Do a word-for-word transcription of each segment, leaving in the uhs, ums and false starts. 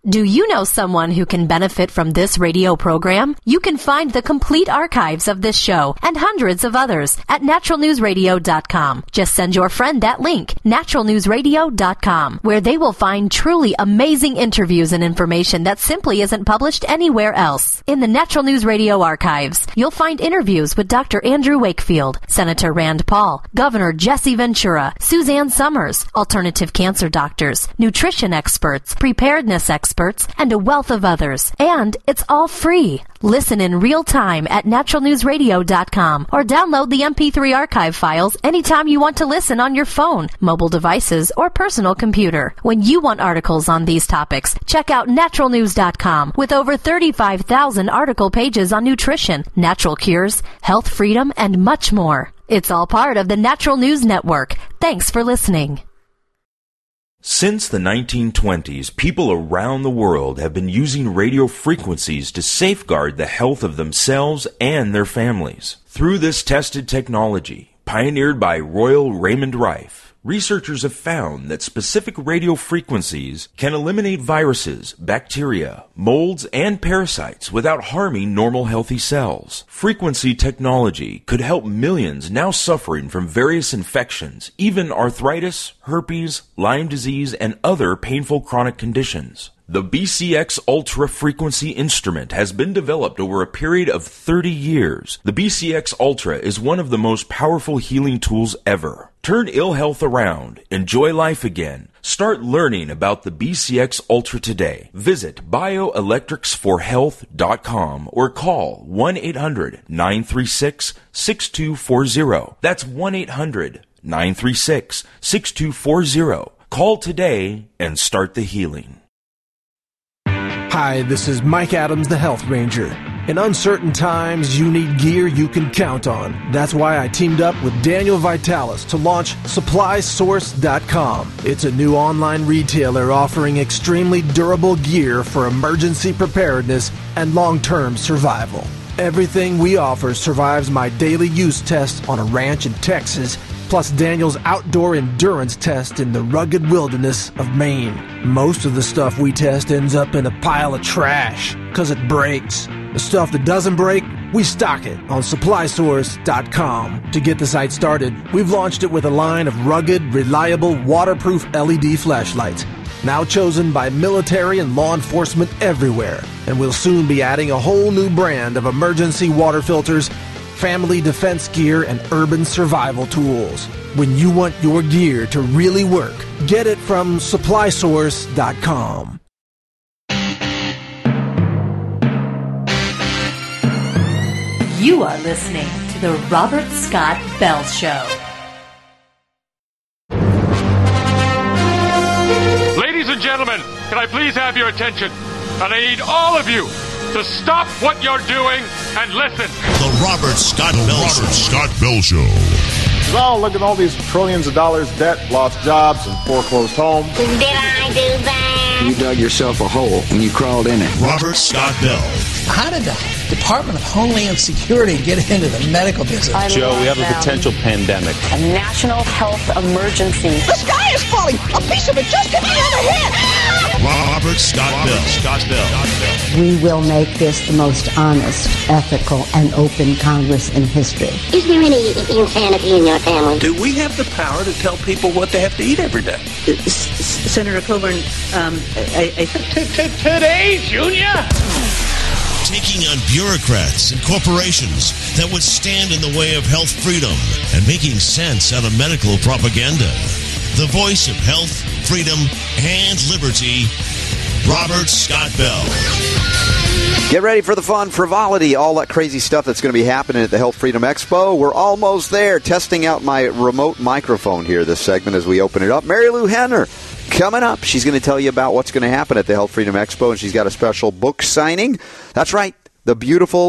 Do you know someone who can benefit from this radio program? You can find the complete archives of this show and hundreds of others at natural news radio dot com. Just send your friend that link, natural news radio dot com, where they will find truly amazing interviews and information that simply isn't published anywhere else. In the Natural News Radio archives, you'll find interviews with Doctor Andrew Wakefield, Senator Rand Paul, Governor Jesse Ventura, Suzanne Summers, alternative cancer doctors, nutrition experts, preparedness experts, and a wealth of others. And it's all free. Listen in real time at natural news radio dot com or download the M P three archive files anytime you want to listen on your phone, mobile devices, or personal computer. When you want articles on these topics, check out natural news dot com with over thirty-five thousand article pages on nutrition, natural cures, health freedom, and much more. It's all part of the Natural News Network. Thanks for listening. Since the nineteen twenties, people around the world have been using radio frequencies to safeguard the health of themselves and their families. Through this tested technology, pioneered by Royal Raymond Rife, researchers have found that specific radio frequencies can eliminate viruses, bacteria, molds, and parasites without harming normal healthy cells. Frequency technology could help millions now suffering from various infections, even arthritis, herpes, Lyme disease, and other painful chronic conditions. The B C X Ultra Frequency instrument has been developed over a period of thirty years. The B C X Ultra is one of the most powerful healing tools ever. Turn ill health around. Enjoy life again. Start learning about the B C X Ultra today. Visit bioelectrics for health dot com or call one eight hundred nine three six six two four zero. That's one eight hundred nine three six six two four zero. Call today and start the healing. Hi, this is Mike Adams, the Health Ranger. In uncertain times, you need gear you can count on. That's why I teamed up with Daniel Vitalis to launch supply source dot com. It's a new online retailer offering extremely durable gear for emergency preparedness and long-term survival. Everything we offer survives my daily use test on a ranch in Texas, plus Daniel's outdoor endurance test in the rugged wilderness of Maine. Most of the stuff we test ends up in a pile of trash, because it breaks. The stuff that doesn't break, we stock it on supply source dot com. To get the site started, we've launched it with a line of rugged, reliable, waterproof L E D flashlights, now chosen by military and law enforcement everywhere. And we'll soon be adding a whole new brand of emergency water filters, family defense gear, and urban survival tools. When you want your gear to really work, get it from supply source dot com. You are listening to the Robert Scott Bell Show. Ladies and gentlemen, can I please have your attention? And I need all of you to stop what you're doing and listen. The Robert Scott the Bell Robert Show. Scott Bell Show. Well, look at all these trillions of dollars debt, lost jobs, and foreclosed homes. Did I do that? You dug yourself a hole and you crawled in it. Robert Scott Bell. How did the Department of Homeland Security get into the medical business? I Joe, we have them. a potential pandemic. A national health emergency. The sky is falling. A piece of it just hit me on the head. Robert Scott Robert Bell. Scott Bell. We will make this the most honest, ethical, and open Congress in history. Is there any insanity in your family? Do we have the power to tell people what they have to eat every day? Senator Coburn, um, I, I think... Today, Junior? Taking on bureaucrats and corporations that would stand in the way of health freedom and making sense out of medical propaganda. The voice of health, freedom, and liberty, Robert Scott Bell. Get ready for the fun, frivolity, all that crazy stuff that's going to be happening at the Health Freedom Expo. We're almost there, testing out my remote microphone here this segment as we open it up. Mary Lou Henner coming up. She's going to tell you about what's going to happen at the Health Freedom Expo, and she's got a special book signing. That's right, the beautiful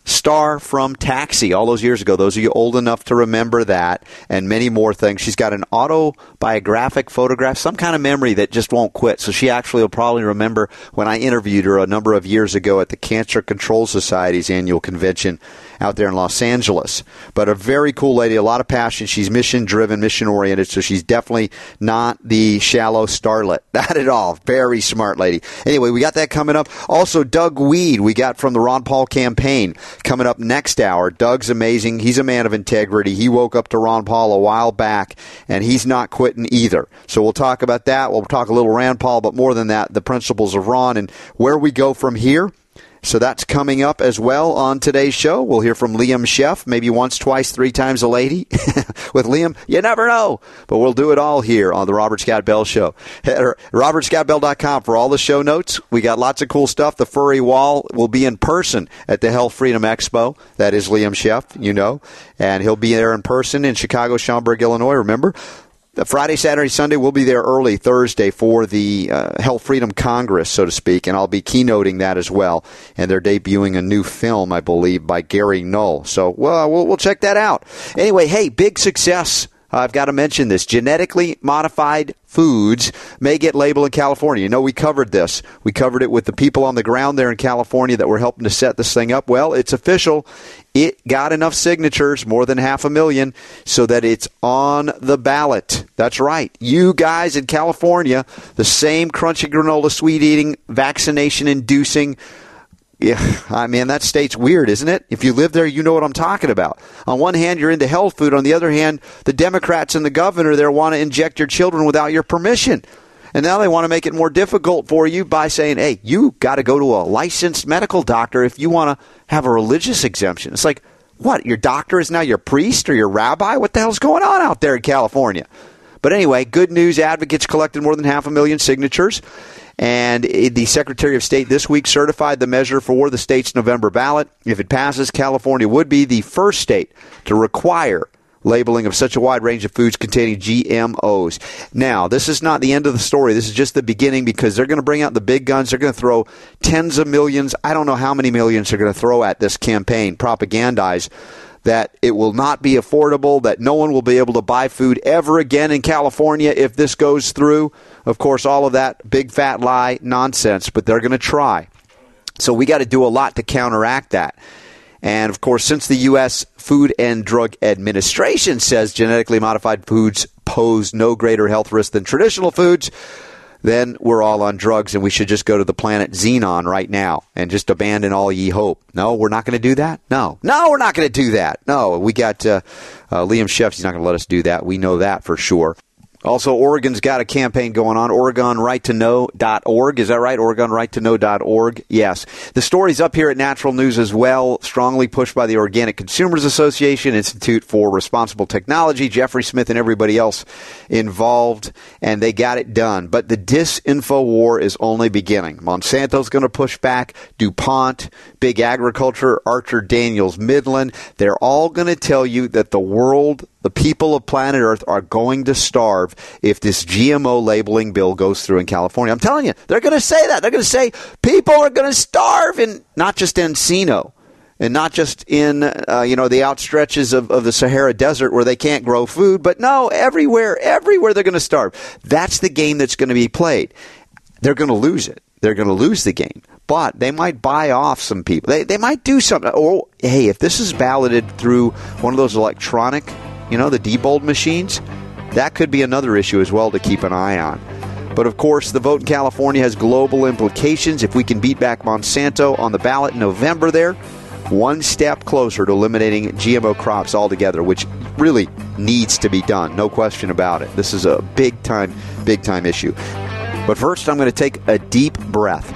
star from Taxi all those years ago. Those of you old enough to remember that, and many more things. She's got an autobiographic photograph, some kind of memory that just won't quit. So she actually will probably remember when I interviewed her a number of years ago at the Cancer Control Society's annual convention out there in Los Angeles. But a very cool lady, a lot of passion. She's mission-driven, mission-oriented, so she's definitely not the shallow starlet. Not at all. Very smart lady. Anyway, we got that coming up. Also, Doug Weed, we got from the Ron Paul campaign coming up next hour. Doug's amazing. He's a man of integrity. He woke up to Ron Paul a while back, and he's not quitting either. So we'll talk about that. We'll talk a little Rand Paul, but more than that, the principles of Ron and where we go from here. So that's coming up as well on today's show. We'll hear from Liam Sheff, maybe once, twice, three times a lady. With Liam, you never know. But we'll do it all here on the Robert Scott Bell Show. robert scott bell dot com for all the show notes. We got lots of cool stuff. The Furry Wall will be in person at the Health Freedom Expo. That is Liam Sheff, you know. And he'll be there in person in Chicago, Schaumburg, Illinois, remember? The Friday, Saturday, Sunday, we'll be there early Thursday for the uh, Health Freedom Congress, so to speak, and I'll be keynoting that as well. And they're debuting a new film, I believe, by Gary Null. So well, we'll, we'll check that out. Anyway, hey, big success. Uh, I've got to mention this. Genetically modified foods may get labeled in California. You know, we covered this. We covered it with the people on the ground there in California that were helping to set this thing up. Well, it's official. It got enough signatures, more than half a million, so that it's on the ballot. That's right. You guys in California, the same crunchy granola, sweet-eating, vaccination-inducing. Yeah, I mean, that state's weird, isn't it? If you live there, you know what I'm talking about. On one hand, you're into health food. On the other hand, the Democrats and the governor there want to inject your children without your permission. And now they want to make it more difficult for you by saying, hey, you got to go to a licensed medical doctor if you want to have a religious exemption. It's like, what, your doctor is now your priest or your rabbi? What the hell's going on out there in California? But anyway, good news. Advocates collected more than half a million signatures. And the Secretary of State this week certified the measure for the state's November ballot. If it passes, California would be the first state to require labeling of such a wide range of foods containing G M Os. Now, this is not the end of the story. This is just the beginning because they're going to bring out the big guns. They're going to throw tens of millions. I don't know how many millions they're going to throw at this campaign, propagandize that it will not be affordable, that no one will be able to buy food ever again in California if this goes through. Of course, all of that big fat lie nonsense, but they're going to try. So we got to do a lot to counteract that. And, of course, since the U S Food and Drug Administration says genetically modified foods pose no greater health risk than traditional foods, then we're all on drugs and we should just go to the planet Xenon right now and just abandon all ye hope. No, we're not going to do that? No. No, we're not going to do that. No, we got uh, uh, Liam Sheff. He's not going to let us do that. We know that for sure. Also, Oregon's got a campaign going on, Oregon Right To Know dot org. Is that right? Oregon Right To Know dot org. Yes. The story's up here at Natural News as well, strongly pushed by the Organic Consumers Association, Institute for Responsible Technology, Jeffrey Smith and everybody else involved, and they got it done. But the disinfo war is only beginning. Monsanto's going to push back, DuPont, Big Agriculture, Archer Daniels Midland. They're all going to tell you that the world, the people of planet Earth are going to starve if this G M O labeling bill goes through in California. I'm telling you, they're going to say that. They're going to say people are going to starve in not just Encino and not just in, uh, you know, the outstretches of, of the Sahara Desert where they can't grow food, but no, everywhere, everywhere they're going to starve. That's the game that's going to be played. They're going to lose it. They're going to lose the game. But they might buy off some people. They, they might do something. Or, hey, if this is balloted through one of those electronic, you know, the Diebold machines, that could be another issue as well to keep an eye on. But, of course, the vote in California has global implications. If we can beat back Monsanto on the ballot in November there, one step closer to eliminating G M O crops altogether, which really needs to be done. No question about it. This is a big-time, big-time issue. But first, I'm going to take a deep breath.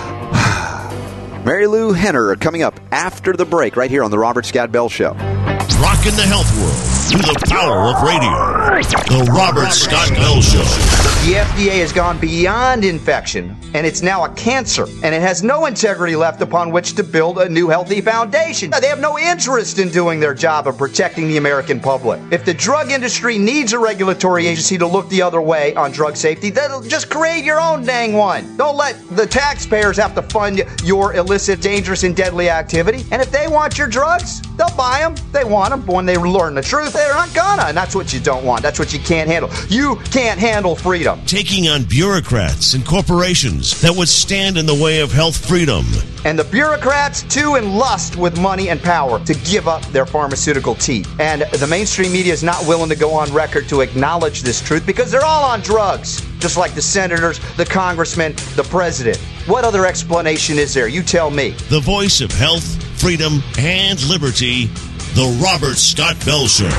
Mary Lou Henner coming up after the break right here on the Robert Scott Bell Show. Rocking the health world through the power of radio. The Robert Scott Bell Show. The F D A has gone beyond infection, and it's now a cancer, and it has no integrity left upon which to build a new healthy foundation. They have no interest in doing their job of protecting the American public. If the drug industry needs a regulatory agency to look the other way on drug safety, then just create your own dang one. Don't let the taxpayers have to fund your illicit, dangerous, and deadly activity. And if they want your drugs, they'll buy them. They want them, but when they learn the truth, they're not gonna. And that's what you don't want. That's what you can't handle. You can't handle freedom. Taking on bureaucrats and corporations that would stand in the way of health freedom. And the bureaucrats, too, in lust with money and power to give up their pharmaceutical teeth. And the mainstream media is not willing to go on record to acknowledge this truth because they're all on drugs, just like the senators, the congressmen, the president. What other explanation is there? You tell me. The voice of health, freedom, and liberty, The Robert Scott Bell Show.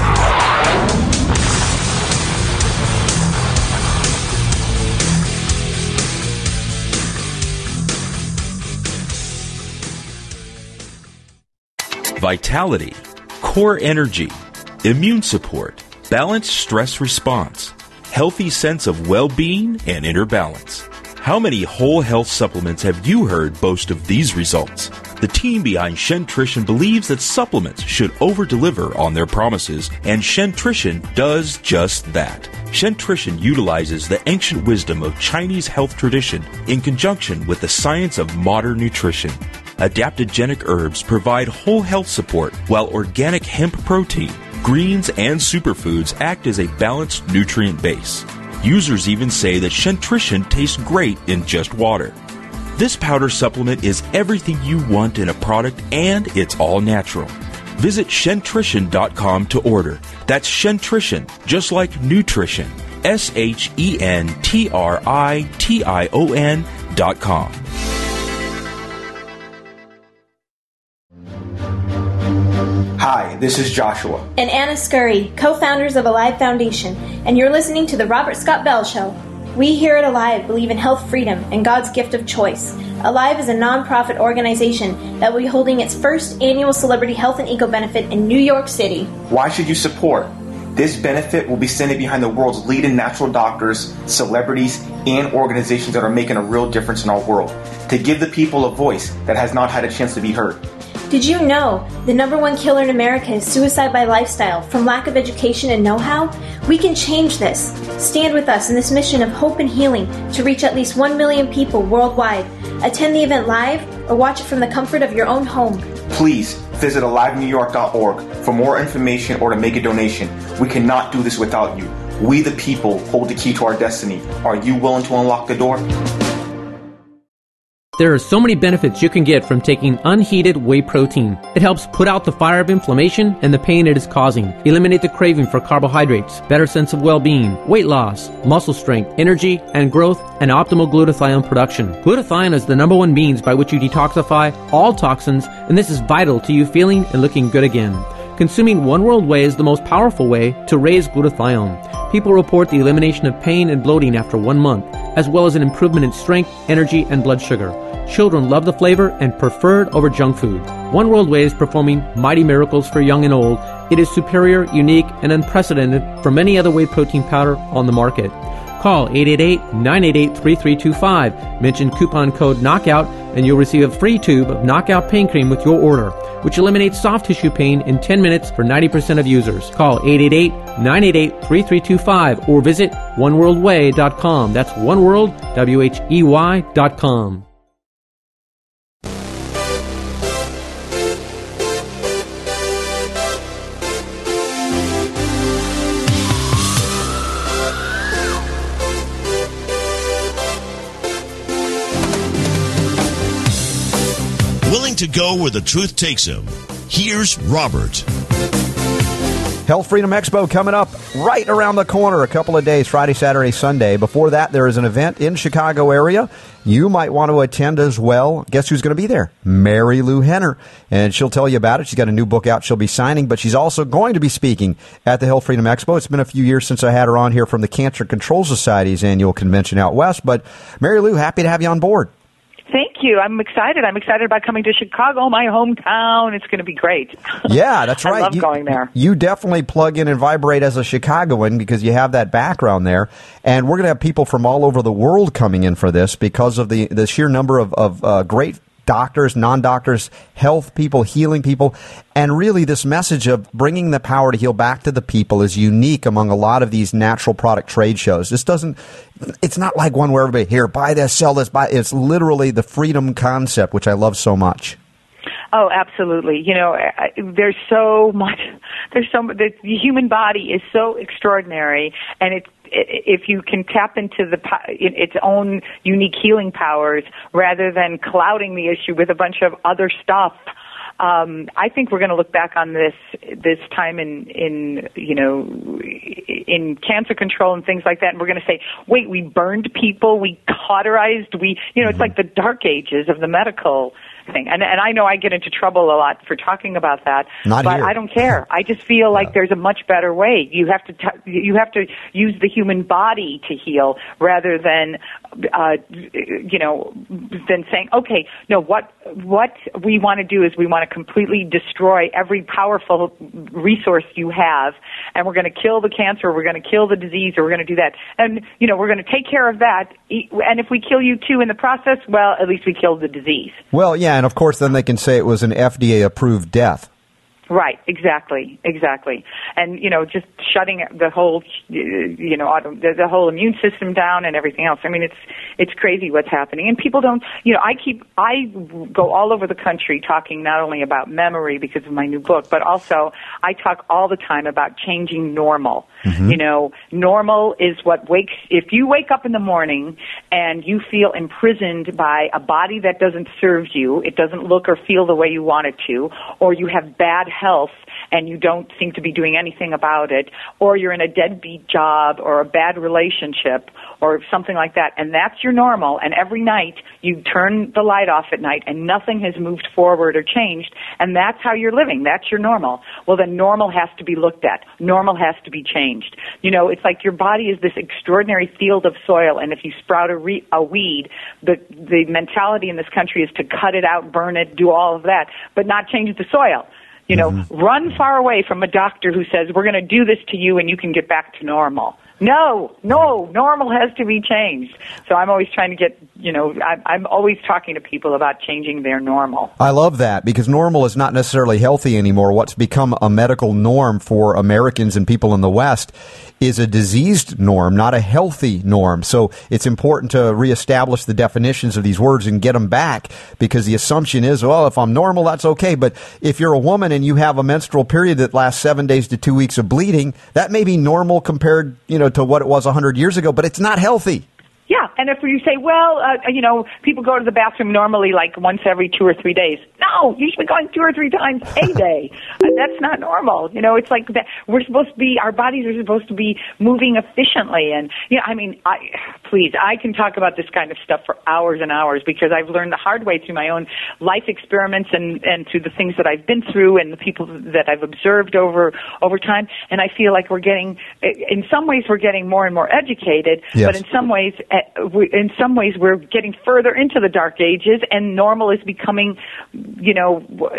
Vitality, core energy, immune support, balanced stress response, healthy sense of well-being and inner balance. How many whole health supplements have you heard boast of these results? The team behind Shentrition believes that supplements should over-deliver on their promises, and Shentrition does just that. Shentrition utilizes the ancient wisdom of Chinese health tradition in conjunction with the science of modern nutrition. Adaptogenic herbs provide whole health support, while organic hemp protein, greens, and superfoods act as a balanced nutrient base. Users even say that Shentrition tastes great in just water. This powder supplement is everything you want in a product, and it's all natural. Visit Shentrition dot com to order. That's Shentrition, just like nutrition. S H E N T R I T I O N dot com. Hi, this is Joshua. And Anna Scurry, co-founders of Alive Foundation, and you're listening to The Robert Scott Bell Show. We here at Alive believe in health freedom and God's gift of choice. Alive is a non-profit organization that will be holding its first annual Celebrity Health and Eco Benefit in New York City. Why should you support? This benefit will be standing behind the world's leading natural doctors, celebrities, and organizations that are making a real difference in our world, to give the people a voice that has not had a chance to be heard. Did you know the number one killer in America is suicide by lifestyle from lack of education and know-how? We can change this. Stand with us in this mission of hope and healing to reach at least one million people worldwide. Attend the event live or watch it from the comfort of your own home. Please visit alive new york dot org for more information or to make a donation. We cannot do this without you. We the people hold the key to our destiny. Are you willing to unlock the door? There are so many benefits you can get from taking unheated whey protein. It helps put out the fire of inflammation and the pain it is causing, eliminate the craving for carbohydrates, better sense of well-being, weight loss, muscle strength, energy and growth, and optimal glutathione production. Glutathione is the number one means by which you detoxify all toxins, and this is vital to you feeling and looking good again. Consuming One World Whey is the most powerful way to raise glutathione. People report the elimination of pain and bloating after one month, as well as an improvement in strength, energy, and blood sugar. Children love the flavor and prefer it over junk food. One World Whey is performing mighty miracles for young and old. It is superior, unique, and unprecedented from any other whey protein powder on the market. Call eight eight eight, nine eight eight, three three two five. Mention coupon code KNOCKOUT and you'll receive a free tube of Knockout Pain Cream with your order, which eliminates soft tissue pain in ten minutes for ninety percent of users. Call eight eight eight, nine eight eight, three three two five or visit one world way dot com. That's oneworld, W H E Y dot com. Willing to go where the truth takes him. Here's Robert. Health Freedom Expo coming up right around the corner, a couple of days, Friday, Saturday, Sunday. Before that, there is an event in Chicago area. You might want to attend as well. Guess who's going to be there? Mary Lou Henner. And she'll tell you about it. She's got a new book out she'll be signing, but she's also going to be speaking at the Health Freedom Expo. It's been a few years since I had her on here from the Cancer Control Society's annual convention out west. But Mary Lou, happy to have you on board. Thank you. I'm excited. I'm excited about coming to Chicago, my hometown. It's going to be great. Yeah, that's right. I love you, going there. You definitely plug in and vibrate as a Chicagoan because you have that background there. And we're going to have people from all over the world coming in for this because of the, the sheer number of, of uh, great doctors, non-doctors, health people, healing people. And really this message of bringing the power to heal back to the people is unique among a lot of these natural product trade shows. This doesn't, it's not like one where everybody, here, buy this, sell this, buy. It's literally the freedom concept, which I love so much. Oh, absolutely. You know, I, there's so much, there's so much, the human body is so extraordinary, and it's, if you can tap into the its own unique healing powers rather than clouding the issue with a bunch of other stuff, um, I think we're going to look back on this this time in in you know in cancer control and things like that, and we're going to say, wait, we burned people, we cauterized, we you know it's like the dark ages of the medical thing. And, and I know I get into trouble a lot for talking about that, Not but here. I don't care. I just feel like yeah. there's a much better way. You have to t- you have to use the human body to heal rather than uh, you know than saying, okay, no, what what we want to do is we want to completely destroy every powerful resource you have, and we're going to kill the cancer, we're going to kill the disease, or we're going to do that, and you know we're going to take care of that. And if we kill you too in the process, well, at least we killed the disease. Well, yeah. And, of course, then they can say it was an F D A-approved death. Right, exactly, exactly. And, you know, just shutting the whole, you know, the, the whole immune system down and everything else. I mean, it's it's crazy what's happening. And people don't, you know, I keep, I go all over the country talking not only about memory because of my new book, but also I talk all the time about changing normal. Mm-hmm. You know, normal is what wakes, if you wake up in the morning and you feel imprisoned by a body that doesn't serve you, it doesn't look or feel the way you want it to, or you have bad health and you don't seem to be doing anything about it, or you're in a deadbeat job or a bad relationship or something like that, and that's your normal, and every night you turn the light off at night and nothing has moved forward or changed, and that's how you're living, that's your normal. Well, then normal has to be looked at. Normal has to be changed. You know, it's like your body is this extraordinary field of soil, and if you sprout a, re- a weed, the, the mentality in this country is to cut it out, burn it, do all of that, but not change the soil. You know, mm-hmm. run far away from a doctor who says, we're going to do this to you and you can get back to normal. No, no, normal has to be changed. So I'm always trying to get, you know, I, I'm always talking to people about changing their normal. I love that because normal is not necessarily healthy anymore. What's become a medical norm for Americans and people in the West is a diseased norm, not a healthy norm. So it's important to reestablish the definitions of these words and get them back because the assumption is, well, if I'm normal, that's okay. But if you're a woman and you have a menstrual period that lasts seven days to two weeks of bleeding, that may be normal compared, you know, to what it was one hundred years ago, but it's not healthy. Yeah, and if you say, well, uh, you know, people go to the bathroom normally like once every two or three days. No, you should be going two or three times a day. uh, that's not normal. You know, it's like that. We're supposed to be, our bodies are supposed to be moving efficiently. And, you know, I mean, I, please, I can talk about this kind of stuff for hours and hours because I've learned the hard way through my own life experiments and, and through the things that I've been through and the people that I've observed over, over time. And I feel like we're getting, in some ways, we're getting more and more educated, yes. but in some ways, in some ways, we're getting further into the dark ages, and normal is becoming, you know,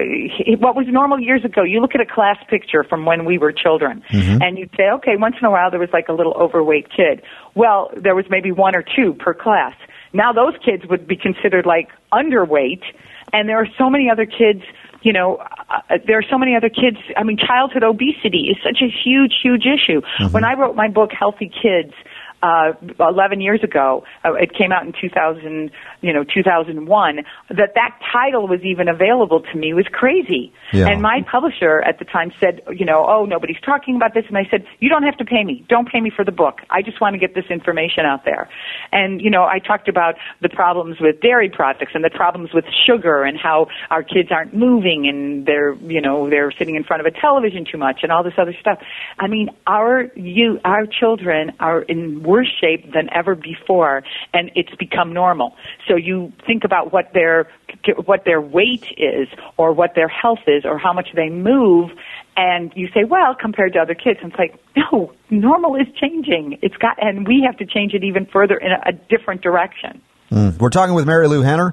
what was normal years ago. You look at a class picture from when we were children, mm-hmm. and you'd say, okay, once in a while there was like a little overweight kid. Well, there was maybe one or two per class. Now those kids would be considered like underweight, and there are so many other kids. You know, uh, there are so many other kids. I mean, childhood obesity is such a huge, huge issue. Mm-hmm. When I wrote my book, Healthy Kids, Uh, eleven years ago, uh, it came out in two thousand, you know, two thousand one, that that title was even available to me was crazy. Yeah. And my publisher at the time said, you know, oh, nobody's talking about this. And I said, you don't have to pay me. Don't pay me for the book. I just want to get this information out there. And, you know, I talked about the problems with dairy products and the problems with sugar and how our kids aren't moving and they're, you know, they're sitting in front of a television too much and all this other stuff. I mean, our you, our children are in worse shape than ever before, and it's become normal. So you think about what their what their weight is, or what their health is, or how much they move, and you say, well, compared to other kids, and it's like, no, normal is changing. It's got, and we have to change it even further in a, a different direction. Mm. We're talking with Mary Lou Henner,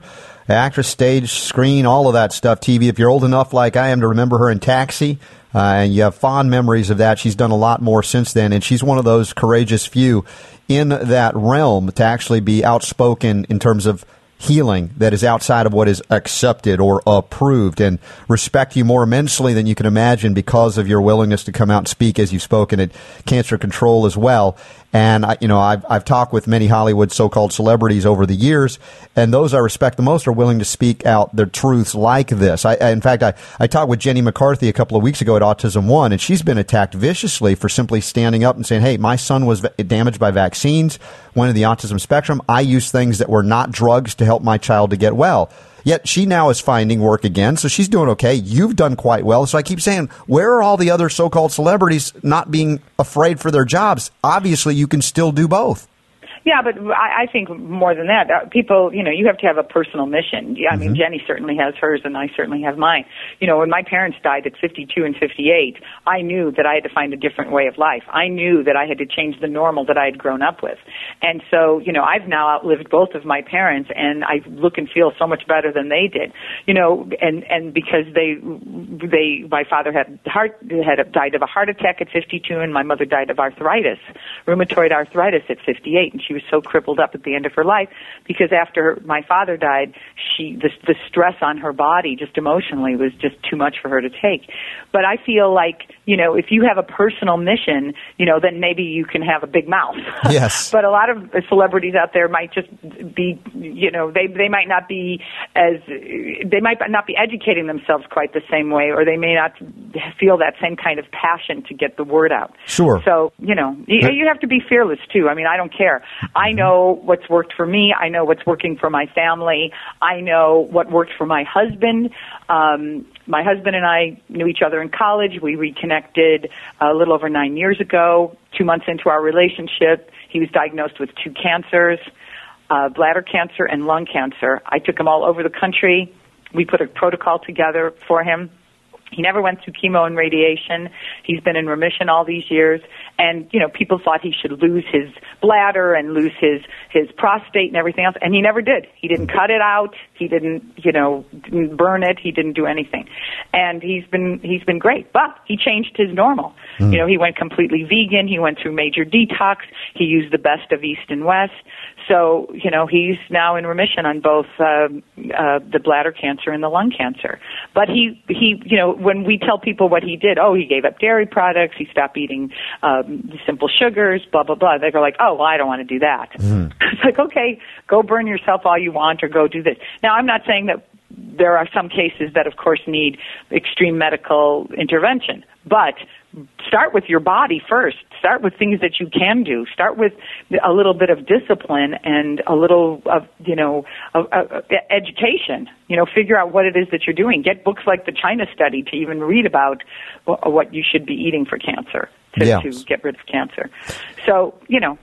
actress, stage, screen, all of that stuff, T V. If you're old enough like I am to remember her in Taxi, uh, and you have fond memories of that, she's done a lot more since then, and she's one of those courageous few in that realm to actually be outspoken in terms of healing that is outside of what is accepted or approved, and respect you more immensely than you can imagine because of your willingness to come out and speak as you've spoken at Cancer Control as well. And, I, you know, I've, I've talked with many Hollywood so-called celebrities over the years, and those I respect the most are willing to speak out their truths like this. I, I, in fact, I, I talked with Jenny McCarthy a couple of weeks ago at Autism One, and she's been attacked viciously for simply standing up and saying, hey, my son was v- damaged by vaccines, went to the autism spectrum. I use things that were not drugs to help my child to get well. Yet she now is finding work again, so she's doing okay. You've done quite well. So I keep saying, where are all the other so-called celebrities not being afraid for their jobs? Obviously, you can still do both. Yeah, but I, I think more than that, uh, people, you know, you have to have a personal mission. Yeah, I mean, mm-hmm. Jenny certainly has hers, and I certainly have mine. You know, when my parents died at fifty-two and fifty-eight, I knew that I had to find a different way of life. I knew that I had to change the normal that I had grown up with. And so, you know, I've now outlived both of my parents, and I look and feel so much better than they did. You know, and and because they, they, my father had heart had died of a heart attack at fifty-two, and my mother died of arthritis, rheumatoid arthritis at fifty-eight, and she was so crippled up at the end of her life because after my father died, she the, the stress on her body just emotionally was just too much for her to take. But I feel like, you know, if you have a personal mission, you know, then maybe you can have a big mouth. Yes. But a lot of celebrities out there might just be, you know, they they might not be as they might not be educating themselves quite the same way, or they may not feel that same kind of passion to get the word out. Sure. So, you know, you, you have to be fearless too. I mean, I don't care. I know what's worked for me. I know what's working for my family. I know what worked for my husband. Um, my husband and I knew each other in college. We reconnected a little over nine years ago. Two months into our relationship, he was diagnosed with two cancers, uh, bladder cancer and lung cancer. I took him all over the country. We put a protocol together for him. He never went through chemo and radiation. He's been in remission all these years. And, you know, people thought he should lose his bladder and lose his, his prostate and everything else. And he never did. He didn't cut it out. He didn't, you know, didn't burn it. He didn't do anything. And he's been, he's been great. But he changed his normal. Mm. You know, he went completely vegan. He went through major detox. He used the best of East and West. So, you know, he's now in remission on both uh, uh, the bladder cancer and the lung cancer. But he, he, you know, when we tell people what he did, oh, he gave up dairy products, he stopped eating um, simple sugars, blah, blah, blah. They go like, oh, well, I don't want to do that. Mm. It's like, okay, go burn yourself all you want or go do this. Now, I'm not saying that there are some cases that, of course, need extreme medical intervention, but start with your body first. Start with things that you can do. Start with a little bit of discipline and a little of, you know, of, of education. You know, figure out what it is that you're doing. Get books like the China Study to even read about what you should be eating for cancer, to, yeah. to get rid of cancer. So, you know,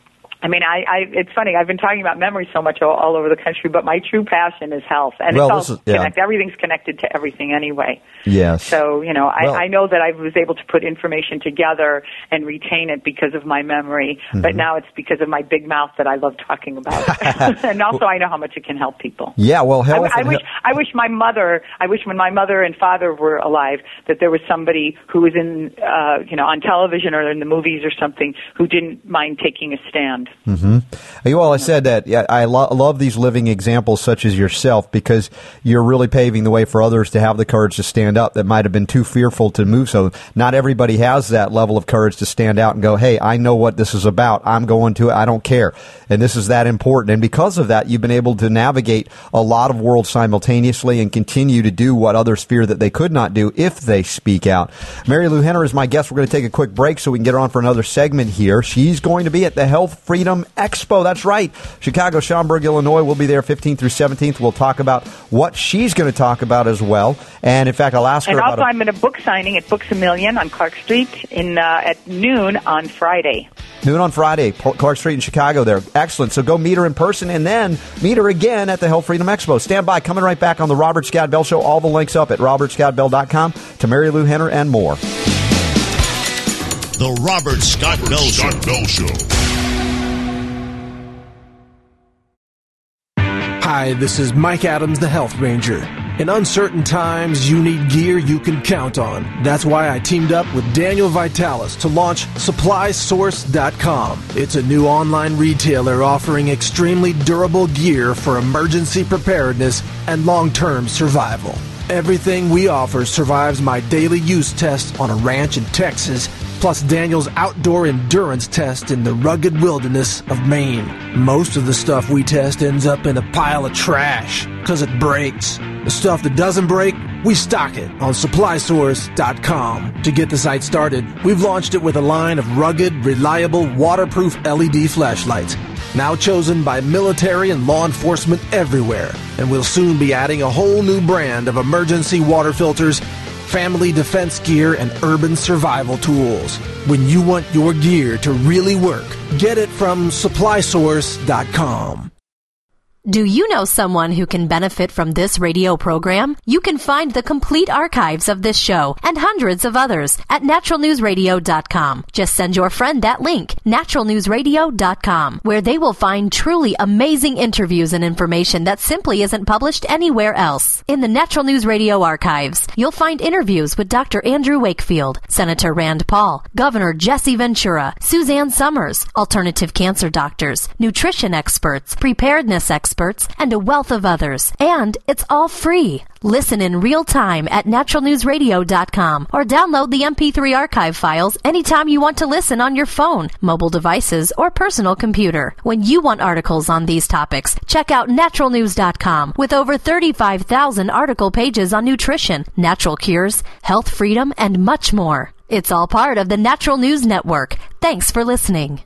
I mean, I, I, it's funny. I've been talking about memory so much all, all over the country, but my true passion is health, and well, it's all is, yeah. connect. Everything's connected to everything anyway. Yes. So you know, I, well, I know that I was able to put information together and retain it because of my memory, mm-hmm. but now it's because of my big mouth that I love talking about, and also I know how much it can help people. Yeah. Well, health. I, I wish. I wish my mother. I wish when my mother and father were alive that there was somebody who was in, uh, you know, on television or in the movies or something who didn't mind taking a stand. Mm-hmm. Well, I said that yeah, I lo- love these living examples such as yourself because you're really paving the way for others to have the courage to stand up that might have been too fearful to move. So not everybody has that level of courage to stand out and go, hey, I know what this is about. I'm going to it. I don't care. And this is that important. And because of that, you've been able to navigate a lot of worlds simultaneously and continue to do what others fear that they could not do if they speak out. Mary Lou Henner is my guest. We're going to take a quick break so we can get her on for another segment here. She's going to be at the Health Freedom Expo. That's right. Chicago, Schaumburg, Illinois. We'll be there fifteenth through seventeenth. We'll talk about what she's going to talk about as well. And in fact, I'll ask her and about... And also, a- I'm in a book signing at Books A Million on Clark Street in uh, at noon on Friday. Noon on Friday, Clark Street in Chicago there. Excellent. So go meet her in person and then meet her again at the Health Freedom Expo. Stand by. Coming right back on the Robert Scott Bell Show. All the links up at robert scott bell dot com to Mary Lou Henner and more. The Robert Scott Bell Show. Bell Show. Hi, this is Mike Adams, the Health Ranger. In uncertain times, you need gear you can count on. That's why I teamed up with Daniel Vitalis to launch Supply Source dot com. It's a new online retailer offering extremely durable gear for emergency preparedness and long-term survival. Everything we offer survives my daily use test on a ranch in Texas, plus Daniel's outdoor endurance test in the rugged wilderness of Maine. Most of the stuff we test ends up in a pile of trash because it breaks. The stuff that doesn't break, we stock it on Supply Source dot com. To get the site started, we've launched it with a line of rugged, reliable, waterproof L E D flashlights, now chosen by military and law enforcement everywhere. And we'll soon be adding a whole new brand of emergency water filters, family defense gear, and urban survival tools. When you want your gear to really work, get it from Supply Source dot com. Do you know someone who can benefit from this radio program? You can find the complete archives of this show and hundreds of others at natural news radio dot com. Just send your friend that link, natural news radio dot com, where they will find truly amazing interviews and information that simply isn't published anywhere else. In the Natural News Radio archives, you'll find interviews with Doctor Andrew Wakefield, Senator Rand Paul, Governor Jesse Ventura, Suzanne Summers, alternative cancer doctors, nutrition experts, preparedness experts, and a wealth of others. And it's all free. Listen in real time at natural news radio dot com or download the M P three archive files anytime you want to listen on your phone, mobile devices, or personal computer. When you want articles on these topics, check out natural news dot com with over thirty-five thousand article pages on nutrition, natural cures, health freedom, and much more. It's all part of the Natural News Network. Thanks for listening.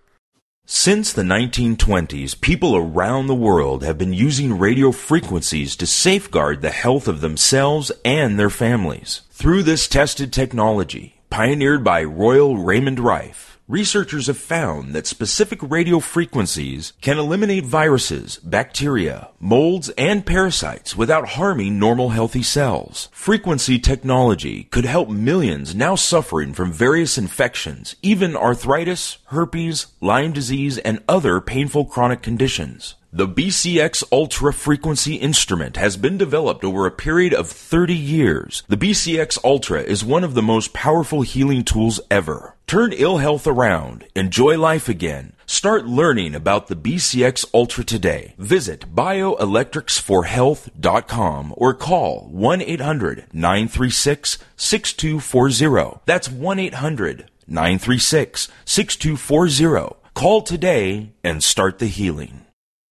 Since the nineteen twenties, people around the world have been using radio frequencies to safeguard the health of themselves and their families. Through this tested technology, pioneered by Royal Raymond Rife, researchers have found that specific radio frequencies can eliminate viruses, bacteria, molds, and parasites without harming normal healthy cells. Frequency technology could help millions now suffering from various infections, even arthritis, herpes, Lyme disease, and other painful chronic conditions. The B C X Ultra Frequency instrument has been developed over a period of thirty years. The B C X Ultra is one of the most powerful healing tools ever. Turn ill health around. Enjoy life again. Start learning about the B C X Ultra today. Visit bioelectrics for health dot com or call one eight hundred nine three six six two four zero. That's one eight hundred nine three six six two four zero. Call today and start the healing.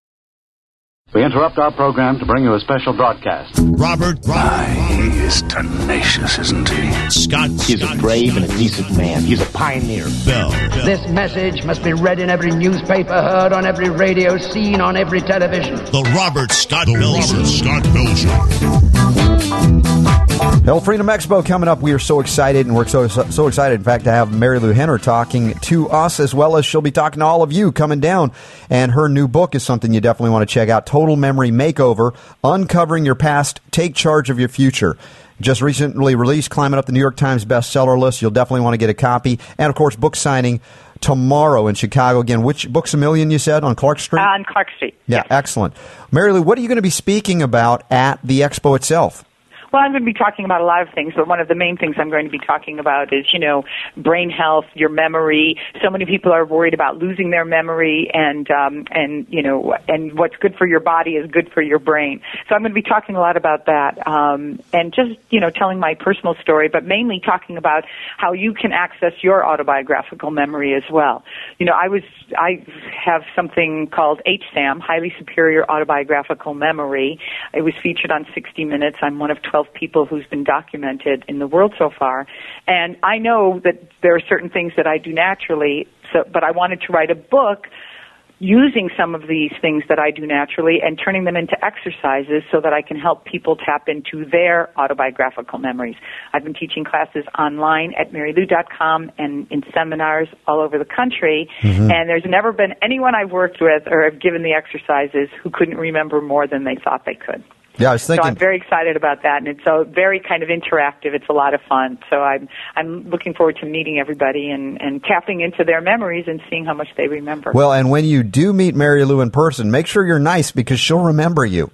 We interrupt our program to bring you a special broadcast. Robert, Robert. He is tenacious, isn't he? Scott. He's Scott, a brave and a decent man. He's a pioneer. Bell, Bell. This message must be read in every newspaper, heard on every radio, seen on every television. The Robert Scott the Bell Robert Show. Scott Bell Show. Health Freedom Expo coming up. We are so excited, and we're so so excited, in fact, to have Mary Lou Henner talking to us, as well as she'll be talking to all of you coming down. And her new book is something you definitely want to check out, Total Memory Makeover, Uncovering Your Past, Take Charge of Your Future. Just recently released, climbing up the New York Times bestseller list. You'll definitely want to get a copy. And, of course, book signing tomorrow in Chicago. Again, which Books A Million, you said, on Clark Street? Uh, on Clark Street. Yeah, yes. Excellent. Mary Lou, what are you going to be speaking about at the expo itself? Well, I'm going to be talking about a lot of things, but one of the main things I'm going to be talking about is, you know, brain health, your memory. So many people are worried about losing their memory, and, um, and you know, and what's good for your body is good for your brain. So I'm going to be talking a lot about that, um, and just, you know, telling my personal story, but mainly talking about how you can access your autobiographical memory as well. You know, I was, I have something called H SAM, Highly Superior Autobiographical Memory. It was featured on sixty minutes. I'm one of twelve people who's been documented in the world so far. And I know that there are certain things that I do naturally, so, but I wanted to write a book using some of these things that I do naturally and turning them into exercises so that I can help people tap into their autobiographical memories. I've been teaching classes online at mary lou dot com and in seminars all over the country, mm-hmm. and there's never been anyone I've worked with or have given the exercises who couldn't remember more than they thought they could. Yeah, I was thinking. So I'm very excited about that, and it's so very kind of interactive. It's a lot of fun. So I'm I'm looking forward to meeting everybody and, and tapping into their memories and seeing how much they remember. Well, and when you do meet Mary Lou in person, make sure you're nice because she'll remember you.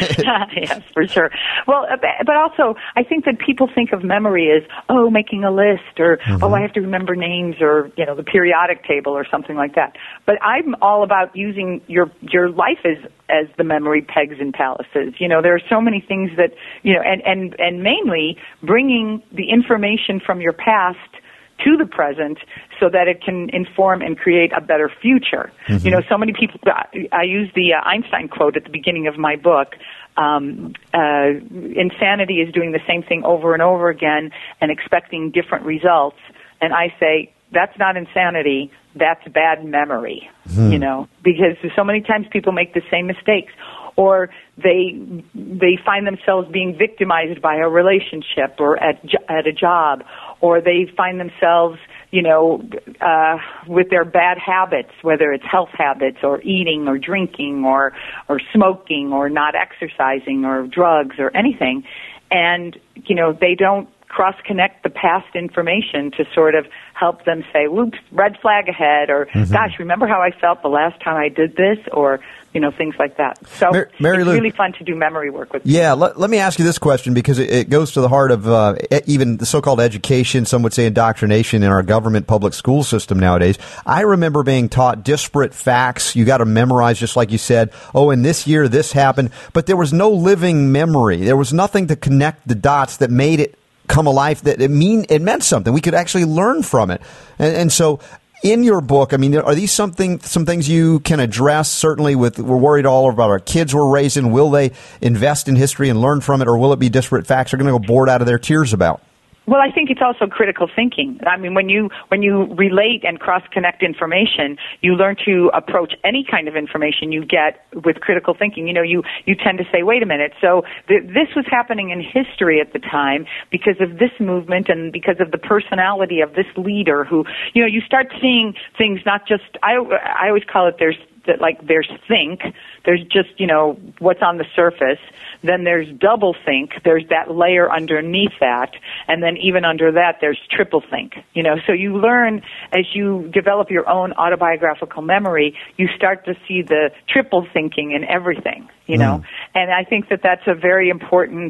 Yes, for sure. Well, but also I think that people think of memory as, oh, making a list, or mm-hmm. oh, I have to remember names, or you know, the periodic table or something like that. But I'm all about using your your life as as the memory pegs and palaces. You know, there are so many things that, you know, and and and mainly bringing the information from your past to the present so that it can inform and create a better future. Mm-hmm. You know, so many people, I use the uh, Einstein quote at the beginning of my book, um, uh, insanity is doing the same thing over and over again and expecting different results. And I say, that's not insanity, that's bad memory, mm-hmm. you know, because so many times people make the same mistakes. Or they they find themselves being victimized by a relationship or at at a job, or they find themselves, you know, uh, with their bad habits, whether it's health habits or eating or drinking or or smoking or not exercising or drugs or anything, and you know they don't cross-connect the past information to sort of help them say, whoops, red flag ahead, or mm-hmm. gosh, remember how I felt the last time I did this, or, you know, things like that. So Mar- Mary it's Lou, really fun to do memory work with Yeah, let, let me ask you this question, because it, it goes to the heart of uh, even the so-called education, some would say indoctrination in our government public school system nowadays. I remember being taught disparate facts. You got to memorize, just like you said, oh, in this year this happened, but there was no living memory. There was nothing to connect the dots that made it come alive, that it mean it meant something. We could actually learn from it. And, and so in your book, I mean, are these something some things you can address? Certainly with, we're worried all about our kids we're raising. Will they invest in history and learn from it, or will it be disparate facts they're going to go bored out of their tears about? Well, I think it's also critical thinking. I mean, when you when you relate and cross-connect information, you learn to approach any kind of information you get with critical thinking. You know, you, you tend to say, wait a minute, so th- this was happening in history at the time because of this movement and because of the personality of this leader who, you know, you start seeing things not just, I, I always call it there's that like there's think, there's just, you know, what's on the surface, then there's double think, there's that layer underneath that, and then even under that there's triple think, you know. So you learn as you develop your own autobiographical memory, you start to see the triple thinking in everything, you know. Mm. And I think that that's a very important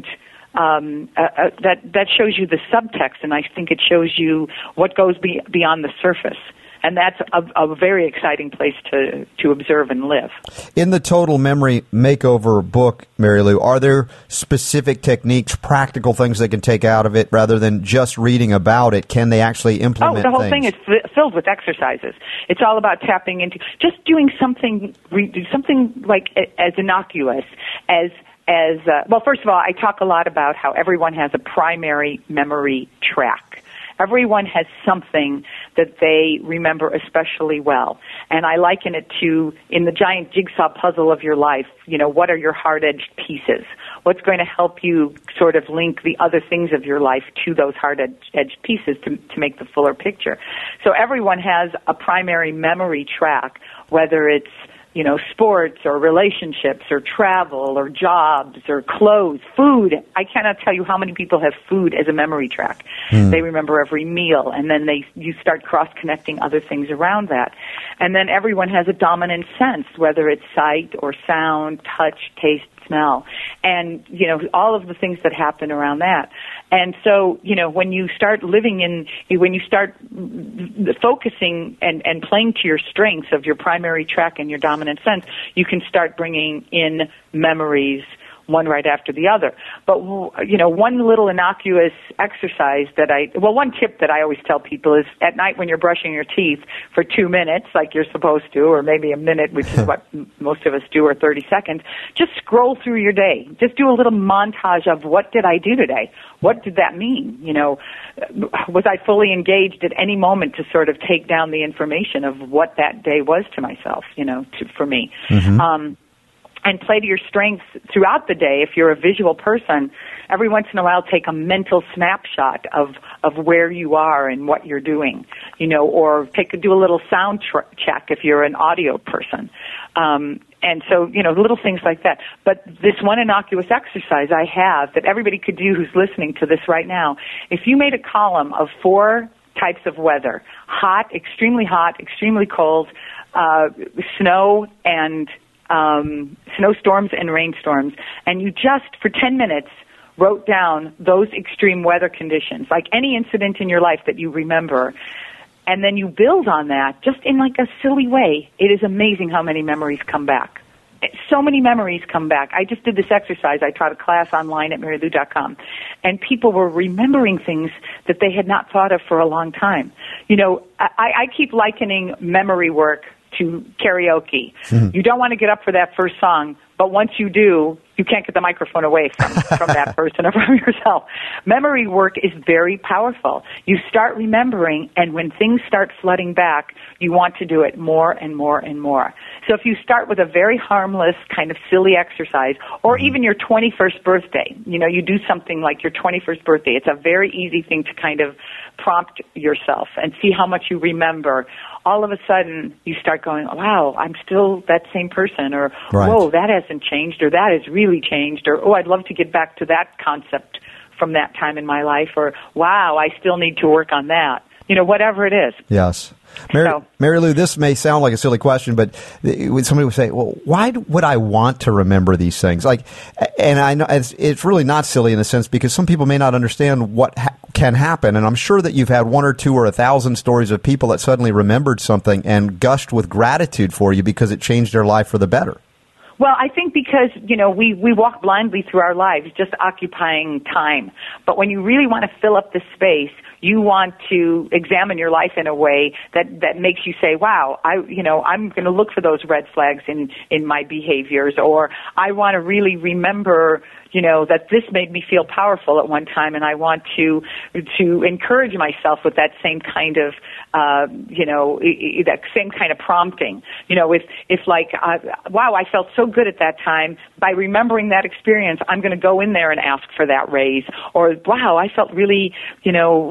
Um, uh, uh, that that shows you the subtext, and I think it shows you what goes be, beyond the surface. And that's a, a very exciting place to, to observe and live. In the Total Memory Makeover book, Mary Lou, are there specific techniques, practical things they can take out of it rather than just reading about it? Can they actually implement Oh, the whole things? thing is f- filled with exercises. It's all about tapping into just doing something, something like as innocuous as as uh, well. First of all, I talk a lot about how everyone has a primary memory track. Everyone has something that they remember especially well. And I liken it to, in the giant jigsaw puzzle of your life, you know, what are your hard-edged pieces? What's going to help you sort of link the other things of your life to those hard-edged pieces to, to make the fuller picture? So everyone has a primary memory track, whether it's, you know, sports or relationships or travel or jobs or clothes, food. I cannot tell you how many people have food as a memory track. Mm. They remember every meal, and then they you start cross-connecting other things around that. And then everyone has a dominant sense, whether it's sight or sound, touch, taste, smell, and, you know, all of the things that happen around that. And so, you know, when you start living in, when you start focusing and, and playing to your strengths of your primary track and your dominant sense, you can start bringing in memories one right after the other. But, you know, one little innocuous exercise that I, well, one tip that I always tell people is at night when you're brushing your teeth for two minutes, like you're supposed to, or maybe a minute, which is what most of us do, or thirty seconds, just scroll through your day. Just do a little montage of what did I do today? What did that mean? You know, was I fully engaged at any moment to sort of take down the information of what that day was to myself, you know, to, for me? Mm-hmm. Um, and play to your strengths throughout the day. If you're a visual person, every once in a while take a mental snapshot of, of where you are and what you're doing, you know, or take do a little sound tr- check if you're an audio person. Um, And so, you know, little things like that. But this one innocuous exercise I have that everybody could do who's listening to this right now, if you made a column of four types of weather, hot, extremely hot, extremely cold, uh, snow and um, snowstorms and rainstorms, and you just, for ten minutes, wrote down those extreme weather conditions, like any incident in your life that you remember, and then you build on that just in like a silly way, it is amazing how many memories come back. So many memories come back. I just did this exercise. I taught a class online at mary lou dot com, and people were remembering things that they had not thought of for a long time. You know, I, I keep likening memory work to karaoke. Mm-hmm. You don't want to get up for that first song, but once you do, you can't get the microphone away from, from that person or from yourself. Memory work is very powerful. You start remembering, and when things start flooding back, you want to do it more and more and more. So if you start with a very harmless, kind of silly exercise, or even your twenty-first birthday, you know, you do something like your twenty-first birthday. It's a very easy thing to kind of prompt yourself and see how much you remember. All of a sudden, you start going, wow, I'm still that same person, or, right. whoa, that hasn't changed, or that has really changed, or, oh, I'd love to get back to that concept from that time in my life, or, wow, I still need to work on that. You know, whatever it is. Yes. Mary, so, Mary Lou, this may sound like a silly question, but somebody would say, well, why would I want to remember these things? Like, and I know it's, it's really not silly in a sense, because some people may not understand what ha- can happen. And I'm sure that you've had one or two or a thousand stories of people that suddenly remembered something and gushed with gratitude for you because it changed their life for the better. Well, I think because, you know, we, we walk blindly through our lives just occupying time. But when you really want to fill up the space, you want to examine your life in a way that, that makes you say, wow, I, you know, I'm going to look for those red flags in, in my behaviors, or I want to really remember, you know, that this made me feel powerful at one time, and I want to, to encourage myself with that same kind of, uh, you know, that same kind of prompting. You know, if, if like, uh, wow, I felt so good at that time, by remembering that experience, I'm going to go in there and ask for that raise. Or, wow, I felt really, you know,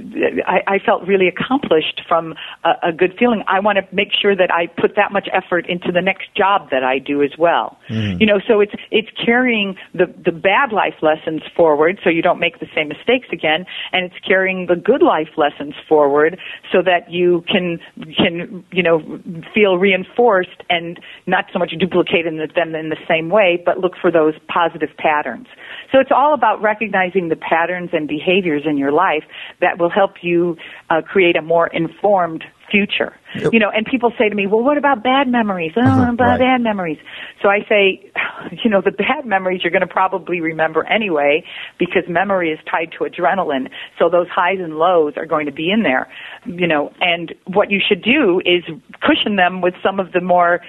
I, I felt really accomplished from a, a good feeling. I want to make sure that I put that much effort into the next job that I do as well. Mm. You know, so it's it's carrying the, the bad life lessons forward so you don't make the same mistakes again, and it's carrying the good life lessons forward so that you can, can you know, feel reinforced and not so much duplicate in the, them in the same way, but look for those positive patterns. So it's all about recognizing the patterns and behaviors in your life that will help you uh, create a more informed future. Yep. You know, and people say to me, well, what about bad memories? Oh, uh-huh, about right. bad memories. So I say, you know, the bad memories you're going to probably remember anyway, because memory is tied to adrenaline. So those highs and lows are going to be in there, you know, and what you should do is cushion them with some of the more,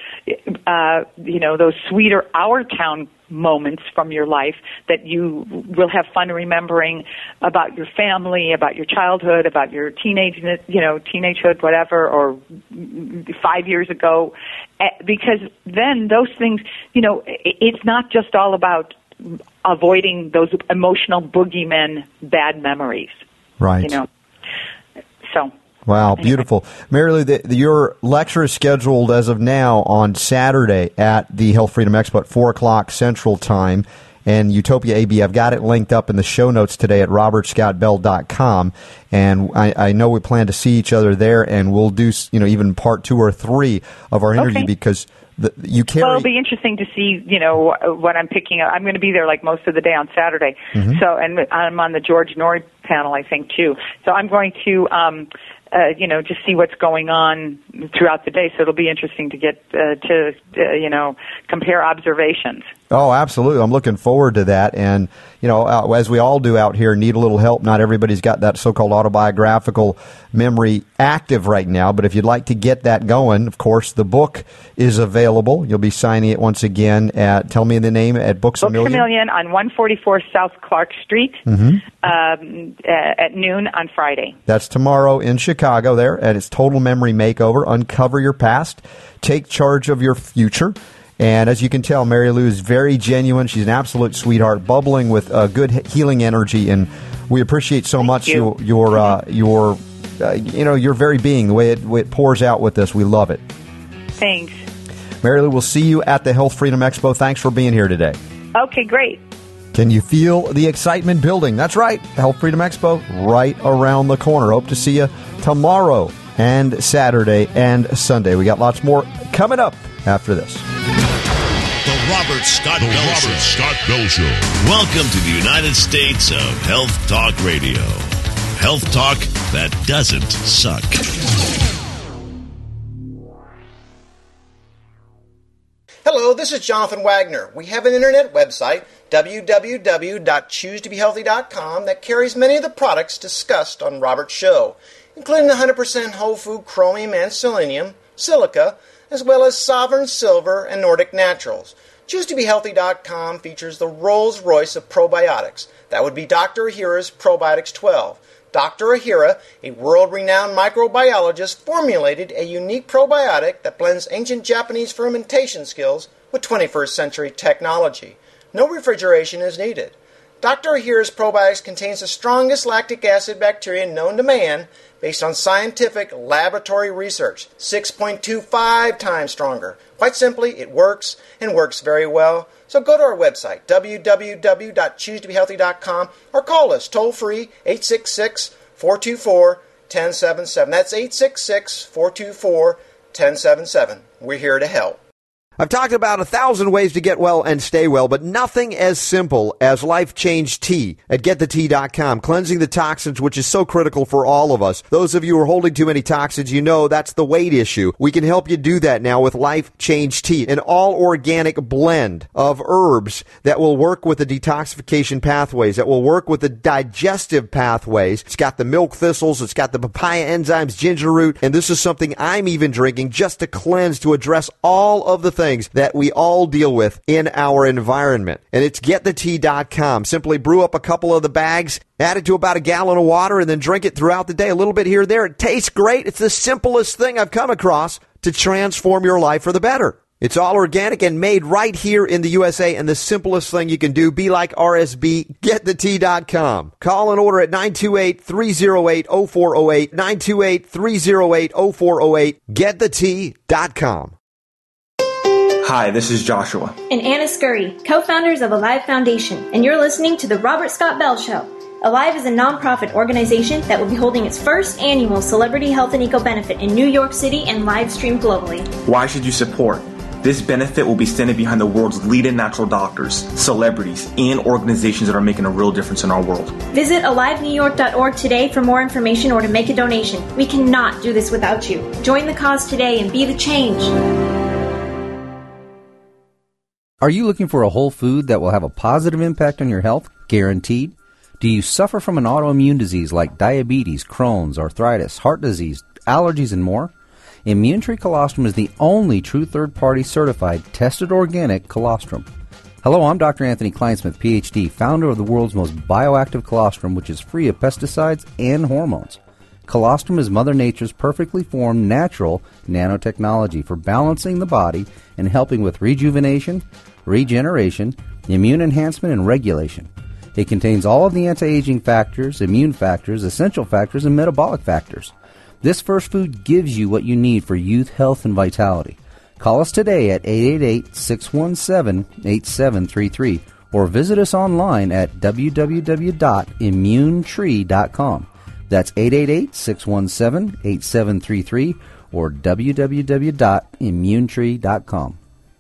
uh, you know, those sweeter Our Town moments from your life that you will have fun remembering about your family, about your childhood, about your teenage, you know, teenagehood, whatever, or five years ago, because then those things, you know, it's not just all about avoiding those emotional boogeymen bad memories. Right. You know, so. Wow, beautiful. Mary Lou, the, the, your lecture is scheduled as of now on Saturday at the Health Freedom Expo at four o'clock Central Time and Utopia A B. I've got it linked up in the show notes today at robert scott bell dot com, and I, I know we plan to see each other there, and we'll do, you know, even part two or three of our interview, okay. because the, you carry... Well, it'll be interesting to see, you know, what I'm picking up. I'm going to be there like most of the day on Saturday, mm-hmm. so and I'm on the George Noory panel, I think, too. So I'm going to... Um, Uh, you know, just see what's going on throughout the day. So it'll be interesting to get uh, to, uh, you know, compare observations. Oh, absolutely. I'm looking forward to that. And, you know, uh, as we all do out here, need a little help. Not everybody's got that so-called autobiographical memory active right now. But if you'd like to get that going, of course, the book is available. You'll be signing it once again at, tell me the name, at Books, Books A Million? a Million on one forty-four South Clark Street, mm-hmm. um, uh, at noon on Friday. That's tomorrow in Chicago there, and it's Total Memory Makeover. Uncover your past. Take charge of your future. And as you can tell, Mary Lou is very genuine. She's an absolute sweetheart, bubbling with uh, good healing energy, and we appreciate so Thank much you. your your uh, your uh, you know your very being, the way it, way it pours out with us. We love it. Thanks. Mary Lou, we'll see you at the Health Freedom Expo. Thanks for being here today. Okay, great. Can you feel the excitement building? That's right. The Health Freedom Expo right around the corner. Hope to see you tomorrow and Saturday and Sunday. We got lots more coming up after this. The Robert Scott Bell Robert Show. Scott Bell Show. Welcome to the United States of Health Talk Radio. Health talk that doesn't suck. Hello, this is Jonathan Wagner. We have an internet website, w w w dot choose to be healthy dot com, that carries many of the products discussed on Robert's show, including one hundred percent whole food chromium and selenium, silica, as well as Sovereign Silver and Nordic Naturals. choose to be healthy dot com features the Rolls-Royce of probiotics. That would be Doctor Ahira's Probiotics twelve. Doctor Ahira, a world-renowned microbiologist, formulated a unique probiotic that blends ancient Japanese fermentation skills with twenty-first century technology. No refrigeration is needed. Doctor Ahira's probiotics contains the strongest lactic acid bacteria known to man based on scientific laboratory research, six point two five times stronger. Quite simply, it works and works very well. So go to our website, w w w dot choose to be healthy dot com, or call us toll-free eight six six, four two four, one zero seven seven. That's eight six six, four two four, one zero seven seven. We're here to help. I've talked about a thousand ways to get well and stay well, but nothing as simple as Life Change Tea at get the tea dot com, cleansing the toxins, which is so critical for all of us. Those of you who are holding too many toxins, you know that's the weight issue. We can help you do that now with Life Change Tea, an all-organic blend of herbs that will work with the detoxification pathways, that will work with the digestive pathways. It's got the milk thistles, it's got the papaya enzymes, ginger root, and this is something I'm even drinking just to cleanse, to address all of the things that we all deal with in our environment. And it's get the tea dot com. Simply brew up a couple of the bags, add it to about a gallon of water, and then drink it throughout the day, a little bit here and there. It tastes great. It's the simplest thing I've come across to transform your life for the better. It's all organic and made right here in the U S A, and the simplest thing you can do, be like R S B, get the tea dot com. Call and order at nine two eight, three oh eight, oh four oh eight, nine two eight, three oh eight, oh four oh eight, get the tea dot com. Hi, this is Joshua. And Anna Scurry, co-founders of Alive Foundation, and you're listening to The Robert Scott Bell Show. Alive is a nonprofit organization that will be holding its first annual Celebrity Health and Eco Benefit in New York City and live streamed globally. Why should you support? This benefit will be standing behind the world's leading natural doctors, celebrities, and organizations that are making a real difference in our world. Visit alive new york dot org today for more information or to make a donation. We cannot do this without you. Join the cause today and be the change. Are you looking for a whole food that will have a positive impact on your health? Guaranteed. Do you suffer from an autoimmune disease like diabetes, Crohn's, arthritis, heart disease, allergies, and more? ImmuneTree Colostrum is the only true third-party certified, tested organic colostrum. Hello, I'm Doctor Anthony Kleinsmith, P H D, founder of the world's most bioactive colostrum, which is free of pesticides and hormones. Colostrum is Mother Nature's perfectly formed natural nanotechnology for balancing the body and helping with rejuvenation, regeneration, immune enhancement, and regulation. It contains all of the anti-aging factors, immune factors, essential factors, and metabolic factors. This first food gives you what you need for youth, health, and vitality. Call us today at eight eight eight, six one seven, eight seven three three or visit us online at w w w dot immune tree dot com. That's eight eight eight, six one seven, eight seven three three or w w w dot immune tree dot com.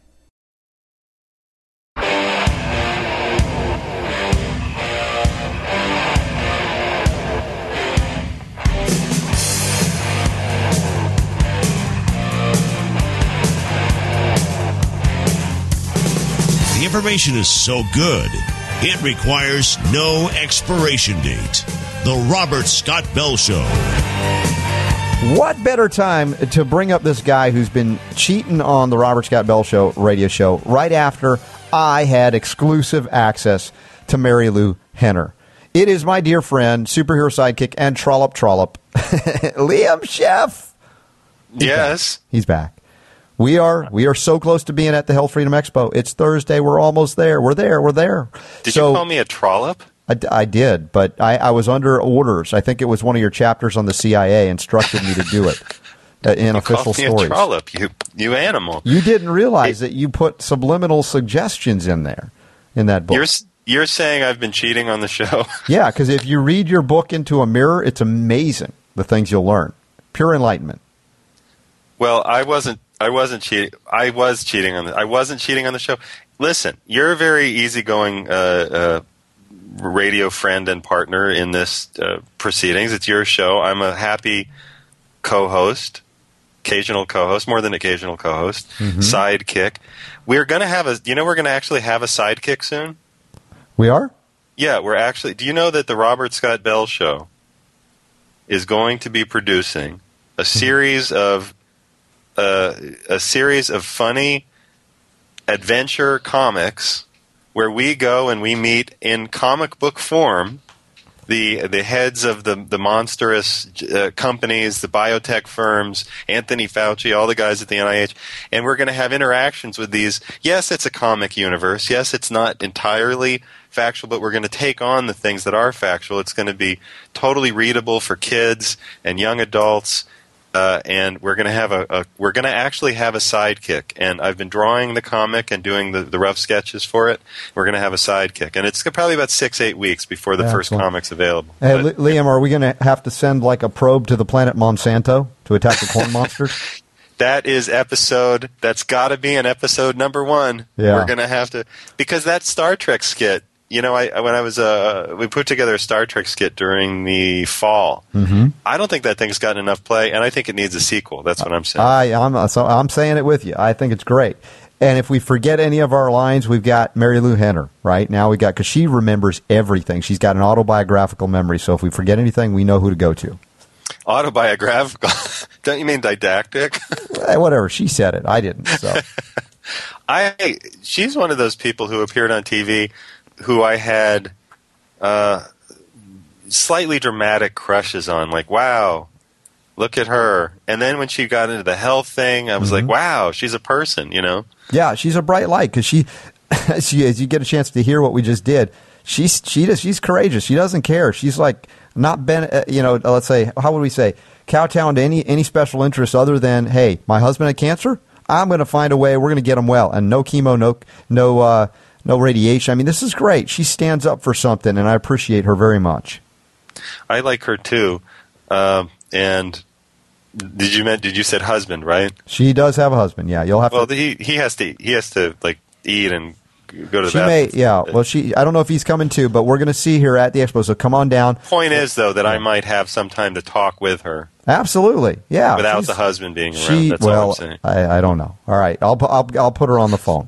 The information is so good, it requires no expiration date. The Robert Scott Bell Show. What better time to bring up this guy who's been cheating on the Robert Scott Bell Show radio show right after I had exclusive access to Mary Lou Henner. It is my dear friend, superhero sidekick, and trollop trollop, Liam Chef. He's yes. Back. He's back. We are we are so close to being at the Health Freedom Expo. It's Thursday. We're almost there. We're there. We're there. Did so, you call me a trollop? I, I did, but I, I was under orders. I think it was one of your chapters on the C I A instructed me to do it. uh, in you official called me stories. A trollop, you you animal. You didn't realize that you put subliminal suggestions in there in that book. You're you're saying I've been cheating on the show? Yeah, because if you read your book into a mirror, it's amazing the things you'll learn. Pure enlightenment. Well, I wasn't. I wasn't cheating. I was cheating on the. I wasn't cheating on the show. Listen, you're a very easygoing uh, uh, radio friend and partner in this uh, proceedings. It's your show. I'm a happy co-host, occasional co-host, more than occasional co-host, mm-hmm. sidekick. We're going to have a. You know, we're going to actually have a sidekick soon. We are? Yeah, we're actually. Do you know that the Robert Scott Bell Show is going to be producing a series of uh, a series of funny adventure comics where we go and we meet in comic book form the the heads of the the monstrous uh, companies, the biotech firms, Anthony Fauci, all the guys at the N I H, and we're going to have interactions with these. Yes, it's a comic universe. Yes, it's not entirely factual, but we're going to take on the things that are factual. It's going to be totally readable for kids and young adults. Uh, and we're going to have a, a we're going to actually have a sidekick, and I've been drawing the comic and doing the, the rough sketches for it. We're going to have a sidekick, and it's probably about six eight weeks before the Excellent. first comic's available. Hey, But Liam, are we going to have to send like a probe to the planet Monsanto to attack the corn monsters? that is episode. That's got to be in episode number one. Yeah. We're going to have to, because that Star Trek skit. You know, I when I was uh, we put together a Star Trek skit during the fall. Mm-hmm. I don't think that thing's gotten enough play, and I think it needs a sequel. That's what I'm saying. I, I'm, so I'm saying it with you. I think it's great. And if we forget any of our lines, we've got Mary Lou Henner, right? Now we got, because she remembers everything. She's got an autobiographical memory, so if we forget anything, we know who to go to. Autobiographical? Don't you mean didactic? Eh, whatever. She said it. I didn't. So I she's one of those people who appeared on T V who I had uh, slightly dramatic crushes on. Like, wow, look at her. And then when she got into the health thing, I was Mm-hmm. like, wow, she's a person, you know? yeah, she's a bright light because she, she, as you get a chance to hear what we just did, she's she does, she's courageous. She doesn't care. She's like not been, uh, you know, let's say, how would we say, kowtowing to any any special interest other than, hey, my husband had cancer. I'm going to find a way. We're going to get him well, and no chemo, no no uh, no radiation. I mean, this is great. She stands up for something, and I appreciate her very much. I like her too. Um, and did you did you said husband, right? She does have a husband. Yeah, you'll have Well, to. he he has to he has to like eat and go to the She bathroom. may, yeah. Well, she. I don't know if he's coming too, but we're going to see her at the expo. So come on down. Point is, though, that I might have some time to talk with her Absolutely, yeah. without she's- the husband being around. She That's all well, I'm saying. I, I don't know. All right, I'll I'll I'll put her on the phone.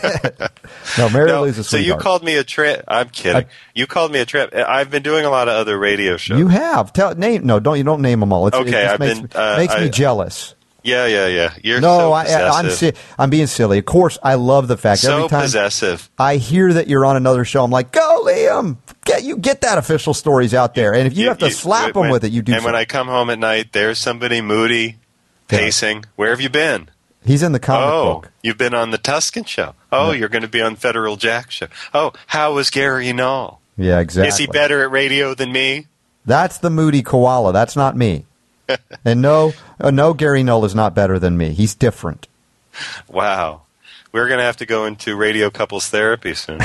no, Mary No, Lou's a so you sweetheart. called me a trip. I'm kidding. I- you called me a trip. I've been doing a lot of other radio shows. You have tell name no don't you don't name them all. It's, Okay, it just I've makes, been, uh, makes me I- jealous. Yeah, yeah, yeah. You're no, so I, I, I'm possessive. si- I'm being silly. Of course, I love the fact so every time possessive. I hear that you're on another show, I'm like, go Liam, get you get that official stories out there. And if you, have to slap them when- with it, you do. And when something. I come home at night, there's somebody moody, pacing. Where have you been? He's in the comic oh, book. you've been on the Tuscan show. Oh, Yeah. you're going to be on Federal Jack show. Oh, how was Gary Null? Yeah, exactly. Is he better at radio than me? That's the moody koala. That's not me. And no, uh, no, Gary Null is not better than me. He's different. Wow. We're going to have to go into radio couples therapy soon.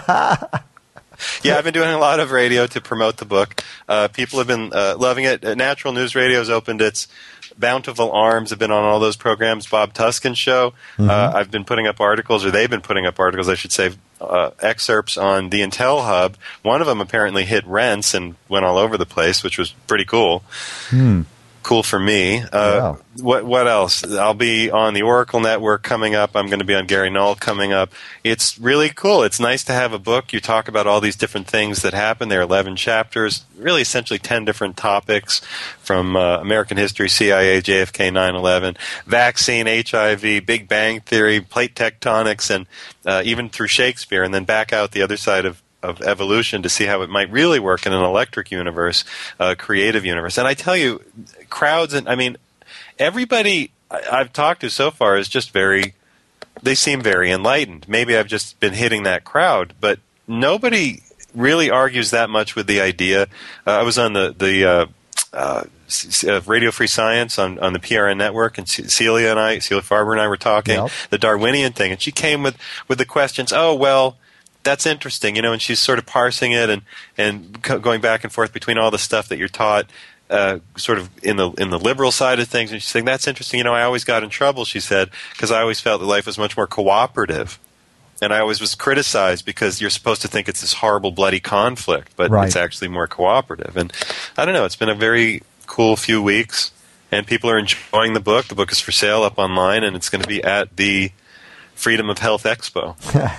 Yeah, I've been doing a lot of radio to promote the book. Uh, people have been uh, loving it. Uh, Natural News Radio has opened its Bountiful Arms. Have been on all those programs. Bob Tuscan Show. Mm-hmm. Uh, I've been putting up articles, or they've been putting up articles, I should say, uh, excerpts on the Intel Hub. One of them apparently hit rents and went all over the place, which was pretty cool. Hmm. Cool for me. Uh, What what else? I'll be on the Oracle Network coming up. I'm going to be on Gary Null coming up. It's really cool. It's nice to have a book. You talk about all these different things that happen. There are eleven chapters, really essentially ten different topics from uh, American history, C I A, J F K, nine eleven, vaccine, H I V, Big Bang Theory, plate tectonics, and uh, even through Shakespeare, and then back out the other side of of evolution to see how it might really work in an electric universe, a creative universe. And I tell you, crowds, and I mean, everybody I- I've talked to so far is just very, they seem very enlightened. Maybe I've just been hitting that crowd, but nobody really argues that much with the idea. Uh, I was on the, the uh, uh, uh, Radio Free Science on, on the P R N network, and C- Celia and I, Celia Farber and I were talking, yep. the Darwinian thing, and she came with, with the questions, oh, well, that's interesting, you know, and she's sort of parsing it and, and co- going back and forth between all the stuff that you're taught uh, sort of in the in the liberal side of things, and she's saying, that's interesting, you know, I always got in trouble, she said, because I always felt that life was much more cooperative. And I always was criticized because you're supposed to think it's this horrible, bloody conflict, but right. it's actually more cooperative. And I don't know, it's been a very cool few weeks, and people are enjoying the book. The book is for sale up online, and it's going to be at the Freedom of Health Expo.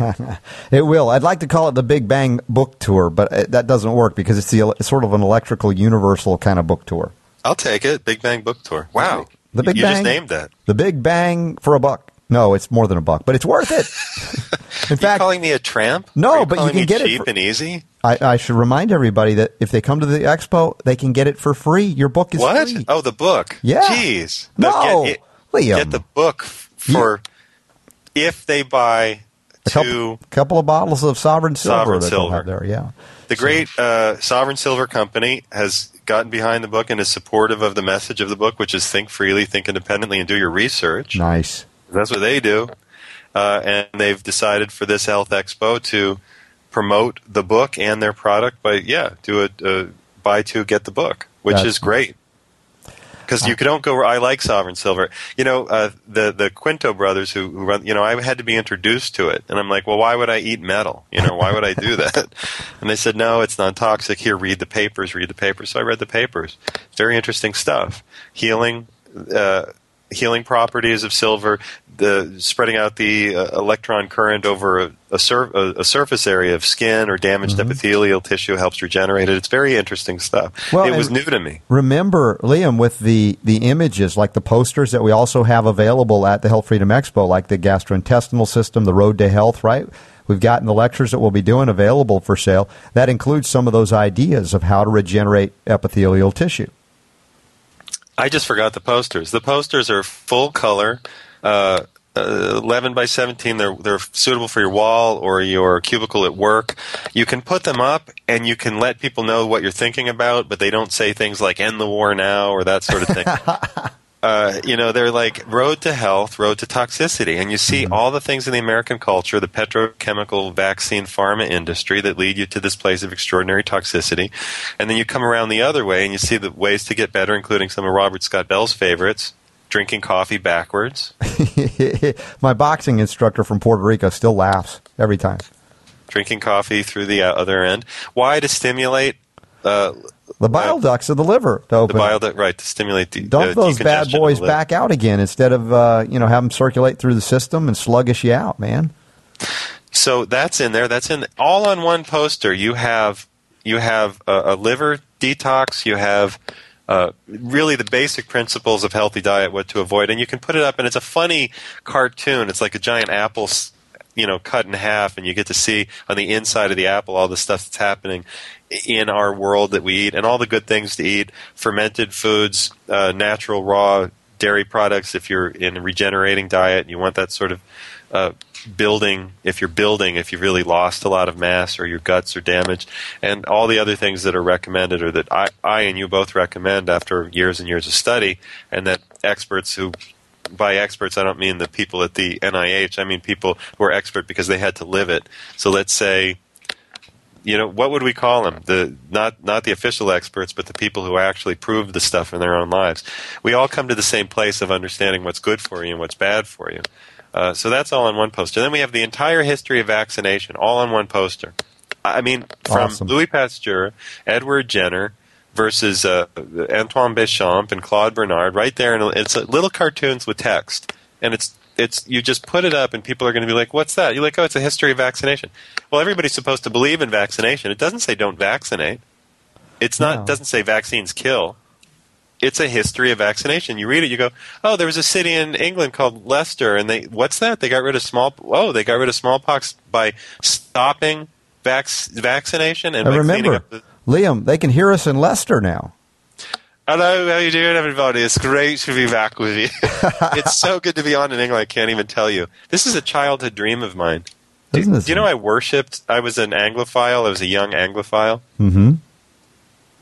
It will. I'd like to call it the Big Bang Book Tour, but it, that doesn't work because it's, the, it's sort of an electrical universal kind of book tour. I'll take it. Big Bang Book Tour. Wow. The Big you Bang, just named that. The Big Bang for a buck. No, it's more than a buck, but it's worth it. In fact, are you calling me a tramp? No, are you but you calling can me get cheap it for, and easy. I, I should remind everybody that if they come to the expo, they can get it for free. Your book is what? free. Oh, the book. Yeah. Jeez. No, get, it, Liam. Get the book for you, if they buy a two couple, couple of bottles of Sovereign Silver Sovereign that Silver. they'll have there. Yeah. The great uh, Sovereign Silver Company has gotten behind the book and is supportive of the message of the book, which is think freely, think independently, and do your research. Nice. That's what they do. Uh, and they've decided for this Health Expo to promote the book and their product by, yeah, do a, a buy two, get the book, which That's is great. Because you don't go, I like Sovereign Silver. You know, uh, the the Quinto brothers who, who run, you know, I had to be introduced to it. And I'm like, well, why would I eat metal? You know, why would I do that? And they said, no, it's non-toxic. Here, read the papers, read the papers. So I read the papers. Very interesting stuff. Healing, uh, healing properties of silver, the spreading out the uh, electron current over a, a, sur- a, a surface area of skin or damaged mm-hmm. epithelial tissue helps regenerate it. It's very interesting stuff. Well, it was new to me. Remember, Liam, with the, the images, like the posters that we also have available at the Health Freedom Expo, like the gastrointestinal system, the road to health, right? We've gotten the lectures that we'll be doing available for sale. That includes some of those ideas of how to regenerate epithelial tissue. I just forgot the posters. The posters are full color, uh, uh, eleven by seventeen. They're they're suitable for your wall or your cubicle at work. You can put them up and you can let people know what you're thinking about, but they don't say things like "end the war now" or that sort of thing. Uh, you know, they're like road to health, road to toxicity. And you see all the things in the American culture, the petrochemical, vaccine, pharma industry that lead you to this place of extraordinary toxicity. And then you come around the other way and you see the ways to get better, including some of Robert Scott Bell's favorites, drinking coffee backwards. My boxing instructor from Puerto Rico still laughs every time. Drinking coffee through the other end. Why? To stimulate... Uh, The bile ducts of the liver to open. The bile duct, right, to stimulate the Dump uh, those bad decongestion boys of the liver. back out again instead of, uh, you know, have them circulate through the system and sluggish you out, man. So that's in there. That's in all on one poster. You have you have a, a liver detox. You have uh, really the basic principles of healthy diet, what to avoid, and you can put it up. And it's a funny cartoon. It's like a giant apple, you know, cut in half, and you get to see on the inside of the apple all the stuff that's happening in our world that we eat, and all the good things to eat: fermented foods, uh, natural raw dairy products. If you're in a regenerating diet, and you want that sort of uh, building. If you're building, if you've really lost a lot of mass or your guts are damaged, and all the other things that are recommended, or that I, I and you both recommend after years and years of study, and that experts who. By experts, I don't mean the people at the N I H. I mean people who are expert because they had to live it. So let's say, you know, what would we call them? The not not the official experts, but the people who actually proved the stuff in their own lives. We all come to the same place of understanding what's good for you and what's bad for you. Uh, so that's all on one poster. Then we have the entire history of vaccination, all on one poster. I mean, from Awesome. Louis Pasteur, Edward Jenner, versus uh, Antoine Béchamp and Claude Bernard, right there, and it's uh, little cartoons with text, and it's it's you just put it up, and people are going to be like, "What's that?" You're like, "Oh, it's a history of vaccination." Well, everybody's supposed to believe in vaccination. It doesn't say don't vaccinate. It's not. No. It doesn't say vaccines kill. It's a history of vaccination. You read it, you go, "Oh, there was a city in England called Leicester, and they what's that? They got rid of small. Oh, they got rid of smallpox by stopping vac- vaccination and I by remember. cleaning up the." Liam, they can hear us in Leicester now. Hello, how you doing, everybody? It's great to be back with you. It's so good to be on in England, I can't even tell you. This is a childhood dream of mine. Do, Isn't do this you know I worshipped, I was an Anglophile, I was a young Anglophile. Mm-hmm.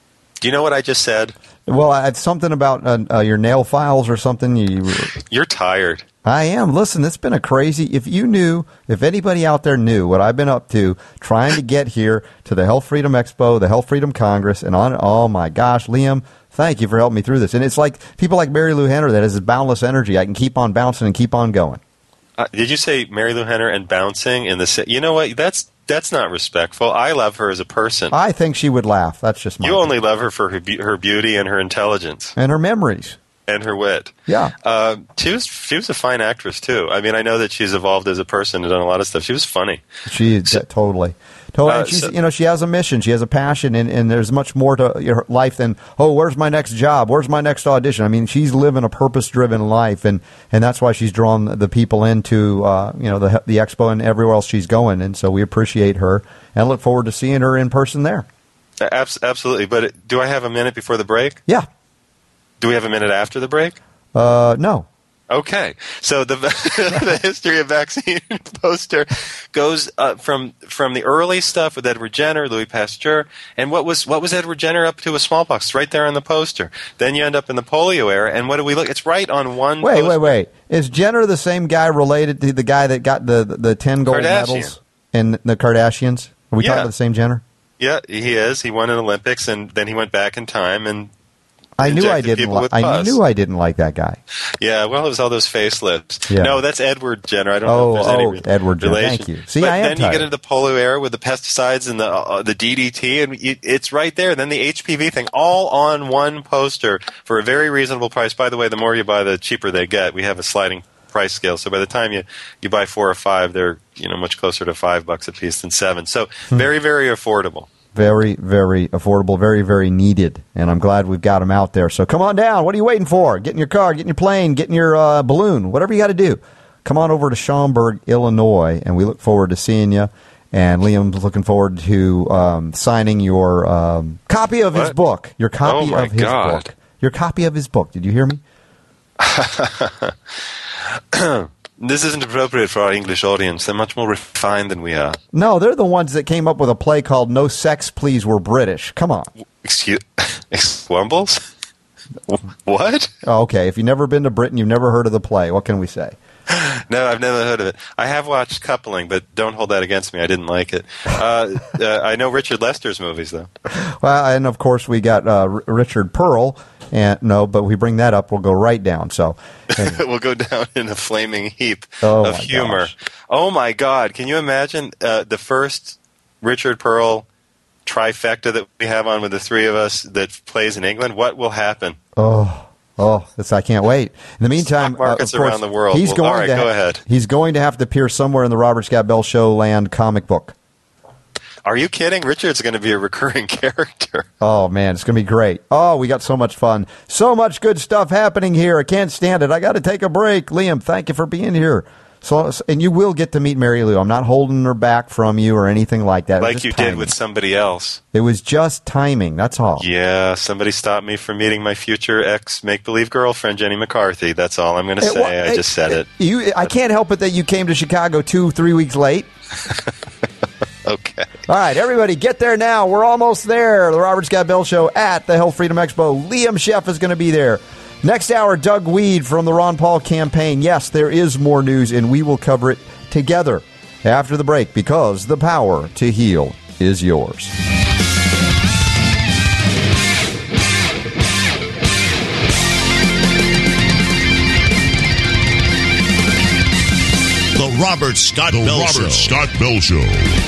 Do you know what I just said? Well, it's something about uh, uh, your nail files or something. You, You're tired. I am. Listen, it's been a crazy. If you knew, if anybody out there knew what I've been up to trying to get here to the Health Freedom Expo, the Health Freedom Congress, and on. Oh my gosh, Liam, thank you for helping me through this. And it's like people like Mary Lou Henner that has this boundless energy. I can keep on bouncing and keep on going. Uh, did you say Mary Lou Henner and bouncing in the? Si- you know what? That's that's not respectful. I love her as a person. I think she would laugh. That's just my you only love her for her, be- her beauty and her intelligence and her memories. And her wit. Yeah. Uh, she was she was a fine actress, too. I mean, I know that she's evolved as a person and done a lot of stuff. She was funny. She so, totally. Totally. Uh, she's, so, you know, she has a mission. She has a passion, and, and there's much more to her life than, oh, where's my next job? Where's my next audition? I mean, she's living a purpose-driven life, and, and that's why she's drawn the people into, uh, you know, the the expo and everywhere else she's going. And so we appreciate her and look forward to seeing her in person there. Absolutely. But do I have a minute before the break? Yeah. Do we have a minute after the break? Uh, no. Okay. So the the history of vaccine poster goes uh, from from the early stuff with Edward Jenner, Louis Pasteur, and what was what was Edward Jenner up to with smallpox? It's right there on the poster. Then you end up in the polio era, and what do we look? It's right on one. Wait, poster. wait, wait. Is Jenner the same guy related to the guy that got the the, the ten gold Kardashian. medals in the Kardashians? Are we Yeah. talking about the same Jenner? Yeah, he is. He won an Olympics, and then he went back in time and. I knew I didn't. Li- Li- I knew I didn't like that guy. Yeah, well, it was all those facelifts. Yeah. No, that's Edward Jenner. I don't Oh, know if there's any oh, re- Edward Jenner. relation. Thank you. See, but I am then you tired. get into the polio era with the pesticides and the uh, the D D T, and you, it's right there. Then the H P V thing, all on one poster for a very reasonable price. By the way, the more you buy, the cheaper they get. We have a sliding price scale, so by the time you, you buy four or five, they're you know much closer to five bucks a piece than seven. So Hmm. very, very affordable. Very, very affordable, very, very needed, and I'm glad we've got them out there. So come on down. What are you waiting for? Get in your car, get in your plane, get in your uh, balloon, whatever you got to do. Come on over to Schaumburg, Illinois, and we look forward to seeing you. And Liam's looking forward to um, signing your um, copy of his What? book. Your copy Oh, my of his God. book. Your copy of his book. Did you hear me? This isn't appropriate for our English audience. They're much more refined than we are. No, they're the ones that came up with a play called No Sex, Please, We're British. Come on. Excuse, Wumbles? What? Oh, okay, if you've never been to Britain, you've never heard of the play. What can we say? No, I've never heard of it. I have watched Coupling, but don't hold that against me. I didn't like it. Uh, uh, I know Richard Lester's movies, though. Well, and of course we got uh, R- Richard Pearl, and no, but we bring that up, we'll go right down. So, and, We'll go down in a flaming heap Oh, of my humor. gosh. Oh, my God. Can you imagine uh, the first Richard Pearl trifecta that we have on with the three of us that plays in England? What will happen? oh, oh, this I can't wait. In the meantime, Stock markets uh, of course, around the world. He's Well, going all right, to go ahead. He's going to have to appear somewhere in the Robert Scott Bell Show land comic book. Are you kidding? Richard's going to be a recurring character. Oh, man, it's going to be great. Oh, we got so much fun. So much good stuff happening here. I can't stand it. I got to take a break. Liam, thank you for being here. So, and you will get to meet Mary Lou. I'm not holding her back from you or anything like that. It was Like just you timing. did with somebody else. It was just timing. That's all. Yeah, somebody stopped me from meeting my future ex make-believe girlfriend, Jenny McCarthy. That's all I'm going to It say. wa- I it- just said it. You, I can't help it that you came to Chicago two, three weeks late. Okay. All right, everybody, get there now. We're almost there. The Robert Scott Bell Show at the Health Freedom Expo. Liam Sheff is going to be there. Next hour, Doug Weed from the Ron Paul campaign. Yes, there is more news, and we will cover it together after the break because the power to heal is yours. The Robert Scott The Bell Robert Show. Scott Bell Show.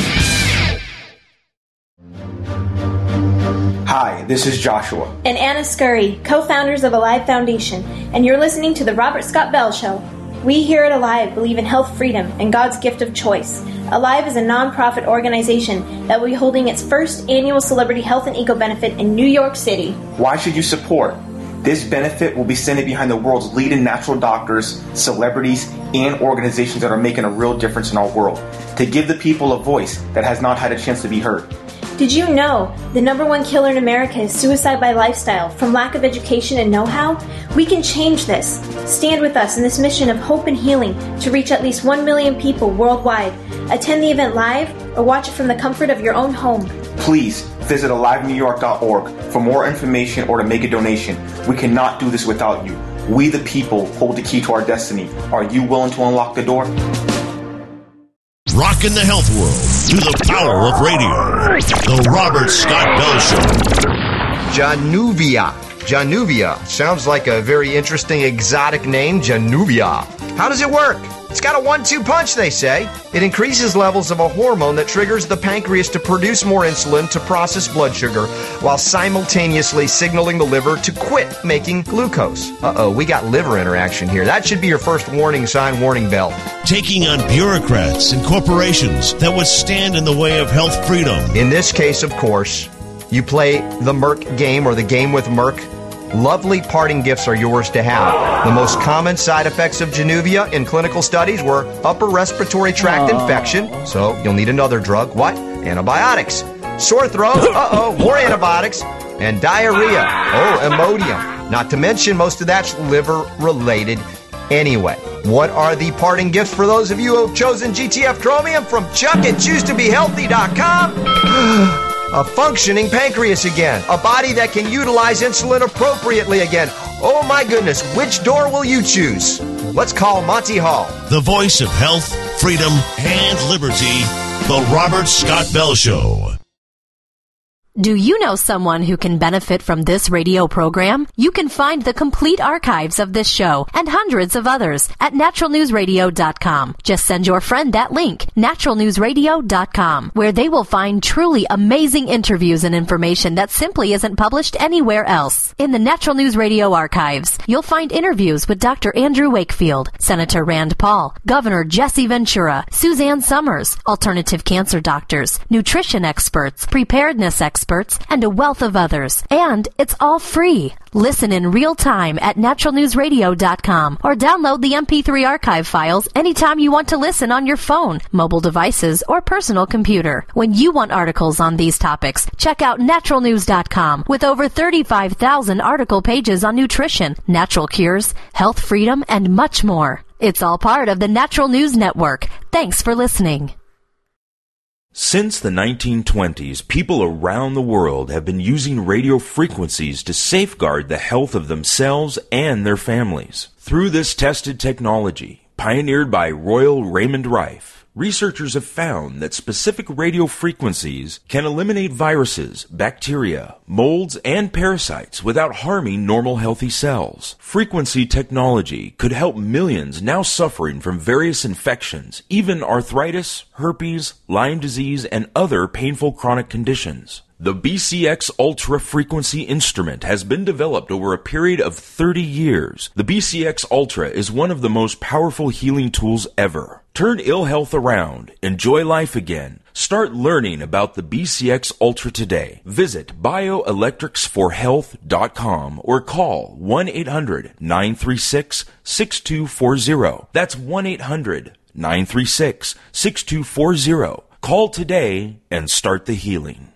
Hi, this is Joshua. And Anna Scurry, co-founders of Alive Foundation, and you're listening to the Robert Scott Bell Show. We here at Alive believe in health freedom and God's gift of choice. Alive is a non-profit organization that will be holding its first annual Celebrity Health and Eco Benefit in New York City. Why should you support? This benefit will be standing behind the world's leading natural doctors, celebrities, and organizations that are making a real difference in our world, to give the people a voice that has not had a chance to be heard. Did you know the number one killer in America is suicide by lifestyle from lack of education and know-how? We can change this. Stand with us in this mission of hope and healing to reach at least one million people worldwide. Attend the event live or watch it from the comfort of your own home. Please visit alive new york dot org for more information or to make a donation. We cannot do this without you. We the people hold the key to our destiny. Are you willing to unlock the door? Rockin' the health world through the power of radio. The Robert Scott Bell Show. Januvia. Januvia. Sounds like a very interesting exotic name, Januvia. How does it work? It's got a one two punch, they say. It increases levels of a hormone that triggers the pancreas to produce more insulin to process blood sugar while simultaneously signaling the liver to quit making glucose. Uh-oh, we got liver interaction here. That should be your first warning sign, warning bell. Taking on bureaucrats and corporations that would stand in the way of health freedom. In this case, of course, you play the Merck game or the game with Merck. Lovely parting gifts are yours to have. The most common side effects of Januvia in clinical studies were upper respiratory tract Aww. infection, so you'll need another drug. What? Antibiotics. Sore throat, uh-oh, more antibiotics. And diarrhea, oh, Imodium. Not to mention most of that's liver-related anyway. What are the parting gifts for those of you who have chosen G T F Chromium from Chuck at choose to be healthy dot com? A functioning pancreas again. A body that can utilize insulin appropriately again. Oh my goodness, which door will you choose? Let's call Monty Hall. The voice of health, freedom, and liberty. The Robert Scott Bell Show. Do you know someone who can benefit from this radio program? You can find the complete archives of this show and hundreds of others at natural news radio dot com. Just send your friend that link, natural news radio dot com, where they will find truly amazing interviews and information that simply isn't published anywhere else. In the Natural News Radio archives, you'll find interviews with Doctor Andrew Wakefield, Senator Rand Paul, Governor Jesse Ventura, Suzanne Summers, alternative cancer doctors, nutrition experts, preparedness experts, experts, and a wealth of others. And it's all free. Listen in real time at natural news radio dot com or download the M P three archive files anytime you want to listen on your phone, mobile devices, or personal computer. When you want articles on these topics, check out natural news dot com with over thirty-five thousand article pages on nutrition, natural cures, health freedom, and much more. It's all part of the Natural News Network. Thanks for listening. Since the nineteen twenties, people around the world have been using radio frequencies to safeguard the health of themselves and their families. Through this tested technology, pioneered by Royal Raymond Rife, researchers have found that specific radio frequencies can eliminate viruses, bacteria, molds, and parasites without harming normal healthy cells. Frequency technology could help millions now suffering from various infections, even arthritis, herpes, Lyme disease, and other painful chronic conditions. The B C X Ultra Frequency instrument has been developed over a period of thirty years. The B C X Ultra is one of the most powerful healing tools ever. Turn ill health around. Enjoy life again. Start learning about the B C X Ultra today. Visit bioelectrics for health dot com or call one eight hundred nine three six six two four zero. That's one eight hundred nine three six six two four zero. Call today and start the healing.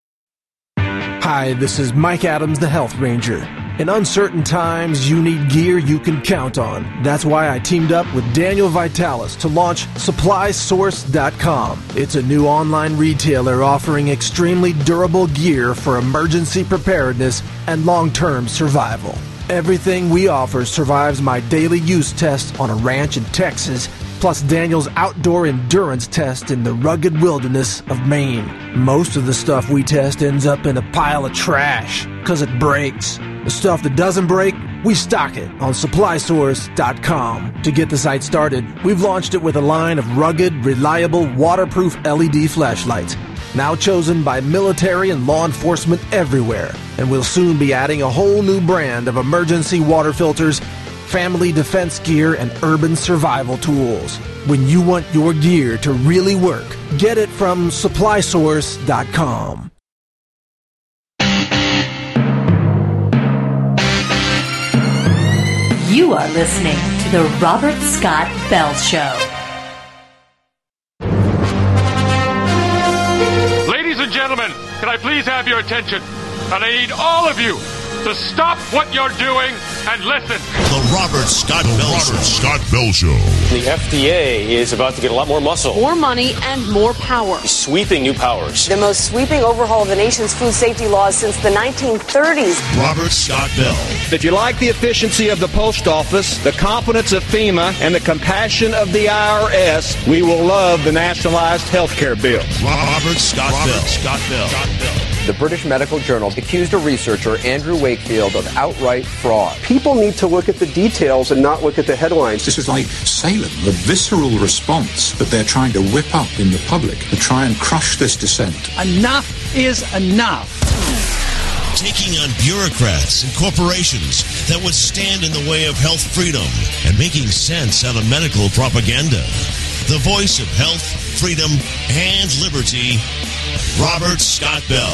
Hi, this is Mike Adams, the Health Ranger. In uncertain times, you need gear you can count on. That's why I teamed up with Daniel Vitalis to launch supply source dot com. It's a new online retailer offering extremely durable gear for emergency preparedness and long-term survival. Everything we offer survives my daily use test on a ranch in Texas, plus Daniel's outdoor endurance test in the rugged wilderness of Maine. Most of the stuff we test ends up in a pile of trash, because it breaks. The stuff that doesn't break, we stock it on supply source dot com. To get the site started, we've launched it with a line of rugged, reliable, waterproof L E D flashlights, now chosen by military and law enforcement everywhere. And we'll soon be adding a whole new brand of emergency water filters, family defense gear, and urban survival tools. When you want your gear to really work, get it from supply source dot com. You are listening to the Robert Scott Bell Show. Ladies and gentlemen, can I please have your attention? And I need all of you to stop what you're doing and listen. The Robert Scott Bell Show. Robert Scott Bell Show. The F D A is about to get a lot more muscle. More money and more power. Sweeping new powers. The most sweeping overhaul of the nation's food safety laws since the nineteen thirties. Robert Scott Bell. If you like the efficiency of the post office, the competence of FEMA, and the compassion of the I R S, we will love the nationalized health care bill. Robert Scott Robert Bell. Scott Bell. Scott Bell. The British Medical Journal accused a researcher, Andrew Wakefield, of outright fraud. People need to look at the details and not look at the headlines. This is like Salem, the visceral response that they're trying to whip up in the public to try and crush this dissent. Enough is enough. Taking on bureaucrats and corporations that would stand in the way of health freedom and making sense out of medical propaganda. The voice of health, freedom, and liberty, Robert Scott Bell.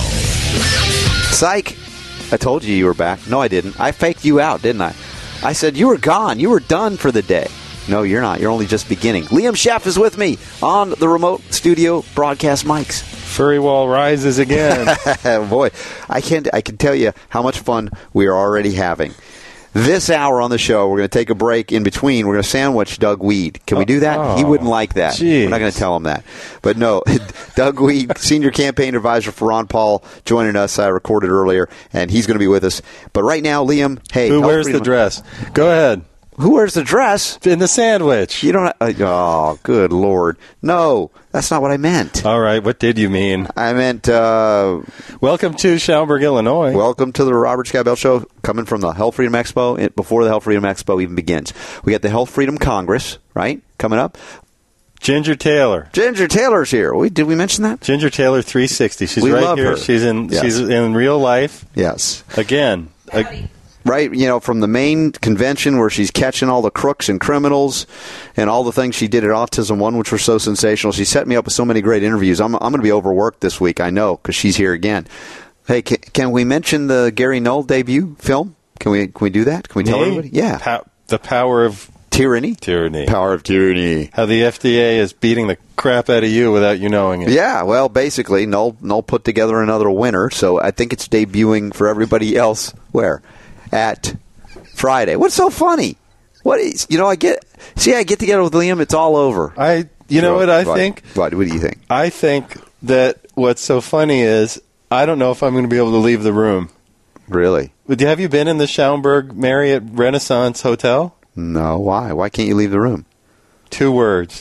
Psych. I told you you were back. No, I didn't. I faked you out, didn't I? I said you were gone. You were done for the day. No, you're not. You're only just beginning. Liam Schaff is with me on the remote studio broadcast mics. Furry wall rises again. Boy, I can't. I can tell you how much fun we are already having. This hour on the show, we're going to take a break in between. We're going to sandwich Doug Weed. Can we do that? Oh, he wouldn't like that. Geez. We're not going to tell him that. But no, Doug Weed, Senior Campaign Advisor for Ron Paul, joining us. I recorded earlier, and he's going to be with us. But right now, Liam, hey. Who wears the dress? Go ahead. Who wears the dress? In the sandwich. You don't. Uh, oh, good Lord. No, that's not what I meant. All right, what did you mean? I meant. Uh, welcome to Schaumburg, Illinois. Welcome to the Robert Scott Bell Show, coming from the Health Freedom Expo. It, before the Health Freedom Expo even begins, we got the Health Freedom Congress, right, coming up. Ginger Taylor. Ginger Taylor's here. We, did we mention that? Ginger Taylor three sixty. She's we right love here. Her. She's in. Yes. She's in real life. Yes. Again. A, Right, you know, from the main convention where she's catching all the crooks and criminals and all the things she did at Autism One, which were so sensational. She set me up with so many great interviews. I'm, I'm going to be overworked this week, I know, because she's here again. Hey, can, can we mention the Gary Null debut film? Can we can we do that? Can we tell Me? everybody? Yeah. Pa- the power of tyranny. Tyranny. Power of tyranny. How the F D A is beating the crap out of you without you knowing it. Yeah, well, basically, Null, Null put together another winner, so I think it's debuting for everybody else. Where? At Friday. What's so funny? What is, you know, I get, see, I get together with Liam, it's all over. I, you know what I what, think? What, what do you think? I think that what's so funny is I don't know if I'm going to be able to leave the room. Really? But have you been in the Schaumburg Marriott Renaissance Hotel? No, why? Why can't you leave the room? Two words.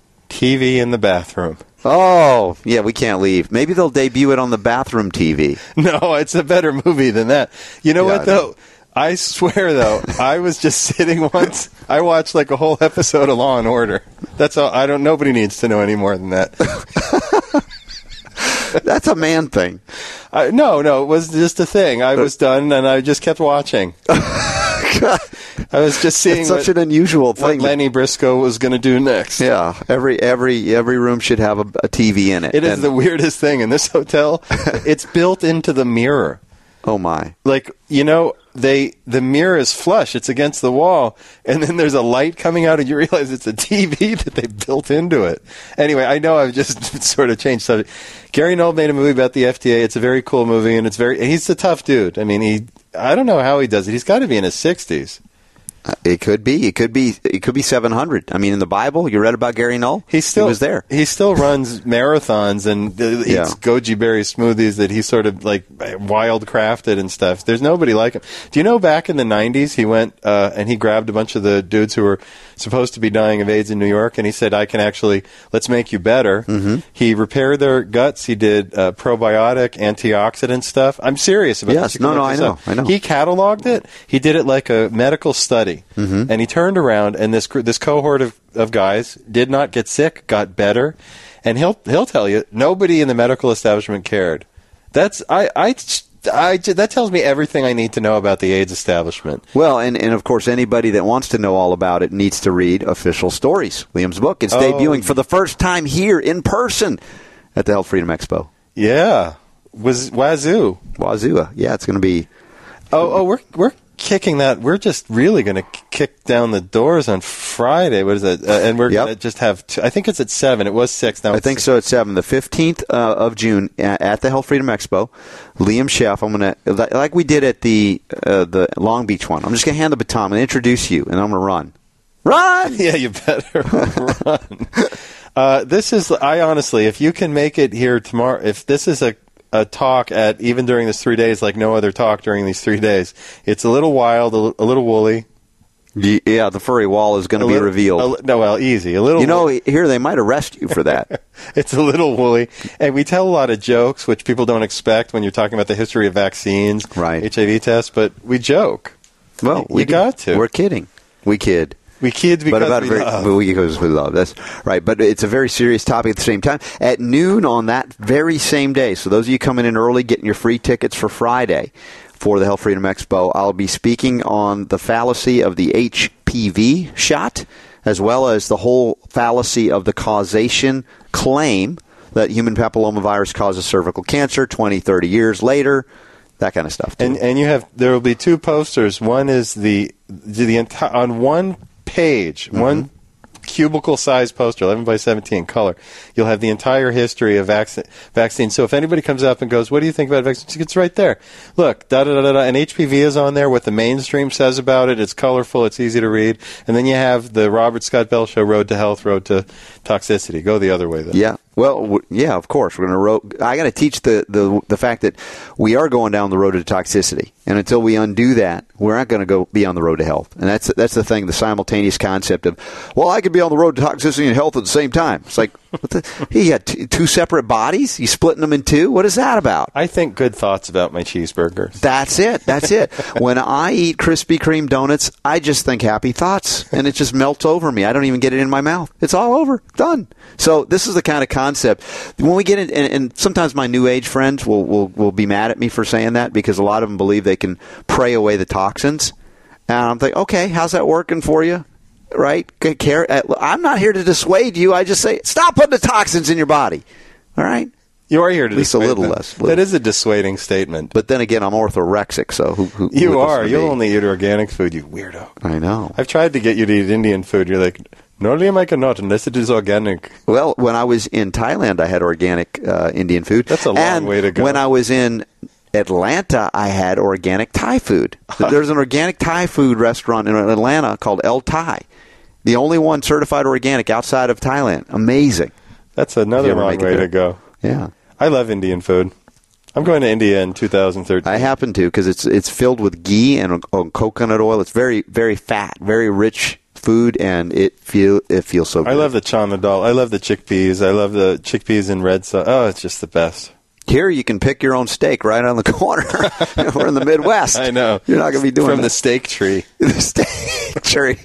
T V in the bathroom. Oh, yeah, we can't leave. Maybe they'll debut it on the bathroom T V. No, it's a better movie than that. You know yeah, what, though? I swear, though, I was just sitting once. I watched like a whole episode of Law and Order. That's all. I don't. Nobody needs to know any more than that. That's a man thing. I, no, no, it was just a thing. I was done, and I just kept watching. I was just seeing it's such what, an unusual thing. What Lenny Briscoe was going to do next. Yeah, every every every room should have a, a T V in it. It is and, the weirdest thing in this hotel. It's built into the mirror. Oh my! Like, you know, they the mirror is flush; it's against the wall, and then there's a light coming out, and you realize it's a T V that they built into it. Anyway, I know I've just sort of changed subject. Gary Null made a movie about the F D A. It's a very cool movie, and it's very he's a tough dude. I mean, he I don't know how he does it. He's got to be in his sixties. Uh, it could be. It could be. It could be seven hundred. I mean, in the Bible, you read about Gary Null. He still he was there. He still runs marathons and uh, eats yeah. goji berry smoothies that he sort of like wild crafted and stuff. There's nobody like him. Do you know back in the nineties he went uh, and he grabbed a bunch of the dudes who were supposed to be dying of AIDS in New York and he said, "I can actually let's make you better." Mm-hmm. He repaired their guts. He did uh, probiotic antioxidant stuff. I'm serious about yes, this. No, no, I know, I know. He cataloged it. He did it like a medical study, mm-hmm. and he turned around and this this cohort of, of guys did not get sick, got better, and he'll he'll tell you nobody in the medical establishment cared. That's I I. I, that tells me everything I need to know about the AIDS establishment. Well, and, and of course, anybody that wants to know all about it needs to read Official Stories, Liam's book. It's oh. debuting for the first time here in person at the Health Freedom Expo. Yeah. Was Wazoo. Wazoo. Yeah, it's going to be... Oh, oh, we're we're kicking that. We're just really going to kick down the doors on Friday. What is it? Uh, and we're yep. going to just have. Two, I think it's at seven. It was six. Now I it's think six. so. At seven, the fifteenth uh, of June at the Health Freedom Expo. Liam Schaff. I'm going to like we did at the uh, the Long Beach one. I'm just going to hand the baton and introduce you, and I'm going to run. Run! Yeah, you better run. Uh, this is, I honestly, if you can make it here tomorrow, if this is a, a talk at, even during this three days, like no other talk during these three days, it's a little wild, a, a little woolly. Yeah, the furry wall is going to be little, revealed. A, no, well, easy. A little. You know, here they might arrest you for that. It's a little woolly, and we tell a lot of jokes, which people don't expect when you're talking about the history of vaccines, right? H I V tests, but we joke. Well, we we got to. We're kidding. We kid. We kid because but about we very, love. Because we love. That's right. But it's a very serious topic at the same time. At noon on that very same day, so those of you coming in early, getting your free tickets for Friday for the Health Freedom Expo, I'll be speaking on the fallacy of the H P V shot, as well as the whole fallacy of the causation claim that human papillomavirus causes cervical cancer twenty, thirty years later, that kind of stuff. Too. And and you have there will be two posters. One is the the entire on one page, mm-hmm. one cubicle-sized poster, eleven by seventeen color. You'll have the entire history of vaccine. Vaccine. So if anybody comes up and goes, "What do you think about vaccines?" It's right there. Look, da da da da. And H P V is on there. What the mainstream says about it. It's colorful. It's easy to read. And then you have the Robert Scott Bell Show, Road to Health, Road to Toxicity. Go the other way, though. Yeah. Well, w- yeah, of course. We're going to. Ro- I got to teach the, the the fact that we are going down the road to toxicity, and until we undo that, we're not going to go be on the road to health. And that's that's the thing. The simultaneous concept of, well, I could be on the road to toxicity and health at the same time. It's like, what the, he had t- two separate bodies. You splitting them in two. What is that about? I think good thoughts about my cheeseburgers. That's it. That's it. When I eat Krispy Kreme donuts, I just think happy thoughts, and it just melts over me. I don't even get it in my mouth. It's all over. Done. So this is the kind of concept. When we get in, and, and sometimes my New Age friends will, will will be mad at me for saying that because a lot of them believe they can pray away the toxins. And I'm thinking, okay, how's that working for you? Right? Care. I'm not here to dissuade you. I just say, stop putting the toxins in your body. All right? You are here to at least a little them. less. Little. That is a dissuading statement. But then again, I'm orthorexic, so who? who you who are. You'll only eat organic food, you weirdo. I know. I've tried to get you to eat Indian food. You're like, normally I cannot unless it is organic. Well, when I was in Thailand, I had organic uh, Indian food. That's a long and way to go. When I was in Atlanta, I had organic Thai food. There's an organic Thai food restaurant in Atlanta called El Thai. The only one certified organic outside of Thailand. Amazing. That's another long way to go. Yeah. I love Indian food. I'm going to India in two thousand thirteen. I happen to because it's it's filled with ghee and uh, coconut oil. It's very very fat, very rich food, and it feel it feels so good. I love the chana dal. I love the chickpeas. I love the chickpeas in red sauce. Oh, it's just the best. Here you can pick your own steak right on the corner. We're in the Midwest. I know. You're not going to be doing from that. The steak tree. The steak tree.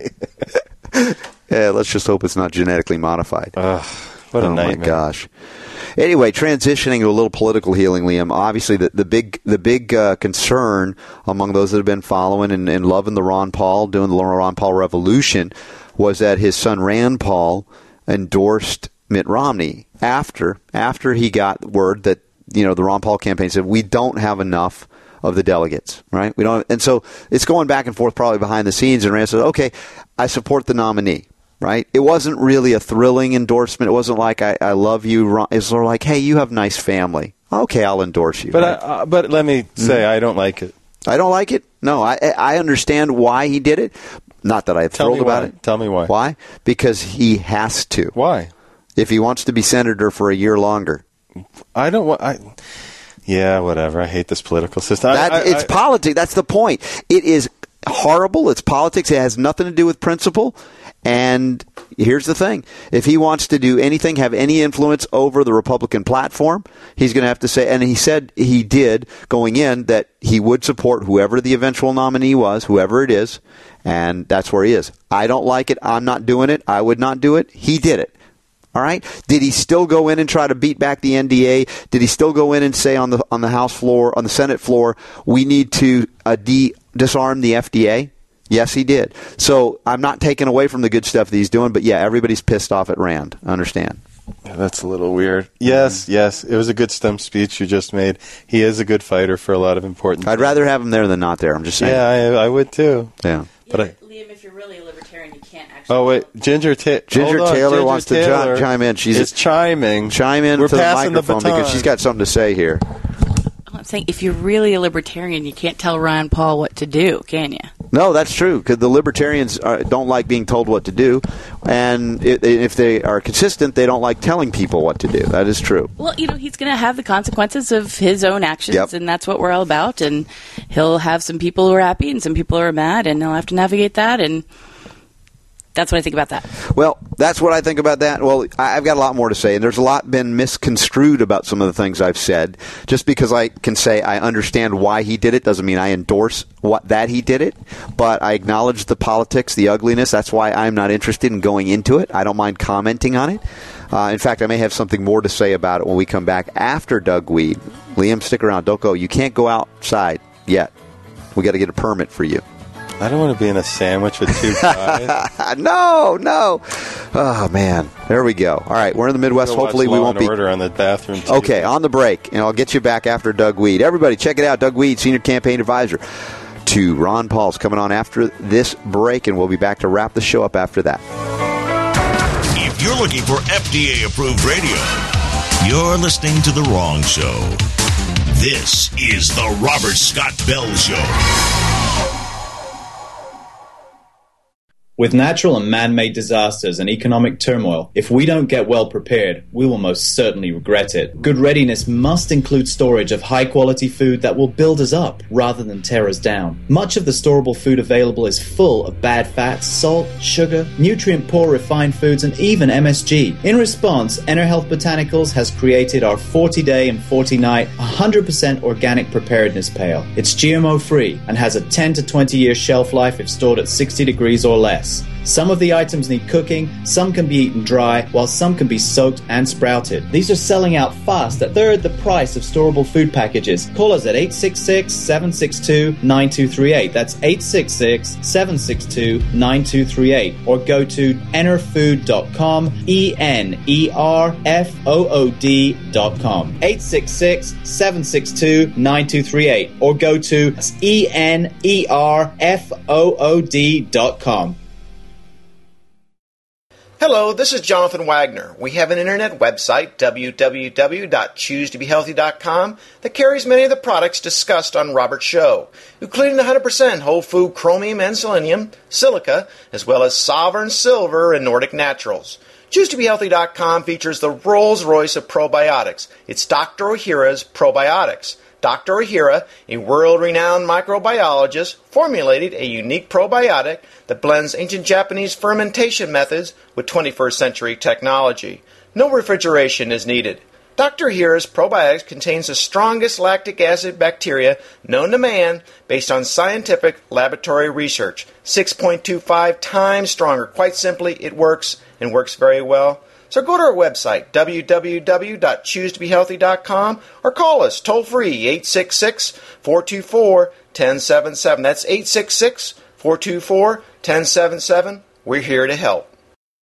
Yeah, let's just hope it's not genetically modified. Ugh, what a oh nightmare. my gosh. Anyway, transitioning to a little political healing, Liam. Obviously, the, the big the big uh, concern among those that have been following and, and loving the Ron Paul, doing the Ron Paul revolution, was that his son Rand Paul endorsed Mitt Romney after after he got word that, you know, the Ron Paul campaign said we don't have enough of the delegates, right? We don't, and so it's going back and forth probably behind the scenes. And Rand said, "Okay, I support the nominee." Right? It wasn't really a thrilling endorsement. It wasn't like, I, I love you. Ron. It's sort of like, hey, you have a nice family. Okay, I'll endorse you. But right? I, uh, but let me say, mm-hmm. I don't like it. I don't like it? No, I I understand why he did it. Not that I'm thrilled about why. it. Tell me why. Why? Because he has to. Why? If he wants to be senator for a year longer. I don't want... I, yeah, whatever. I hate this political system. That, I, I, it's I, politics. That's the point. It is horrible. It's politics. It has nothing to do with principle. And here's the thing. If he wants to do anything, have any influence over the Republican platform, he's going to have to say, and he said he did going in, that he would support whoever the eventual nominee was, whoever it is, and that's where he is. I don't like it. I'm not doing it. I would not do it. He did it. All right. Did he still go in and try to beat back the N D A? Did he still go in and say on the on the House floor, on the Senate floor, we need to uh, de- disarm the F D A? Yes, he did. So I'm not taking away from the good stuff that he's doing, but yeah, everybody's pissed off at Rand. I understand. Yeah, that's a little weird. Yes, yes. It was a good stump speech you just made. He is a good fighter for a lot of important I'd things. rather have him there than not there. I'm just saying. Yeah, I, I would too. Yeah. But yeah, I, Liam, if you're really a libertarian, you can't actually... Oh, wait. Ginger, ta- Ginger hold on. Taylor Ginger wants Taylor to chime in. She's is chiming. Chime in We're to the passing microphone the baton. because she's got something to say here. I'm saying if you're really a libertarian, you can't tell Ron Paul what to do, can you? No, that's true, because the libertarians are, don't like being told what to do, and it, if they are consistent, they don't like telling people what to do. That is true. Well, you know, he's going to have the consequences of his own actions, yep. and that's what we're all about, and he'll have some people who are happy and some people who are mad, and he'll have to navigate that, and that's what I think about that. Well, that's what I think about that. Well, I've got a lot more to say, and there's a lot been misconstrued about some of the things I've said. Just because I can say I understand why he did it doesn't mean I endorse what that he did it, but I acknowledge the politics, the ugliness. That's why I'm not interested in going into it. I don't mind commenting on it. Uh, in fact, I may have something more to say about it when we come back after Doug Weed. Liam, stick around. Don't go. You can't go outside yet. We got to get a permit for you. I don't want to be in a sandwich with two guys. no, no. Oh, man. There we go. All right, we're in the Midwest. Hopefully we won't be. Order on the bathroom too. Okay, on the break, and I'll get you back after Doug Weed. Everybody, check it out. Doug Weed, Senior Campaign Advisor to Ron Paul's coming on after this break, and we'll be back to wrap the show up after that. If you're looking for F D A-approved radio, you're listening to the wrong show. This is the Robert Scott Bell Show. With natural and man-made disasters and economic turmoil, if we don't get well prepared, we will most certainly regret it. Good readiness must include storage of high-quality food that will build us up rather than tear us down. Much of the storable food available is full of bad fats, salt, sugar, nutrient-poor refined foods, and even M S G. In response, EnerHealth Botanicals has created our forty-day and forty-night one hundred percent organic preparedness pail. It's G M O-free and has a ten to twenty year shelf life if stored at sixty degrees or less. Some of the items need cooking, some can be eaten dry, while some can be soaked and sprouted. These are selling out fast at third the price of storable food packages. Call us at eight six six, seven six two, nine two three eight. That's eight six six, seven six two, nine two three eight. Or go to enerfood dot com, E N E R F O O D dot com. eight six six, seven six two, nine two three eight. Or go to E N E R F O O D dot com. Hello, this is Jonathan Wagner. We have an internet website, w w w dot choose to be healthy dot com, that carries many of the products discussed on Robert's show, including one hundred percent whole food chromium and selenium, silica, as well as Sovereign Silver and Nordic Naturals. choose to be healthy dot com features the Rolls-Royce of probiotics. It's Doctor Ohhira's Probiotics. Doctor Ohhira, a world-renowned microbiologist, formulated a unique probiotic that blends ancient Japanese fermentation methods with twenty-first century technology. No refrigeration is needed. Doctor Ohhira's probiotics contains the strongest lactic acid bacteria known to man based on scientific laboratory research. six point two five times stronger. Quite simply, it works and works very well. So go to our website, w w w dot choose to be healthy dot com, or call us toll-free, eight six six, four two four, one zero seven seven. That's eight six six, four two four, one zero seven seven. We're here to help.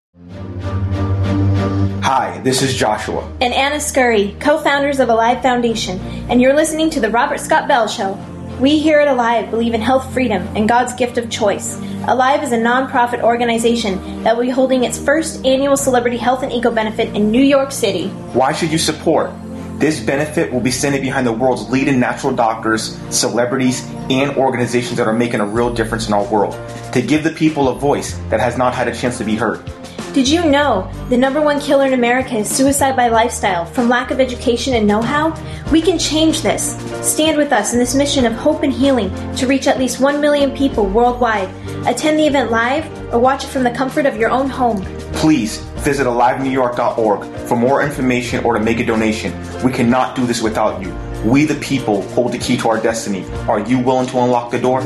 Hi, this is Joshua. And Anna Scurry, co-founders of Alive Foundation, and you're listening to The Robert Scott Bell Show. We here at Alive believe in health freedom and God's gift of choice. Alive is a non-profit organization that will be holding its first annual Celebrity Health and Eco Benefit in New York City. Why should you support? This benefit will be standing behind the world's leading natural doctors, celebrities, and organizations that are making a real difference in our world, to give the people a voice that has not had a chance to be heard. Did you know the number one killer in America is suicide by lifestyle from lack of education and know-how? We can change this. Stand with us in this mission of hope and healing to reach at least one million people worldwide. Attend the event live or watch it from the comfort of your own home. Please visit alive new york dot org for more information or to make a donation. We cannot do this without you. We the people hold the key to our destiny. Are you willing to unlock the door?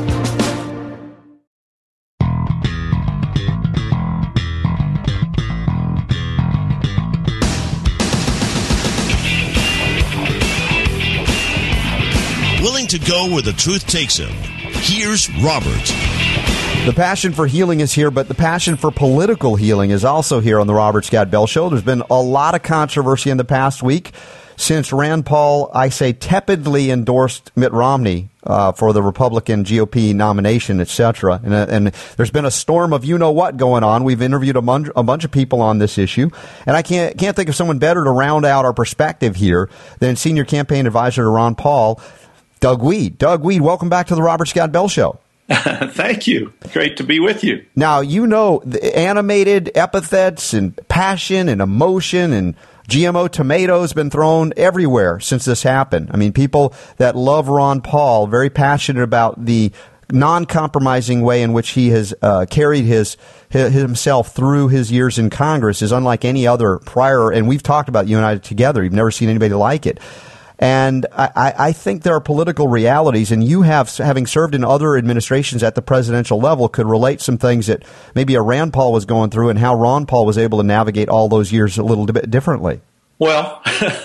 Willing to go where the truth takes him. Here's Robert. The passion for healing is here, but the passion for political healing is also here on the Robert Scott Bell Show. There's been a lot of controversy in the past week since Rand Paul, I say, tepidly endorsed Mitt Romney uh, for the Republican G O P nomination, et cetera. And, uh, and there's been a storm of you-know-what going on. We've interviewed a, mun- a bunch of people on this issue, and I can't can't think of someone better to round out our perspective here than Senior Campaign Advisor to Ron Paul, Doug Weed. Doug Weed, welcome back to the Robert Scott Bell Show. Thank you. Great to be with you. Now, you know, the animated epithets and passion and emotion and G M O tomatoes been thrown everywhere since this happened. I mean, people that love Ron Paul, very passionate about the non-compromising way in which he has uh, carried his, his himself through his years in Congress is unlike any other prior, and we've talked about you and I together. You've never seen anybody like it. And I, I think there are political realities, and you have, having served in other administrations at the presidential level, could relate some things that maybe a Rand Paul was going through and how Ron Paul was able to navigate all those years a little bit differently. Well,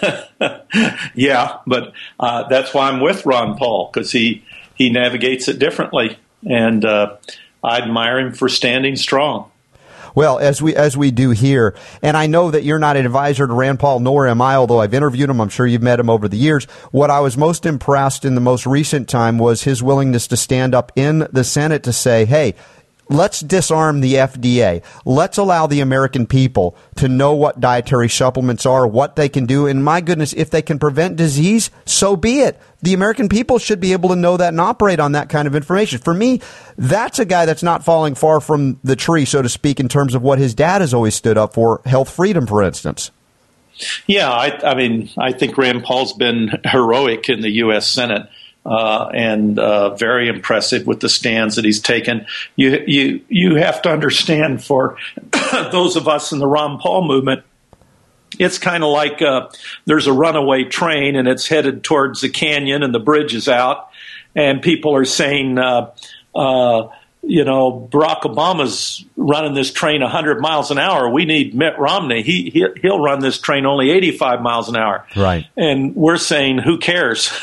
yeah, but uh, that's why I'm with Ron Paul, because he, he navigates it differently, and uh, I admire him for standing strong. Well, as we as we do here, and I know that you're not an advisor to Rand Paul, nor am I, although I've interviewed him. I'm sure you've met him over the years. What I was most impressed in the most recent time was his willingness to stand up in the Senate to say, hey, let's disarm the F D A. Let's allow the American people to know what dietary supplements are, what they can do. And my goodness, if they can prevent disease, so be it. The American people should be able to know that and operate on that kind of information. For me, that's a guy that's not falling far from the tree, so to speak, in terms of what his dad has always stood up for, health freedom, for instance. Yeah, I, I mean, I think Rand Paul's been heroic in the U S Senate. Uh, and uh, very impressive with the stands that he's taken. You you you have to understand, for those of us in the Ron Paul movement, it's kind of like uh, there's a runaway train and it's headed towards the canyon and the bridge is out, and people are saying, uh, uh, you know, Barack Obama's running this train one hundred miles an hour. We need Mitt Romney. He, he he'll run this train only eighty-five miles an hour. Right. And we're saying, who cares?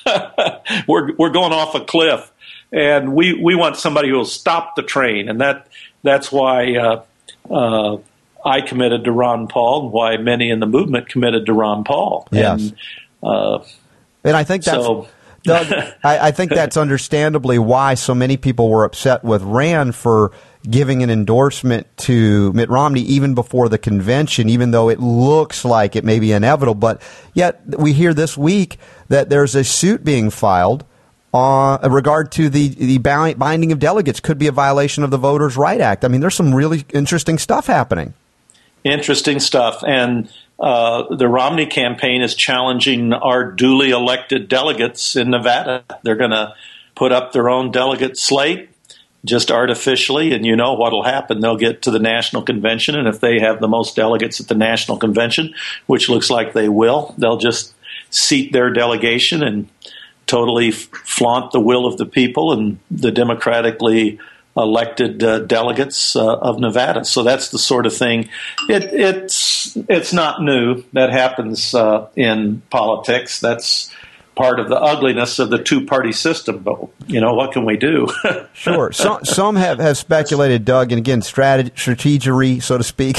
we're we're going off a cliff, and we, we want somebody who will stop the train, and that that's why uh, uh, I committed to Ron Paul, and why many in the movement committed to Ron Paul. Yes. And, uh, and I think that's. So, Doug, I, I think that's understandably why so many people were upset with Rand for giving an endorsement to Mitt Romney even before the convention, even though it looks like it may be inevitable. But yet we hear this week that there's a suit being filed uh, in regard to the, the binding of delegates. Could be a violation of the Voters' Right Act. I mean, there's some really interesting stuff happening. Interesting stuff. And Uh, the Romney campaign is challenging our duly elected delegates in Nevada. They're going to put up their own delegate slate just artificially, and you know what will happen. They'll get to the national convention, and if they have the most delegates at the national convention, which looks like they will, they'll just seat their delegation and totally f- flaunt the will of the people and the democratically elected uh, delegates uh, of Nevada. So that's the sort of thing. It, it's it's not new. That happens uh, in politics. That's part of the ugliness of the two-party system. But, you know, what can we do? Sure. Some, some have, have speculated, Doug, and again, strat- strategery, so to speak,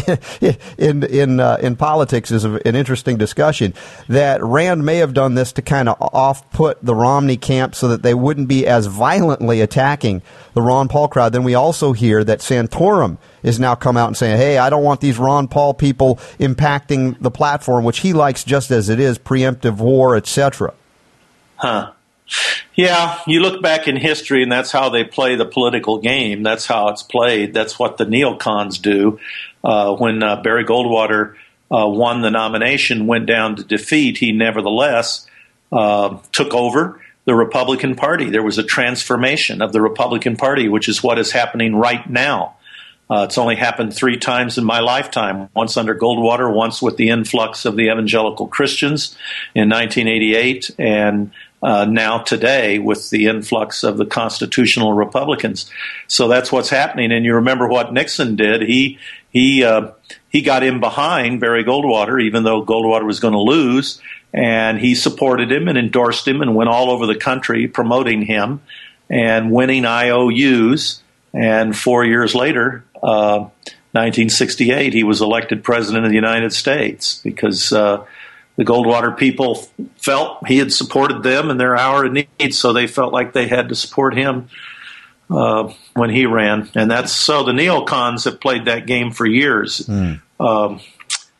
in in uh, in politics is a, an interesting discussion, that Rand may have done this to kind of off-put the Romney camp so that they wouldn't be as violently attacking the Ron Paul crowd. Then we also hear that Santorum is now come out and saying, hey, I don't want these Ron Paul people impacting the platform, which he likes just as it is, preemptive war, et cetera. Huh. Yeah, you look back in history, and that's how they play the political game. That's how it's played. That's what the neocons do. Uh, when uh, Barry Goldwater uh, won the nomination, went down to defeat, he nevertheless uh, took over the Republican Party. There was a transformation of the Republican Party, which is what is happening right now. Uh, it's only happened three times in my lifetime, once under Goldwater, once with the influx of the evangelical Christians in nineteen eighty-eight, and uh, now today with the influx of the constitutional Republicans. So that's what's happening. And you remember what Nixon did. He he uh, he got in behind Barry Goldwater, even though Goldwater was going to lose, and he supported him and endorsed him and went all over the country promoting him and winning I O Us. And four years later, uh, nineteen sixty-eight, he was elected president of the United States because uh, the Goldwater people felt he had supported them in their hour of need, so they felt like they had to support him uh, when he ran. And that's so the neocons have played that game for years. Mm. Um,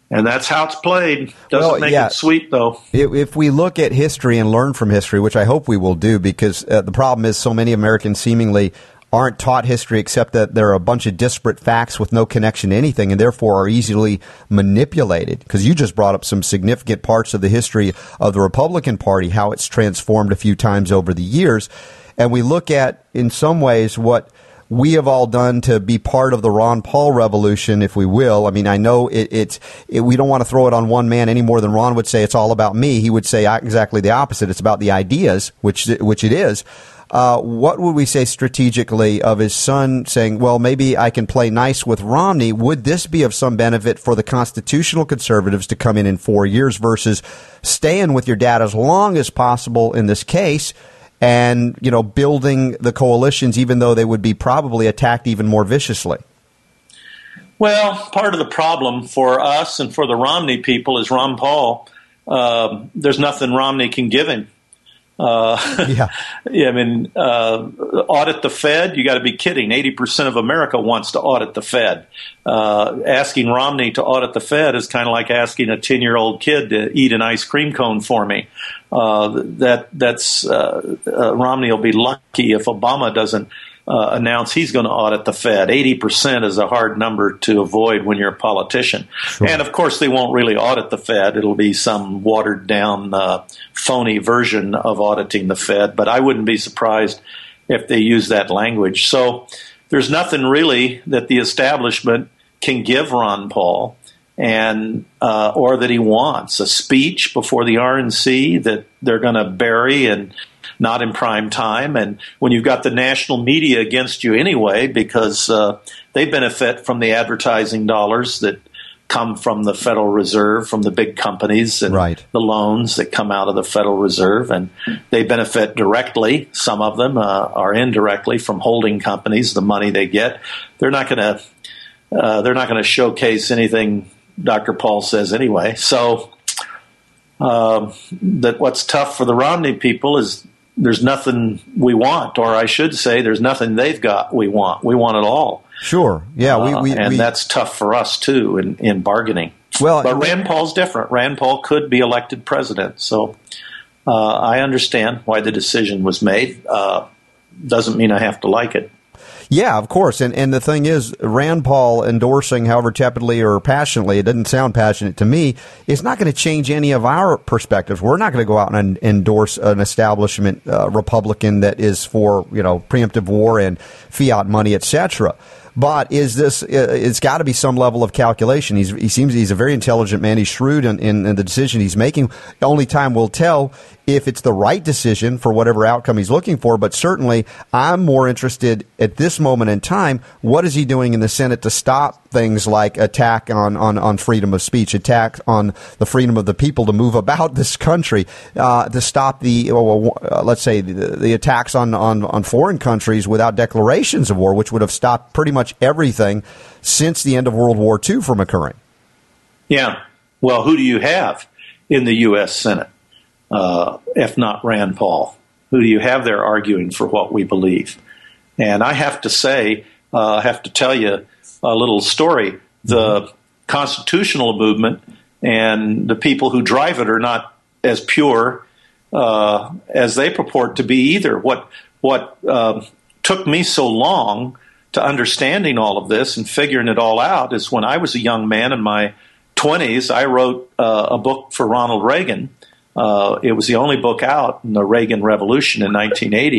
And that's how it's played. Doesn't Well, make yeah. it sweet, though. If, if we look at history and learn from history, which I hope we will do, because uh, the problem is so many Americans seemingly aren't taught history except that there are a bunch of disparate facts with no connection to anything and therefore are easily manipulated. Because you just brought up some significant parts of the history of the Republican Party, how it's transformed a few times over the years. And we look at, in some ways, what we have all done to be part of the Ron Paul revolution, if we will. I mean, I know it, it's it, we don't want to throw it on one man any more than Ron would say it's all about me. He would say exactly the opposite. It's about the ideas, which which it is. Uh, what would we say strategically of his son saying, well, maybe I can play nice with Romney? Would this be of some benefit for the constitutional conservatives to come in in four years versus staying with your dad as long as possible in this case and, you know, building the coalitions, even though they would be probably attacked even more viciously? Well, part of the problem for us and for the Romney people is Ron Paul. Um, there's nothing Romney can give him. Uh, yeah. yeah, I mean, uh, audit the Fed, you got to be kidding. eighty percent of America wants to audit the Fed. Uh, asking Romney to audit the Fed is kind of like asking a ten-year-old kid to eat an ice cream cone for me. Uh, that that's uh, uh, Romney will be lucky if Obama doesn't uh, announce he's going to audit the Fed. eighty percent is a hard number to avoid when you're a politician. Sure. And, of course, they won't really audit the Fed. It'll be some watered-down, uh, phony version of auditing the Fed. But I wouldn't be surprised if they use that language. So there's nothing really that the establishment can give Ron Paul and uh, or that he wants. A speech before the R N C that they're going to bury and not in prime time. And when you've got the national media against you anyway, because uh, they benefit from the advertising dollars that come from the Federal Reserve, from the big companies and right. the loans that come out of the Federal Reserve. And they benefit directly, some of them, uh, or indirectly from holding companies, the money they get. They're not going to uh, they're not going to showcase anything Doctor Paul says anyway. So uh, that what's tough for the Romney people is there's nothing we want, or I should say there's nothing they've got we want. We want it all. Sure. Yeah. We, we, uh, and we, that's tough for us, too, in, in bargaining. Well, but Rand Paul's different. Rand Paul could be elected president. So uh, I understand why the decision was made. Uh, doesn't mean I have to like it. Yeah, of course. And and the thing is, Rand Paul endorsing, however tepidly or passionately, it doesn't sound passionate to me, is not going to change any of our perspectives. We're not going to go out and endorse an establishment uh, Republican that is for, you know, preemptive war and fiat money, et cetera. But is this? Uh, it's got to be some level of calculation. He's, he seems he's a very intelligent man. He's shrewd in, in, in the decision he's making. Only time will tell if it's the right decision for whatever outcome he's looking for. But certainly, I'm more interested at this moment in time. What is he doing in the Senate to stop things like attack on, on, on freedom of speech, attack on the freedom of the people to move about this country, uh, to stop the uh, let's say the, the attacks on, on on foreign countries without declarations of war, which would have stopped pretty much everything since the end of World War Two from occurring. Yeah. Well, who do you have in the U S Senate, uh, if not Rand Paul? Who do you have there arguing for what we believe? And I have to say, uh, I have to tell you a little story. The mm-hmm. constitutional movement and the people who drive it are not as pure uh, as they purport to be either. What, what uh, took me so long to understanding all of this and figuring it all out is when I was a young man in my twenties, I wrote uh, a book for Ronald Reagan. Uh, it was the only book out in the Reagan Revolution in nineteen eighty,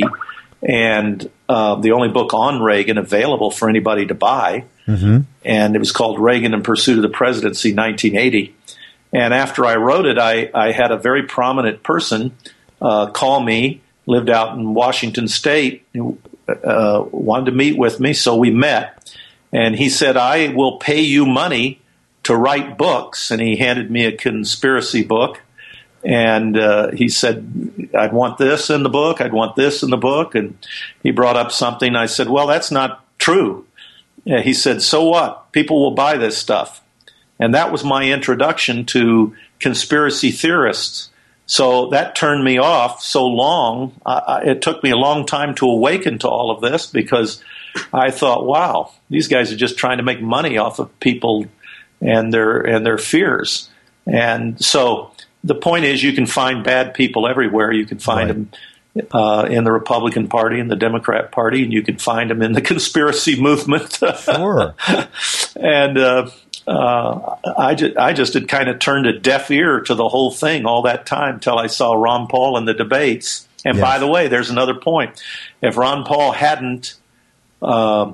and uh, the only book on Reagan available for anybody to buy. Mm-hmm. And it was called Reagan in Pursuit of the Presidency, nineteen eighty. And after I wrote it, I, I had a very prominent person uh, call me, lived out in Washington State, Uh, wanted to meet with me, so we met. And he said, I will pay you money to write books. And he handed me a conspiracy book. And uh, he said, I'd want this in the book. I'd want this in the book. And he brought up something. I said, well, that's not true. And he said, so what? People will buy this stuff. And that was my introduction to conspiracy theorists. So that turned me off so long. Uh, it took me a long time to awaken to all of this because I thought, wow, these guys are just trying to make money off of people and their and their fears. And so the point is, you can find bad people everywhere. You can find right. them uh, in the Republican Party and the Democrat Party, and you can find them in the conspiracy movement. Sure. and uh, uh, I just I just had kind of turned a deaf ear to the whole thing all that time till I saw Ron Paul in the debates. And yes. by the way, there's another point. If Ron Paul hadn't uh,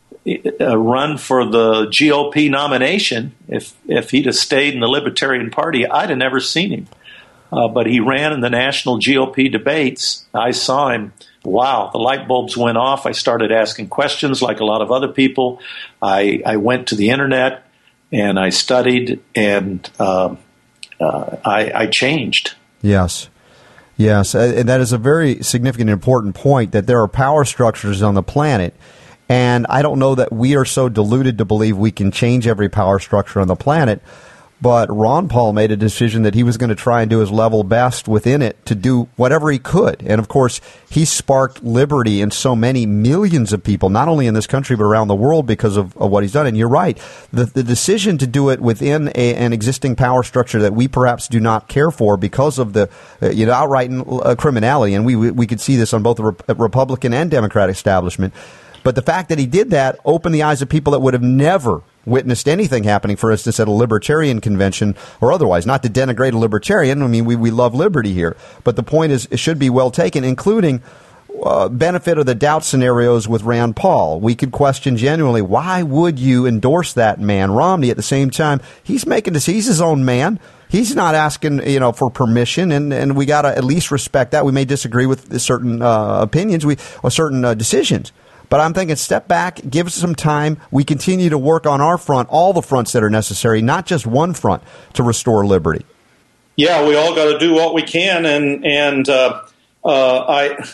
run for the G O P nomination, if if he'd have stayed in the Libertarian Party, I'd have never seen him. Uh, but he ran in the national G O P debates. I saw him. Wow, the light bulbs went off. I started asking questions like a lot of other people. I, I went to the internet and I studied, and uh, uh, I, I changed. Yes. Yes, and that is a very significant and important point, that there are power structures on the planet, and I don't know that we are so deluded to believe we can change every power structure on the planet, but Ron Paul made a decision that he was going to try and do his level best within it to do whatever he could. And, of course, he sparked liberty in so many millions of people, not only in this country but around the world, because of, of what he's done. And you're right. The, the decision to do it within a, an existing power structure that we perhaps do not care for because of the uh, you know outright uh, criminality, and we, we, we could see this on both the Re- Republican and Democratic establishment. But the fact that he did that opened the eyes of people that would have never witnessed anything happening, for instance, at a libertarian convention or otherwise. Not to denigrate a libertarian. I mean, we, we love liberty here. But the point is, it should be well taken, including uh, benefit of the doubt scenarios with Rand Paul. We could question genuinely, why would you endorse that man, Romney? At the same time, he's making this, he's his own man. He's not asking, you know, for permission, and, and we got to at least respect that. We may disagree with certain uh, opinions, we or certain uh, decisions. But I'm thinking, step back, give us some time. We continue to work on our front, all the fronts that are necessary, not just one front, to restore liberty. Yeah, we all got to do what we can, and and uh, uh, I,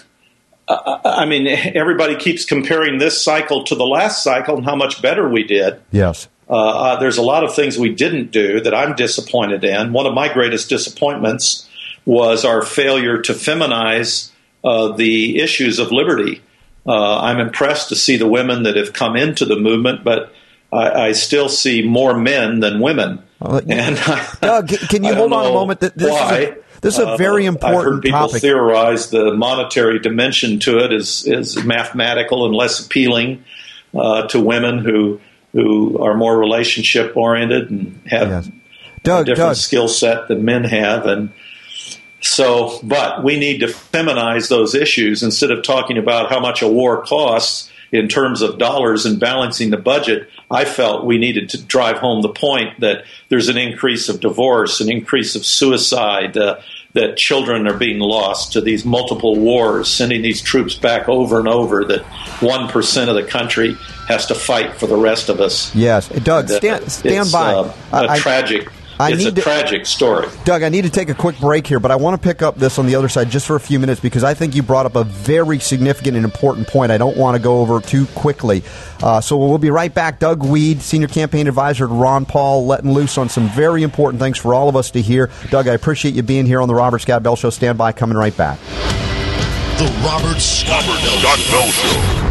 I mean, everybody keeps comparing this cycle to the last cycle and how much better we did. Yes. Uh, uh, there's a lot of things we didn't do that I'm disappointed in. One of my greatest disappointments was our failure to feminize uh, the issues of liberty. Uh, I'm impressed to see the women that have come into the movement, but I, I still see more men than women. Uh, and I, Doug, can you hold on a moment? This why. is a, this is a very uh, important I've heard people topic. theorize the monetary dimension to it is, is mathematical and less appealing uh, to women who who are more relationship oriented and have yes. Doug, a different Doug. skill set than men have, and so, but we need to feminize those issues instead of talking about how much a war costs in terms of dollars and balancing the budget. I felt we needed to drive home the point that there's an increase of divorce, an increase of suicide, uh, that children are being lost to these multiple wars, sending these troops back over and over, that one percent of the country has to fight for the rest of us. Yes. Doug, stand, stand it's, by. Uh, a I, tragic I It's need a to, tragic story. Doug, I need to take a quick break here, but I want to pick up this on the other side just for a few minutes because I think you brought up a very significant and important point I don't want to go over too quickly. Uh, so we'll be right back. Doug Weed, Senior Campaign Advisor to Ron Paul, letting loose on some very important things for all of us to hear. Doug, I appreciate you being here on the Robert Scott Bell Show. Stand by, coming right back. The Robert Scott Bell Show.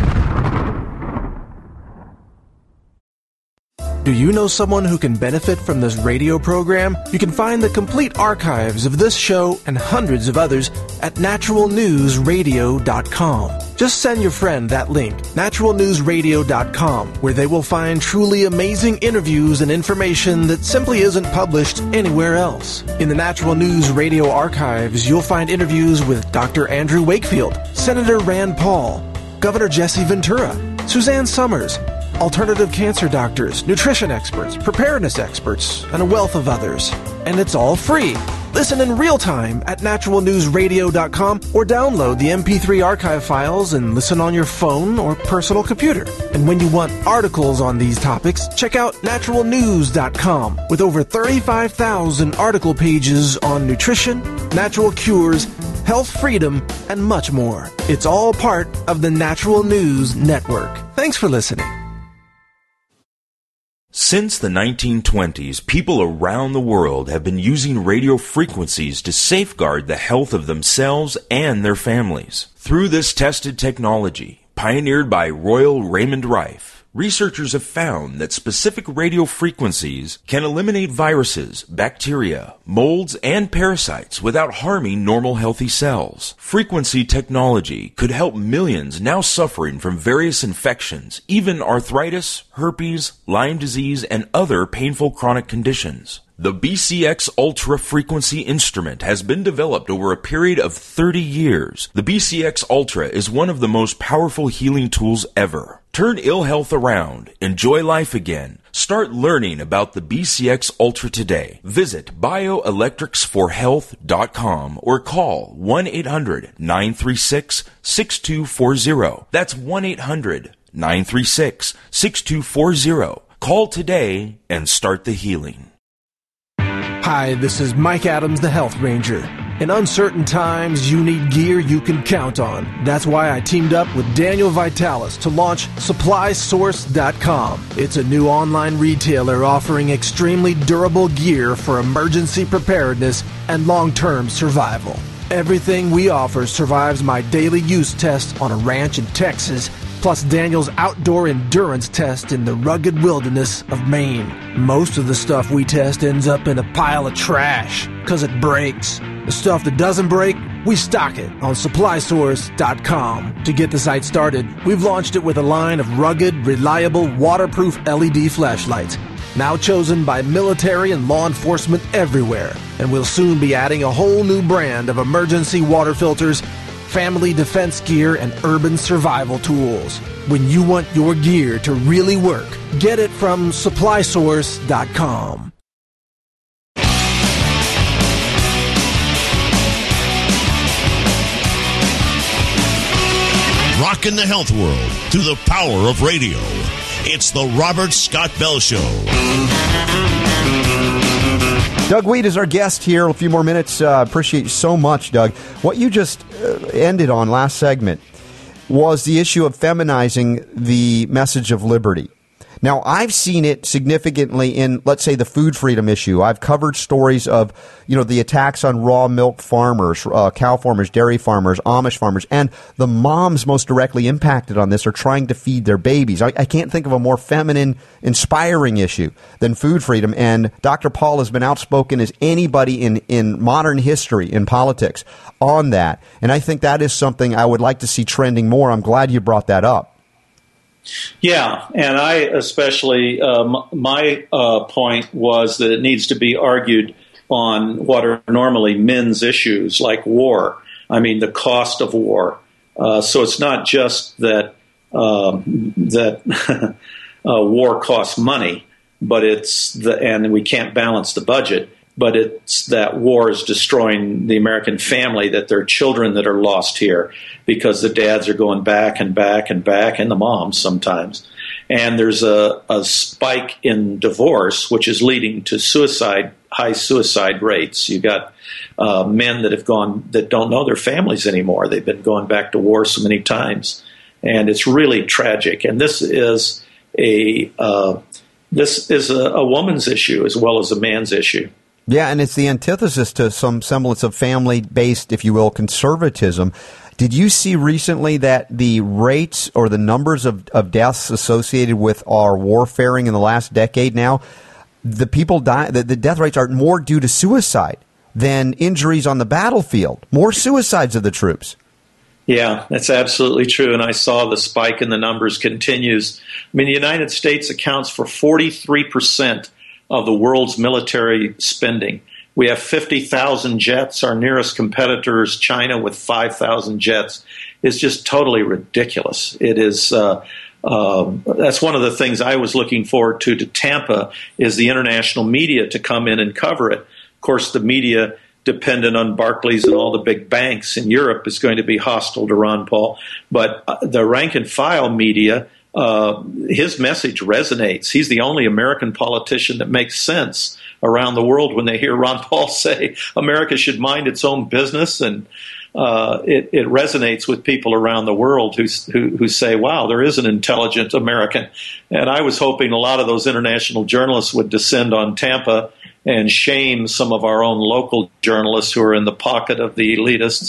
Do you know someone who can benefit from this radio program? You can find the complete archives of this show and hundreds of others at natural news radio dot com. Just send your friend that link, natural news radio dot com, where they will find truly amazing interviews and information that simply isn't published anywhere else. In the Natural News Radio archives, you'll find interviews with Doctor Andrew Wakefield, Senator Rand Paul, Governor Jesse Ventura, Suzanne Summers, alternative cancer doctors, nutrition experts, preparedness experts, and a wealth of others. And it's all free. Listen in real time at natural news radio dot com or download the M P three archive files and listen on your phone or personal computer. And when you want articles on these topics, check out natural news dot com with over thirty-five thousand article pages on nutrition, natural cures, health freedom, and much more. It's all part of the Natural News Network. Thanks for listening. Since the nineteen twenties, people around the world have been using radio frequencies to safeguard the health of themselves and their families. Through this tested technology, pioneered by Royal Raymond Rife, Researchers have found that specific radio frequencies can eliminate viruses, bacteria, molds, and parasites without harming normal healthy cells. Frequency technology could help millions now suffering from various infections, even arthritis, herpes, Lyme disease, and other painful chronic conditions. The B C X Ultra Frequency instrument has been developed over a period of thirty years. The B C X Ultra is one of the most powerful healing tools ever. Turn ill health around. Enjoy life again. Start learning about the B C X Ultra today. Visit bioelectrics for health dot com or call one eight hundred nine three six six two four zero. That's one eight hundred nine three six six two four zero. Call today and start the healing. Hi, this is Mike Adams, the Health Ranger. In uncertain times, you need gear you can count on. That's why I teamed up with Daniel Vitalis to launch supply source dot com. It's a new online retailer offering extremely durable gear for emergency preparedness and long-term survival. Everything we offer survives my daily use test on a ranch in Texas, plus Daniel's outdoor endurance test in the rugged wilderness of Maine. Most of the stuff we test ends up in a pile of trash, because it breaks. The stuff that doesn't break, we stock it on supply source dot com. To get the site started, we've launched it with a line of rugged, reliable, waterproof L E D flashlights, now chosen by military and law enforcement everywhere. And we'll soon be adding a whole new brand of emergency water filters, family defense gear, and urban survival tools. When you want your gear to really work, get it from supply source dot com. Rockin' the health world through the power of radio. It's the Robert Scott Bell Show. Doug Weed is our guest here. A few more minutes. Uh, appreciate you so much, Doug. What you just uh, ended on last segment was the issue of feminizing the message of liberty. Now, I've seen it significantly in, let's say, the food freedom issue. I've covered stories of, you know, the attacks on raw milk farmers, uh, cow farmers, dairy farmers, Amish farmers, and the moms most directly impacted on this are trying to feed their babies. I, I can't think of a more feminine, inspiring issue than food freedom, and Doctor Paul has been outspoken as anybody in, in modern history, in politics, on that. And I think that is something I would like to see trending more. I'm glad you brought that up. Yeah, and I especially, um, my uh, point was that it needs to be argued on what are normally men's issues like war. I mean, the cost of war. Uh, so it's not just that um, that uh, war costs money, but it's the and we can't balance the budget. But it's that war is destroying the American family, that there are children that are lost here because the dads are going back and back and back, and the moms sometimes. And there's a, a spike in divorce, which is leading to suicide, high suicide rates. You got uh, men that have gone that don't know their families anymore. They've been going back to war so many times, and it's really tragic. And this is a uh, this is a, a woman's issue as well as a man's issue. Yeah, and it's the antithesis to some semblance of family-based, if you will, conservatism. Did you see recently that the rates or the numbers of, of deaths associated with our warfaring in the last decade now, the people die, the, the death rates are more due to suicide than injuries on the battlefield? More suicides of the troops. Yeah, that's absolutely true. And I saw the spike in the numbers continues. I mean, the United States accounts for forty-three percent of the world's military spending. We have fifty thousand jets. Our nearest competitor is China with five thousand jets. It's just totally ridiculous. It is. Uh, uh, that's one of the things I was looking forward to to Tampa is the international media to come in and cover it. Of course, the media dependent on Barclays and all the big banks in Europe is going to be hostile to Ron Paul. But uh, the rank and file media, Uh, his message resonates. He's the only American politician that makes sense around the world when they hear Ron Paul say America should mind its own business, and uh, it, it resonates with people around the world who, who who say, wow, there is an intelligent American. And I was hoping a lot of those international journalists would descend on Tampa and shame some of our own local journalists who are in the pocket of the elitists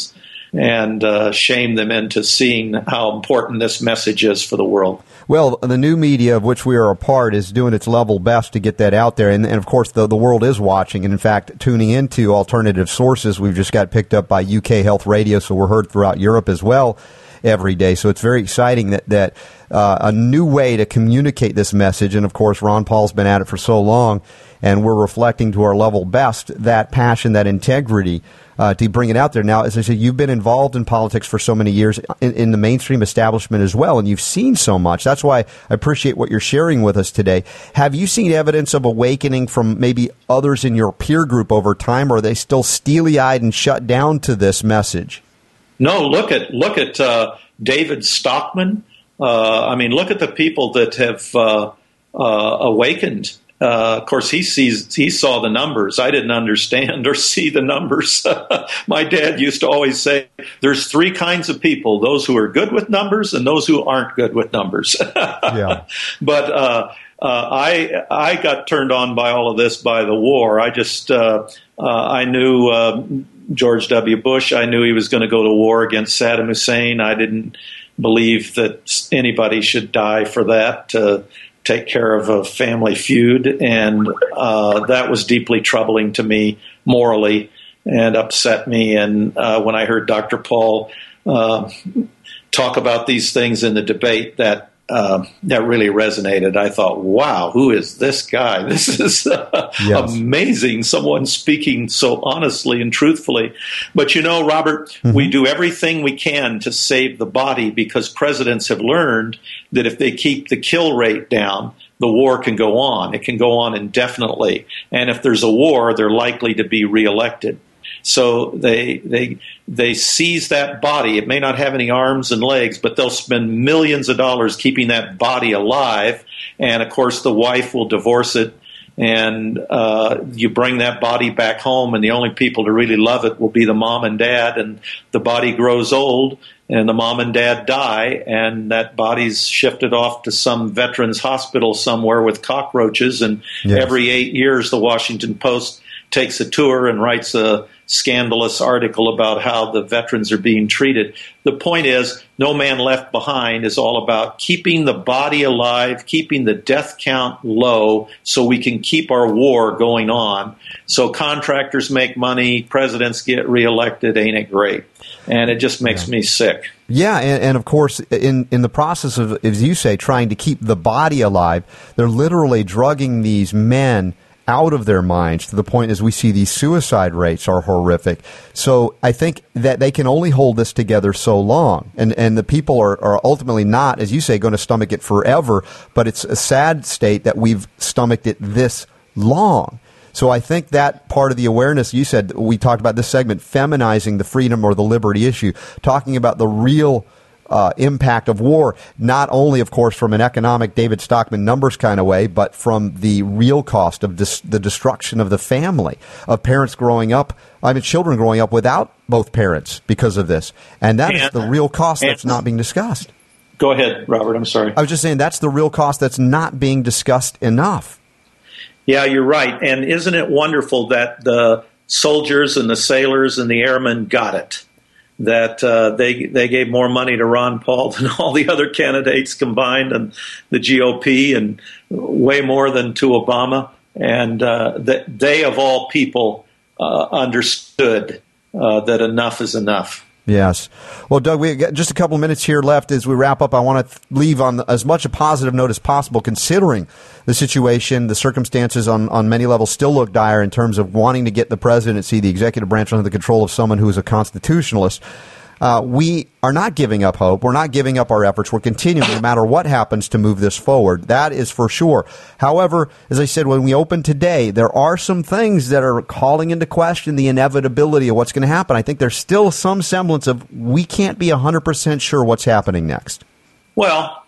and uh, shame them into seeing how important this message is for the world. Well, the new media of which we are a part is doing its level best to get that out there. And, and of course, the, the world is watching and, in fact, tuning into alternative sources. We've just got picked up by U K Health Radio, so we're heard throughout Europe as well every day. So it's very exciting that, that uh, a new way to communicate this message. And, of course, Ron Paul's been at it for so long, and we're reflecting to our level best that passion, that integrity, Uh, to bring it out there. Now, as I said, you've been involved in politics for so many years in, in the mainstream establishment as well, and you've seen so much. That's why I appreciate what you're sharing with us today. Have you seen evidence of awakening from maybe others in your peer group over time, or are they still steely-eyed and shut down to this message? No, look at look at uh, David Stockman. Uh, I mean, look at the people that have uh, uh, awakened. Uh, of course, he sees he saw the numbers. I didn't understand or see the numbers. My dad used to always say, "There's three kinds of people: those who are good with numbers and those who aren't good with numbers." Yeah. But uh, uh, I I got turned on by all of this by the war. I just uh, uh, I knew uh, George W. Bush. I knew he was going to go to war against Saddam Hussein. I didn't believe that anybody should die for that. Uh, take care of a family feud, and uh, that was deeply troubling to me morally and upset me. And uh, when I heard Doctor Paul uh, talk about these things in the debate, that uh, that really resonated. I thought, wow, who is this guy? This is uh, yes. amazing, someone speaking so honestly and truthfully. But you know, Robert, mm-hmm. we do everything we can to save the body because presidents have learned that if they keep the kill rate down, the war can go on. It can go on indefinitely. And if there's a war, they're likely to be reelected. So they they they seize that body. It may not have any arms and legs, but they'll spend millions of dollars keeping that body alive. And, of course, the wife will divorce it. And uh, you bring that body back home, and the only people to really love it will be the mom and dad. And the body grows old, and the mom and dad die, and that body's shifted off to some veterans hospital somewhere with cockroaches. And yes. every eight years, the Washington Post takes a tour and writes a scandalous article about how the veterans are being treated. The point is, No Man Left Behind is all about keeping the body alive, keeping the death count low so we can keep our war going on. So contractors make money, presidents get reelected. Ain't it great? And it just makes yeah. me sick. Yeah, and, and of course, in, in the process of, as you say, trying to keep the body alive, they're literally drugging these men out of their minds to the point as we see these suicide rates are horrific. So I think that they can only hold this together so long. And and the people are, are ultimately not, as you say, going to stomach it forever. But it's a sad state that we've stomached it this long. So I think that part of the awareness, you said, we talked about this segment, feminizing the freedom or the liberty issue, talking about the real Uh, impact of war, not only, of course, from an economic David Stockman numbers kind of way, but from the real cost of dis- the destruction of the family, of parents growing up, I mean, children growing up without both parents because of this. And that and, is the real cost that's not being discussed. Go ahead, Robert. I'm sorry. I was just saying that's the real cost that's not being discussed enough. Yeah, you're right. And isn't it wonderful that the soldiers and the sailors and the airmen got it? That uh, they they gave more money to Ron Paul than all the other candidates combined, and the G O P, and way more than to Obama. And uh, that they, of all people, uh, understood uh, that enough is enough. Yes. Well, Doug, we got just a couple of minutes here left as we wrap up. I want to leave on as much a positive note as possible, considering the situation, the circumstances on, on many levels still look dire in terms of wanting to get the presidency, the executive branch, under the control of someone who is a constitutionalist. Uh, we are not giving up hope. We're not giving up our efforts. We're continuing, no matter what happens, to move this forward. That is for sure. However, as I said, when we open today, there are some things that are calling into question the inevitability of what's going to happen. I think there's still some semblance of we can't be one hundred percent sure what's happening next. Well,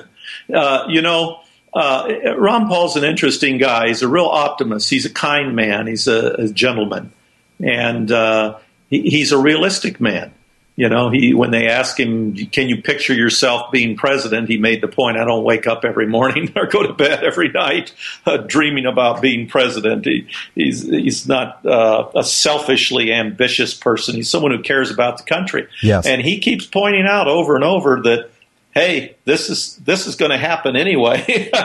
uh, you know, uh, Ron Paul's an interesting guy. He's a real optimist. He's a kind man. He's a, a gentleman. And uh, he, he's a realistic man. You know, he when they asked him, can you picture yourself being president, he made the point, I don't wake up every morning or go to bed every night uh, dreaming about being president. He, he's he's not uh, a selfishly ambitious person. He's someone who cares about the country. Yes. And he keeps pointing out over and over that, hey, this is this is going to happen anyway.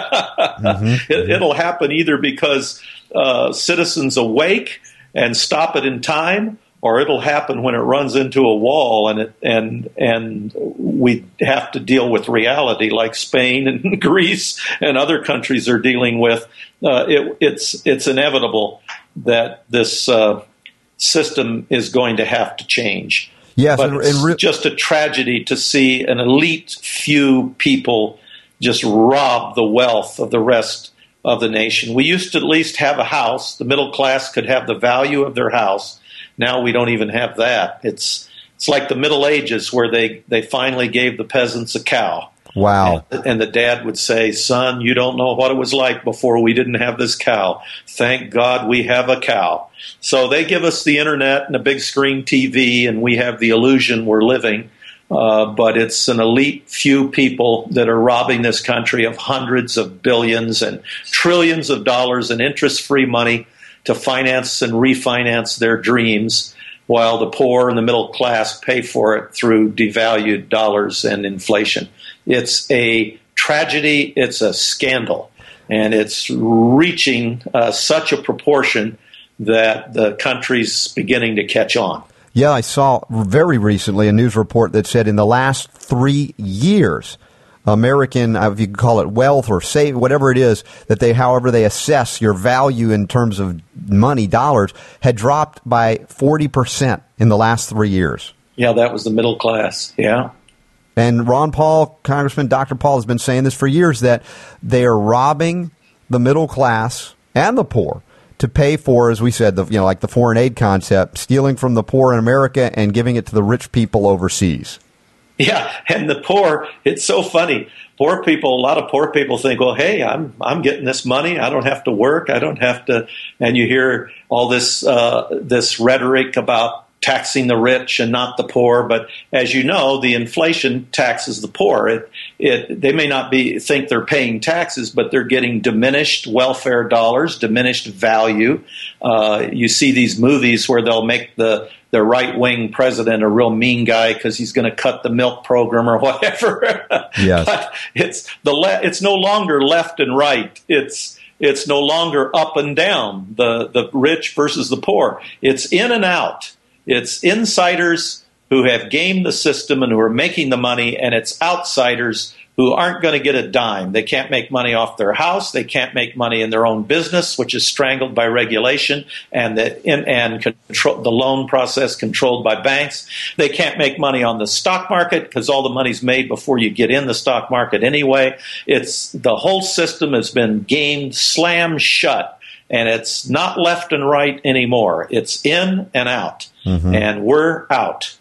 mm-hmm. it, it'll happen either because uh, citizens awake and stop it in time, or it'll happen when it runs into a wall and it, and and we have to deal with reality like Spain and Greece and other countries are dealing with. Uh, it, it's it's inevitable that this uh, system is going to have to change. Yes, but and, it's and re- just a tragedy to see an elite few people just rob the wealth of the rest of the nation. We used to at least have a house. The middle class could have the value of their house. Now we don't even have that. It's it's like the Middle Ages where they, they finally gave the peasants a cow. Wow. And, and the dad would say, son, you don't know what it was like before we didn't have this cow. Thank God we have a cow. So they give us the internet and a big screen T V, and we have the illusion we're living. Uh, but it's an elite few people that are robbing this country of hundreds of billions and trillions of dollars in interest-free money to finance and refinance their dreams, while the poor and the middle class pay for it through devalued dollars and inflation. It's a tragedy. It's a scandal. And it's reaching uh, such a proportion that the country's beginning to catch on. Yeah, I saw very recently a news report that said in the last three years, American, if you can call it wealth or save, whatever it is, that they, however they assess your value in terms of money, dollars, had dropped by forty percent in the last three years. Yeah, that was the middle class, yeah. And Ron Paul, Congressman Doctor Paul, has been saying this for years, that they are robbing the middle class and the poor to pay for, as we said, the, you know, like the foreign aid concept, stealing from the poor in America and giving it to the rich people overseas. Yeah, and the poor, it's so funny. Poor people, a lot of poor people think, well, hey, I'm I'm getting this money. I don't have to work. I don't have to. And you hear all this uh, this rhetoric about taxing the rich and not the poor. But as you know, the inflation taxes the poor. It, it, they may not be think they're paying taxes, but they're getting diminished welfare dollars, diminished value. Uh, you see these movies where they'll make the the right-wing president a real mean guy because he's going to cut the milk program or whatever. Yes. But it's the le- it's no longer left and right. It's it's no longer up and down, the the rich versus the poor. It's in and out. It's insiders who have gamed the system and who are making the money, and it's outsiders who aren't going to get a dime. They can't make money off their house. They can't make money in their own business, which is strangled by regulation and the in, and control, the loan process controlled by banks. They can't make money on the stock market because all the money's made before you get in the stock market anyway. It's the whole system has been gamed, slammed shut, and it's not left and right anymore. It's in and out, mm-hmm. and we're out.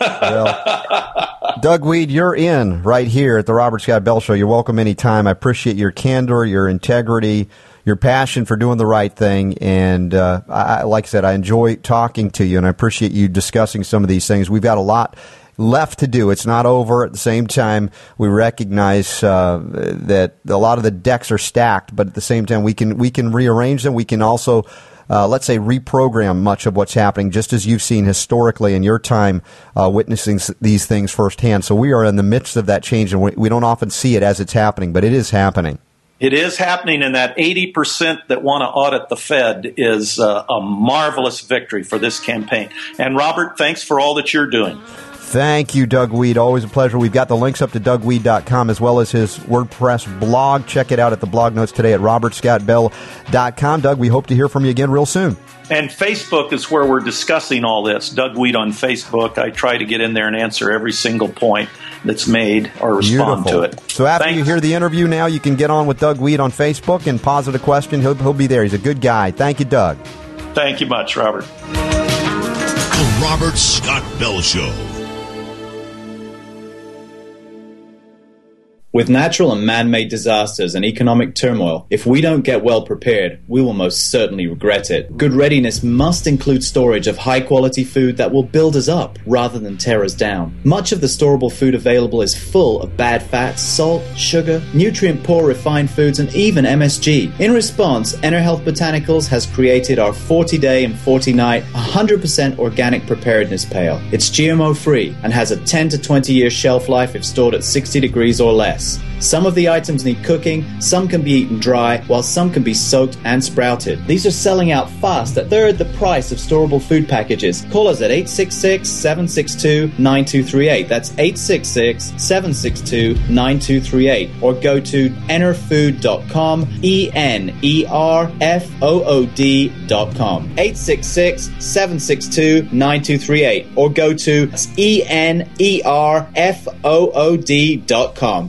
Well, Doug Wead, you're in right here at the Robert Scott Bell Show. You're welcome anytime. I appreciate your candor, your integrity, your passion for doing the right thing. And uh, I, like I said, I enjoy talking to you, and I appreciate you discussing some of these things. We've got a lot left to do. It's not over. At the same time, we recognize uh, that a lot of the decks are stacked, but at the same time, we can we can rearrange them. We can also, uh, let's say, reprogram much of what's happening, just as you've seen historically in your time uh, witnessing these things firsthand. So we are in the midst of that change, and we, we don't often see it as it's happening, but it is happening. It is happening, and that eighty percent that want to audit the Fed is uh, a marvelous victory for this campaign. And Robert, thanks for all that you're doing. Thank you, Doug Wead. Always a pleasure. We've got the links up to doug wead dot com as well as his WordPress blog. Check it out at the blog notes today at robert scott bell dot com. Doug, we hope to hear from you again real soon. And Facebook is where we're discussing all this. Doug Wead on Facebook. I try to get in there and answer every single point that's made or respond Beautiful. to it. So after Thanks. you hear the interview now, you can get on with Doug Wead on Facebook and pose a question. He'll, he'll be there. He's a good guy. Thank you, Doug. Thank you much, Robert. The Robert Scott Bell Show. With natural and man-made disasters and economic turmoil, if we don't get well prepared, we will most certainly regret it. Good readiness must include storage of high-quality food that will build us up rather than tear us down. Much of the storable food available is full of bad fats, salt, sugar, nutrient-poor refined foods, and even M S G. In response, EnerHealth Botanicals has created our forty-day and forty-night one hundred percent organic preparedness pail. It's G M O-free and has a ten to twenty year shelf life if stored at sixty degrees or less. Some of the items need cooking, some can be eaten dry, while some can be soaked and sprouted. These are selling out fast at third the price of storable food packages. Call us at eight six six, seven six two, nine two three eight. That's eight six six, seven six two, nine two three eight. Or go to enerfood dot com, E N E R F O O D dot com. eight six six, seven six two, nine two three eight. Or go to E N E R F O O D dot com.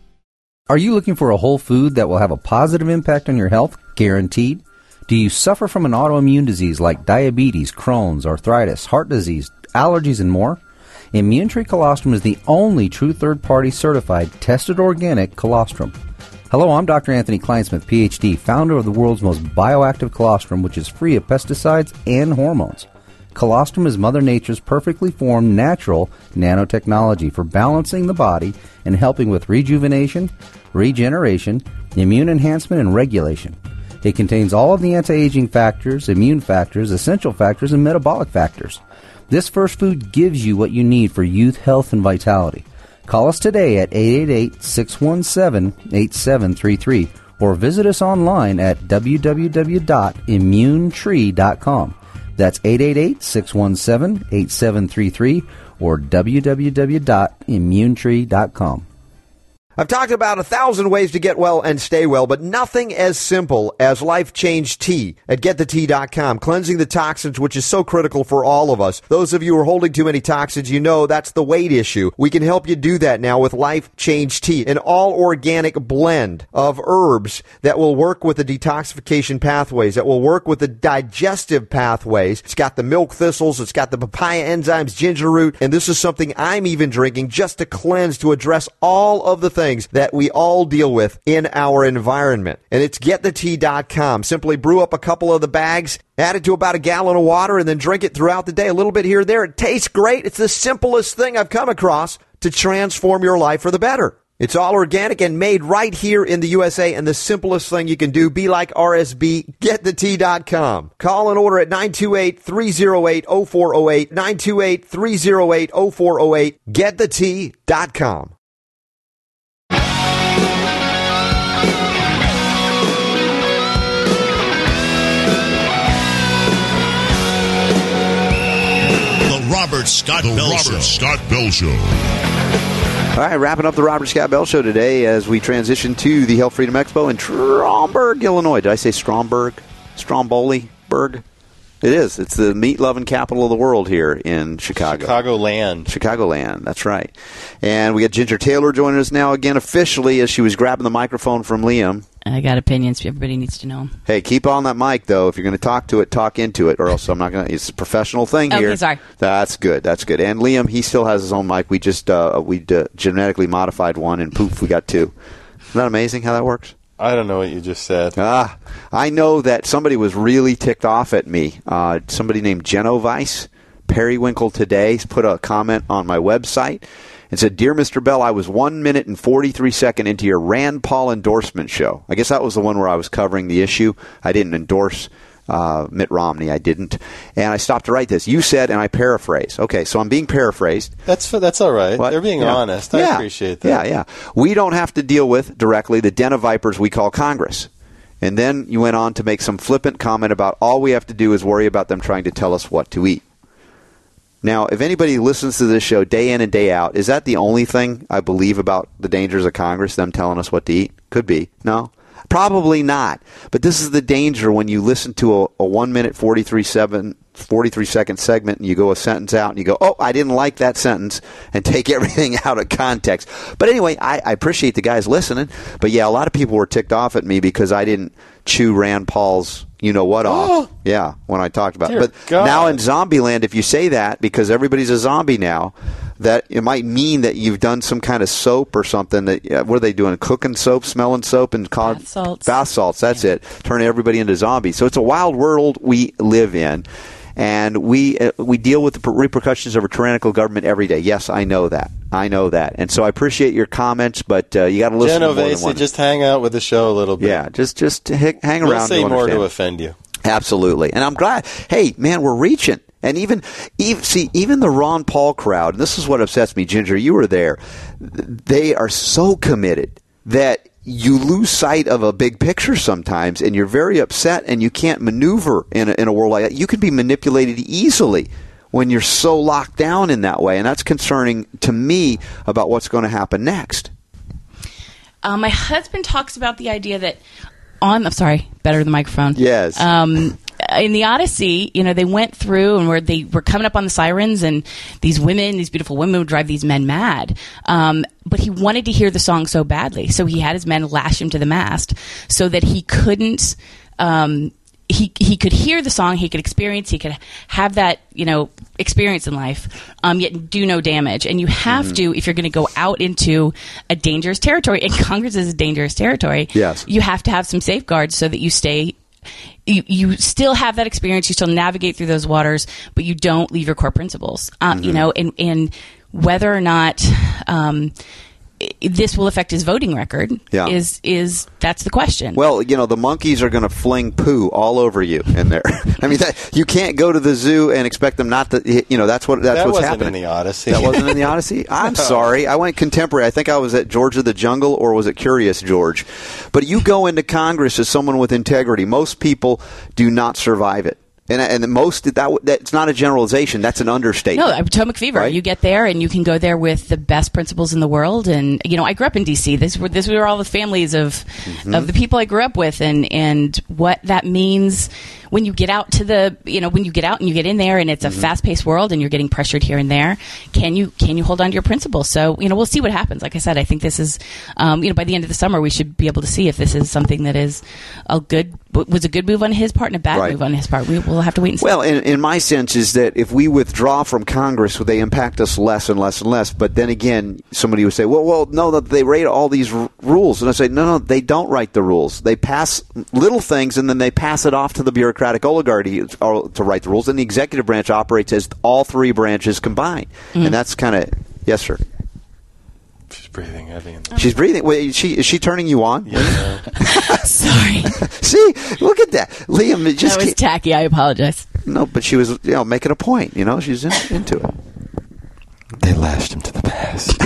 Are you looking for a whole food that will have a positive impact on your health? Guaranteed. Do you suffer from an autoimmune disease like diabetes, Crohn's, arthritis, heart disease, allergies, and more? Immune Tree Colostrum is the only true third-party certified, tested organic colostrum. Hello, I'm Doctor Anthony Kleinsmith, P H D, founder of the world's most bioactive colostrum, which is free of pesticides and hormones. Colostrum is Mother Nature's perfectly formed natural nanotechnology for balancing the body and helping with rejuvenation, regeneration, immune enhancement, and regulation. It contains all of the anti-aging factors, immune factors, essential factors, and metabolic factors. This first food gives you what you need for youth, health, and vitality. Call us today at eight eight eight, six one seven, eight seven three three or visit us online at w w w dot immune tree dot com. That's eight eight eight, six one seven, eight seven three three or w w w dot immune tree dot com. I've talked about a thousand ways to get well and stay well, but nothing as simple as Life Change Tea at get the tea dot com, cleansing the toxins, which is so critical for all of us. Those of you who are holding too many toxins, you know that's the weight issue. We can help you do that now with Life Change Tea, an all-organic blend of herbs that will work with the detoxification pathways, that will work with the digestive pathways. It's got the milk thistles, it's got the papaya enzymes, ginger root, and this is something I'm even drinking just to cleanse, to address all of the things that we all deal with in our environment. And it's get the tea dot com. Simply brew up a couple of the bags, add it to about a gallon of water, and then drink it throughout the day. A little bit here and there. It tastes great. It's the simplest thing I've come across to transform your life for the better. It's all organic and made right here in the U S A, and the simplest thing you can do, be like R S B, get the tea dot com. Call and order at nine two eight, three oh eight, oh four oh eight, nine two eight, three oh eight, oh four oh eight, get the tea dot com. Robert Scott Bell Robert Show. Scott Bell Show. All right, wrapping up the Robert Scott Bell Show today as we transition to the Health Freedom Expo in Stromberg, Illinois. Did I say Stromberg? Stromboliburg? It is. It's the meat-loving capital of the world here in Chicago. Chicagoland. Chicagoland, that's right. And we got Ginger Taylor joining us now again officially as she was grabbing the microphone from Liam. I got opinions. Everybody needs to know them. Hey, keep on that mic, though. If you're going to talk to it, talk into it, or else I'm not going to. It's a professional thing here. Okay, sorry. That's good. That's good. And Liam, he still has his own mic. We just uh, we uh, genetically modified one, and poof, we got two. Isn't that amazing how that works? I don't know what you just said. Ah, I know that somebody was really ticked off at me. Uh, somebody named Genovice, Periwinkle Today, put a comment on my website and said, "Dear Mister Bell, I was one minute and forty-three seconds into your Rand Paul endorsement show." I guess that was the one where I was covering the issue. I didn't endorse uh, Mitt Romney. I didn't. And I stopped to write this. You said, and I paraphrase. Okay, so I'm being paraphrased. That's that's all right. What? They're being yeah. honest. I yeah. appreciate that. Yeah, yeah. We don't have to deal with directly the den of vipers we call Congress. And then you went on to make some flippant comment about all we have to do is worry about them trying to tell us what to eat. Now, if anybody listens to this show day in and day out, is that the only thing I believe about the dangers of Congress, them telling us what to eat? Could be. No? Probably not. But this is the danger when you listen to a, a one minute, forty-three second segment and you go a sentence out and you go, oh, I didn't like that sentence, and take everything out of context. But anyway, I, I appreciate the guys listening. But yeah, a lot of people were ticked off at me because I didn't chew Rand Paul's you-know-what off. Oh. Yeah, when I talked about Dear it. But God. now in Zombieland, if you say that, because everybody's a zombie now, that it might mean that you've done some kind of soap or something. That yeah, what are they doing? Cooking soap, smelling soap, and called bath salts. Bath salts. That's yeah. it. Turning everybody into zombies. So it's a wild world we live in, and we uh, we deal with the repercussions of a tyrannical government every day. Yes, I know that. I know that, and so I appreciate your comments, but uh, you got to listen. Genovese, to more than one. Just hang out with the show a little bit. Yeah, just just hang around. We'll say to more understand. to offend you. Absolutely, and I'm glad. Hey, man, we're reaching. And even, even, see, even the Ron Paul crowd, and this is what upsets me, Ginger, you were there, they are so committed that you lose sight of a big picture sometimes, and you're very upset, and you can't maneuver in a, in a world like that. You can be manipulated easily when you're so locked down in that way, and that's concerning to me about what's going to happen next. Uh, my husband talks about the idea that on, I'm sorry, better the microphone. Yes. Um, in the Odyssey, you know, they went through and where they were coming up on the sirens, and these women, these beautiful women, would drive these men mad. Um, but he wanted to hear the song so badly, so he had his men lash him to the mast so that he couldn't. Um, he he could hear the song, he could experience, he could have that, you know, experience in life, um, yet do no damage. And you have mm-hmm. to, if you're going to go out into a dangerous territory, and Congress is a dangerous territory, yes. you have to have some safeguards so that you stay. You, you still have that experience. You still navigate through those waters, but you don't leave your core principles. Uh, mm-hmm. You know, and, and whether or not um, this will affect his voting record yeah. is is that's the question. Well, you know, the monkeys are going to fling poo all over you in there. I mean, that, you can't go to the zoo and expect them not to. You know, that's what that's that what's wasn't happening. in the Odyssey. That wasn't in the Odyssey. I'm no. sorry. I went contemporary. I think I was at George of the Jungle, or was it Curious George? But you go into Congress as someone with integrity. Most people do not survive it. And and most that that's not a generalization. That's an understatement. No, Potomac fever. Right? You get there, and you can go there with the best principles in the world. And you know, I grew up in D C. This were this were all the families of mm-hmm. of the people I grew up with, and and what that means when you get out to the you know when you get out and you get in there, and it's a mm-hmm. fast paced world, and you're getting pressured here and there. Can you can you hold on to your principles? So you know, we'll see what happens. Like I said, I think this is um, you know by the end of the summer, we should be able to see if this is something that is a good was a good move on his part and a bad right. move on his part. We will have to wait and see. Well, in, in my sense is that if we withdraw from Congress, they impact us less and less and less. But then again, somebody would say, well, well, no, they write all these r- rules. And I say, no, no, they don't write the rules. They pass little things, and then they pass it off to the bureaucratic oligarchy to write the rules. And the executive branch operates as all three branches combined. Mm. And that's kind of, yes, sir. She's breathing heavy. She's breathing. Wait, is she is she turning you on? Yeah. Sorry. See, look at that, Liam. It just that was tacky. I apologize. No, but she was, you know, making a point. You know, she's in, into it. They lashed him to the past.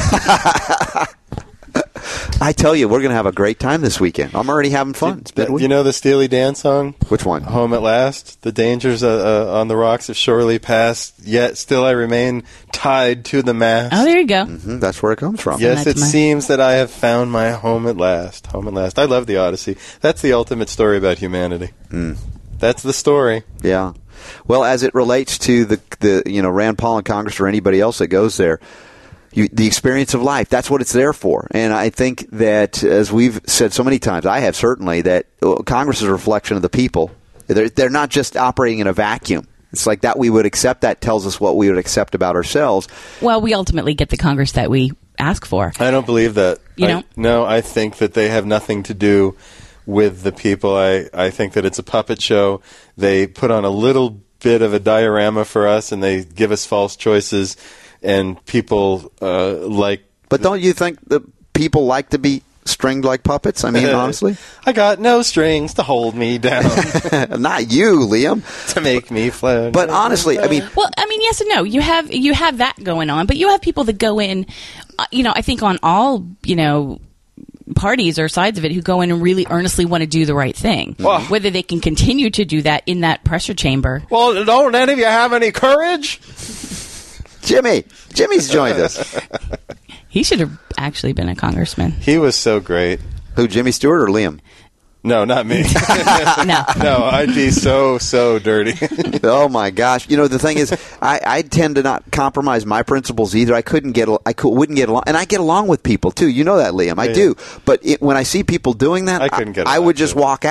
I tell you, we're going to have a great time this weekend. I'm already having fun. It's been you know the Steely Dan song? Which one? Home at Last. The dangers uh, uh, on the rocks have surely passed, yet still I remain tied to the mast. Oh, there you go. Mm-hmm, that's where it comes from. Yes, it my... seems that I have found my home at last. Home at last. I love the Odyssey. That's the ultimate story about humanity. Mm. That's the story. Yeah. Well, as it relates to the the you know Rand Paul in Congress or anybody else that goes there, you, the experience of life, that's what it's there for. And I think that, as we've said so many times, I have certainly, that Congress is a reflection of the people. They're, they're not just operating in a vacuum. It's like that we would accept, that tells us what we would accept about ourselves. Well, we ultimately get the Congress that we ask for. I don't believe that. You I, don't? No, I think that they have nothing to do with the people. I, I think that it's a puppet show. They put on a little bit of a diorama for us, and they give us false choices, and people uh, like... But don't you think that people like to be stringed like puppets? I mean, honestly? I got no strings to hold me down. Not you, Liam. To make me float. But honestly, I mean... Well, I mean, yes and no. You have you have that going on, but you have people that go in, uh, you know, I think on all, you know... parties or sides of it who go in and really earnestly want to do the right thing. Well, whether they can continue to do that in that pressure chamber. Well, don't any of you have any courage? Jimmy. Jimmy's joined us. He should have actually been a congressman. He was so great. Who, Jimmy Stewart or Liam? No, not me. no. No, I'd be so, so dirty. Oh, my gosh. You know, the thing is, I, I tend to not compromise my principles either. I couldn't get, I could, wouldn't get along. And I get along with people, too. You know that, Liam. I yeah. do. But it, when I see people doing that, I, couldn't get I, I would just too. walk out.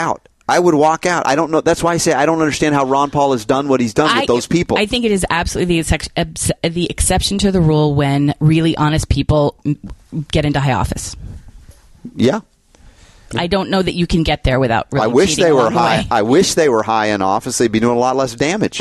I would walk out. I don't know. That's why I say I don't understand how Ron Paul has done what he's done I, with those people. I think it is absolutely the, ex- ex- the exception to the rule when really honest people get into high office. Yeah. I don't know that you can get there without really I wish cheating they were along the high. way. I wish they were high in office. They'd be doing a lot less damage.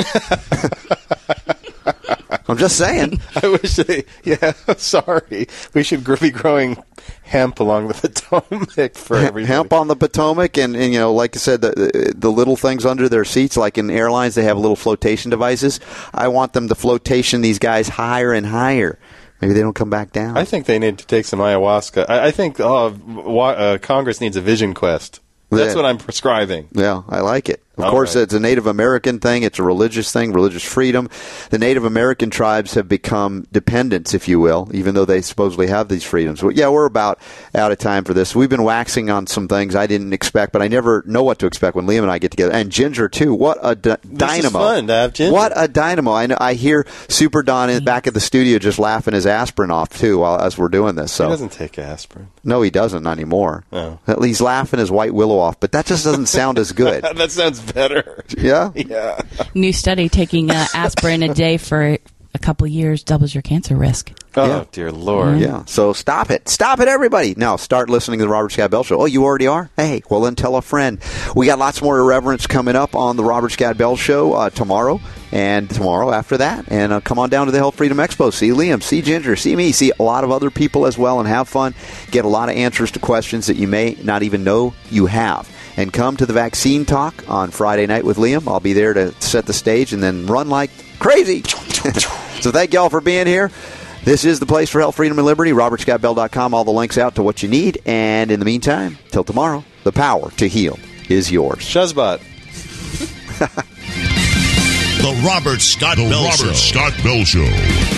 I'm just saying. I wish they, yeah, sorry. We should gr- be growing hemp along the Potomac for everybody. Hemp on the Potomac, and, and you know, like I said, the, the the little things under their seats, like in airlines, they have little flotation devices. I want them to flotation these guys higher and higher. Maybe they don't come back down. I think they need to take some ayahuasca. I, I think uh, wa- uh, Congress needs a vision quest. That's Yeah. what I'm prescribing. Yeah, I like it. Of All course, right. it's a Native American thing. It's a religious thing, religious freedom. The Native American tribes have become dependents, if you will, even though they supposedly have these freedoms. But yeah, we're about out of time for this. We've been waxing on some things I didn't expect, but I never know what to expect when Liam and I get together. And Ginger, too. What a d- This dynamo. is fun to have Ginger. What a dynamo. I know, I hear Super Don in, back at the studio just laughing his aspirin off, too, while as we're doing this. So. He doesn't take aspirin. No, he doesn't not anymore. Oh. He's laughing his white willow off, but that just doesn't sound as good. That sounds better. Yeah? Yeah. New study, taking uh, aspirin a day for a couple of years doubles your cancer risk. Oh, Yeah. dear Lord. Yeah, so stop it. Stop it, everybody. Now, start listening to the Robert Scott Bell Show. Oh, you already are? Hey, well, then tell a friend. We got lots more irreverence coming up on the Robert Scott Bell Show uh, tomorrow and tomorrow after that. And uh, come on down to the Health Freedom Expo. See Liam, see Ginger, see me, see a lot of other people as well, and have fun. Get a lot of answers to questions that you may not even know you have. And come to the vaccine talk on Friday night with Liam. I'll be there to set the stage and then run like crazy. So thank y'all for being here. This is the place for health, freedom, and liberty. robert scott bell dot com. All the links out to what you need. And in the meantime, till tomorrow, the power to heal is yours. Shuzbot. The Robert Scott The Bell Robert Show. Scott Bell Show.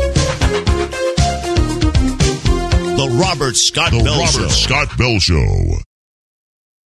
The Robert Scott The Bell Robert Show. Scott Bell Show.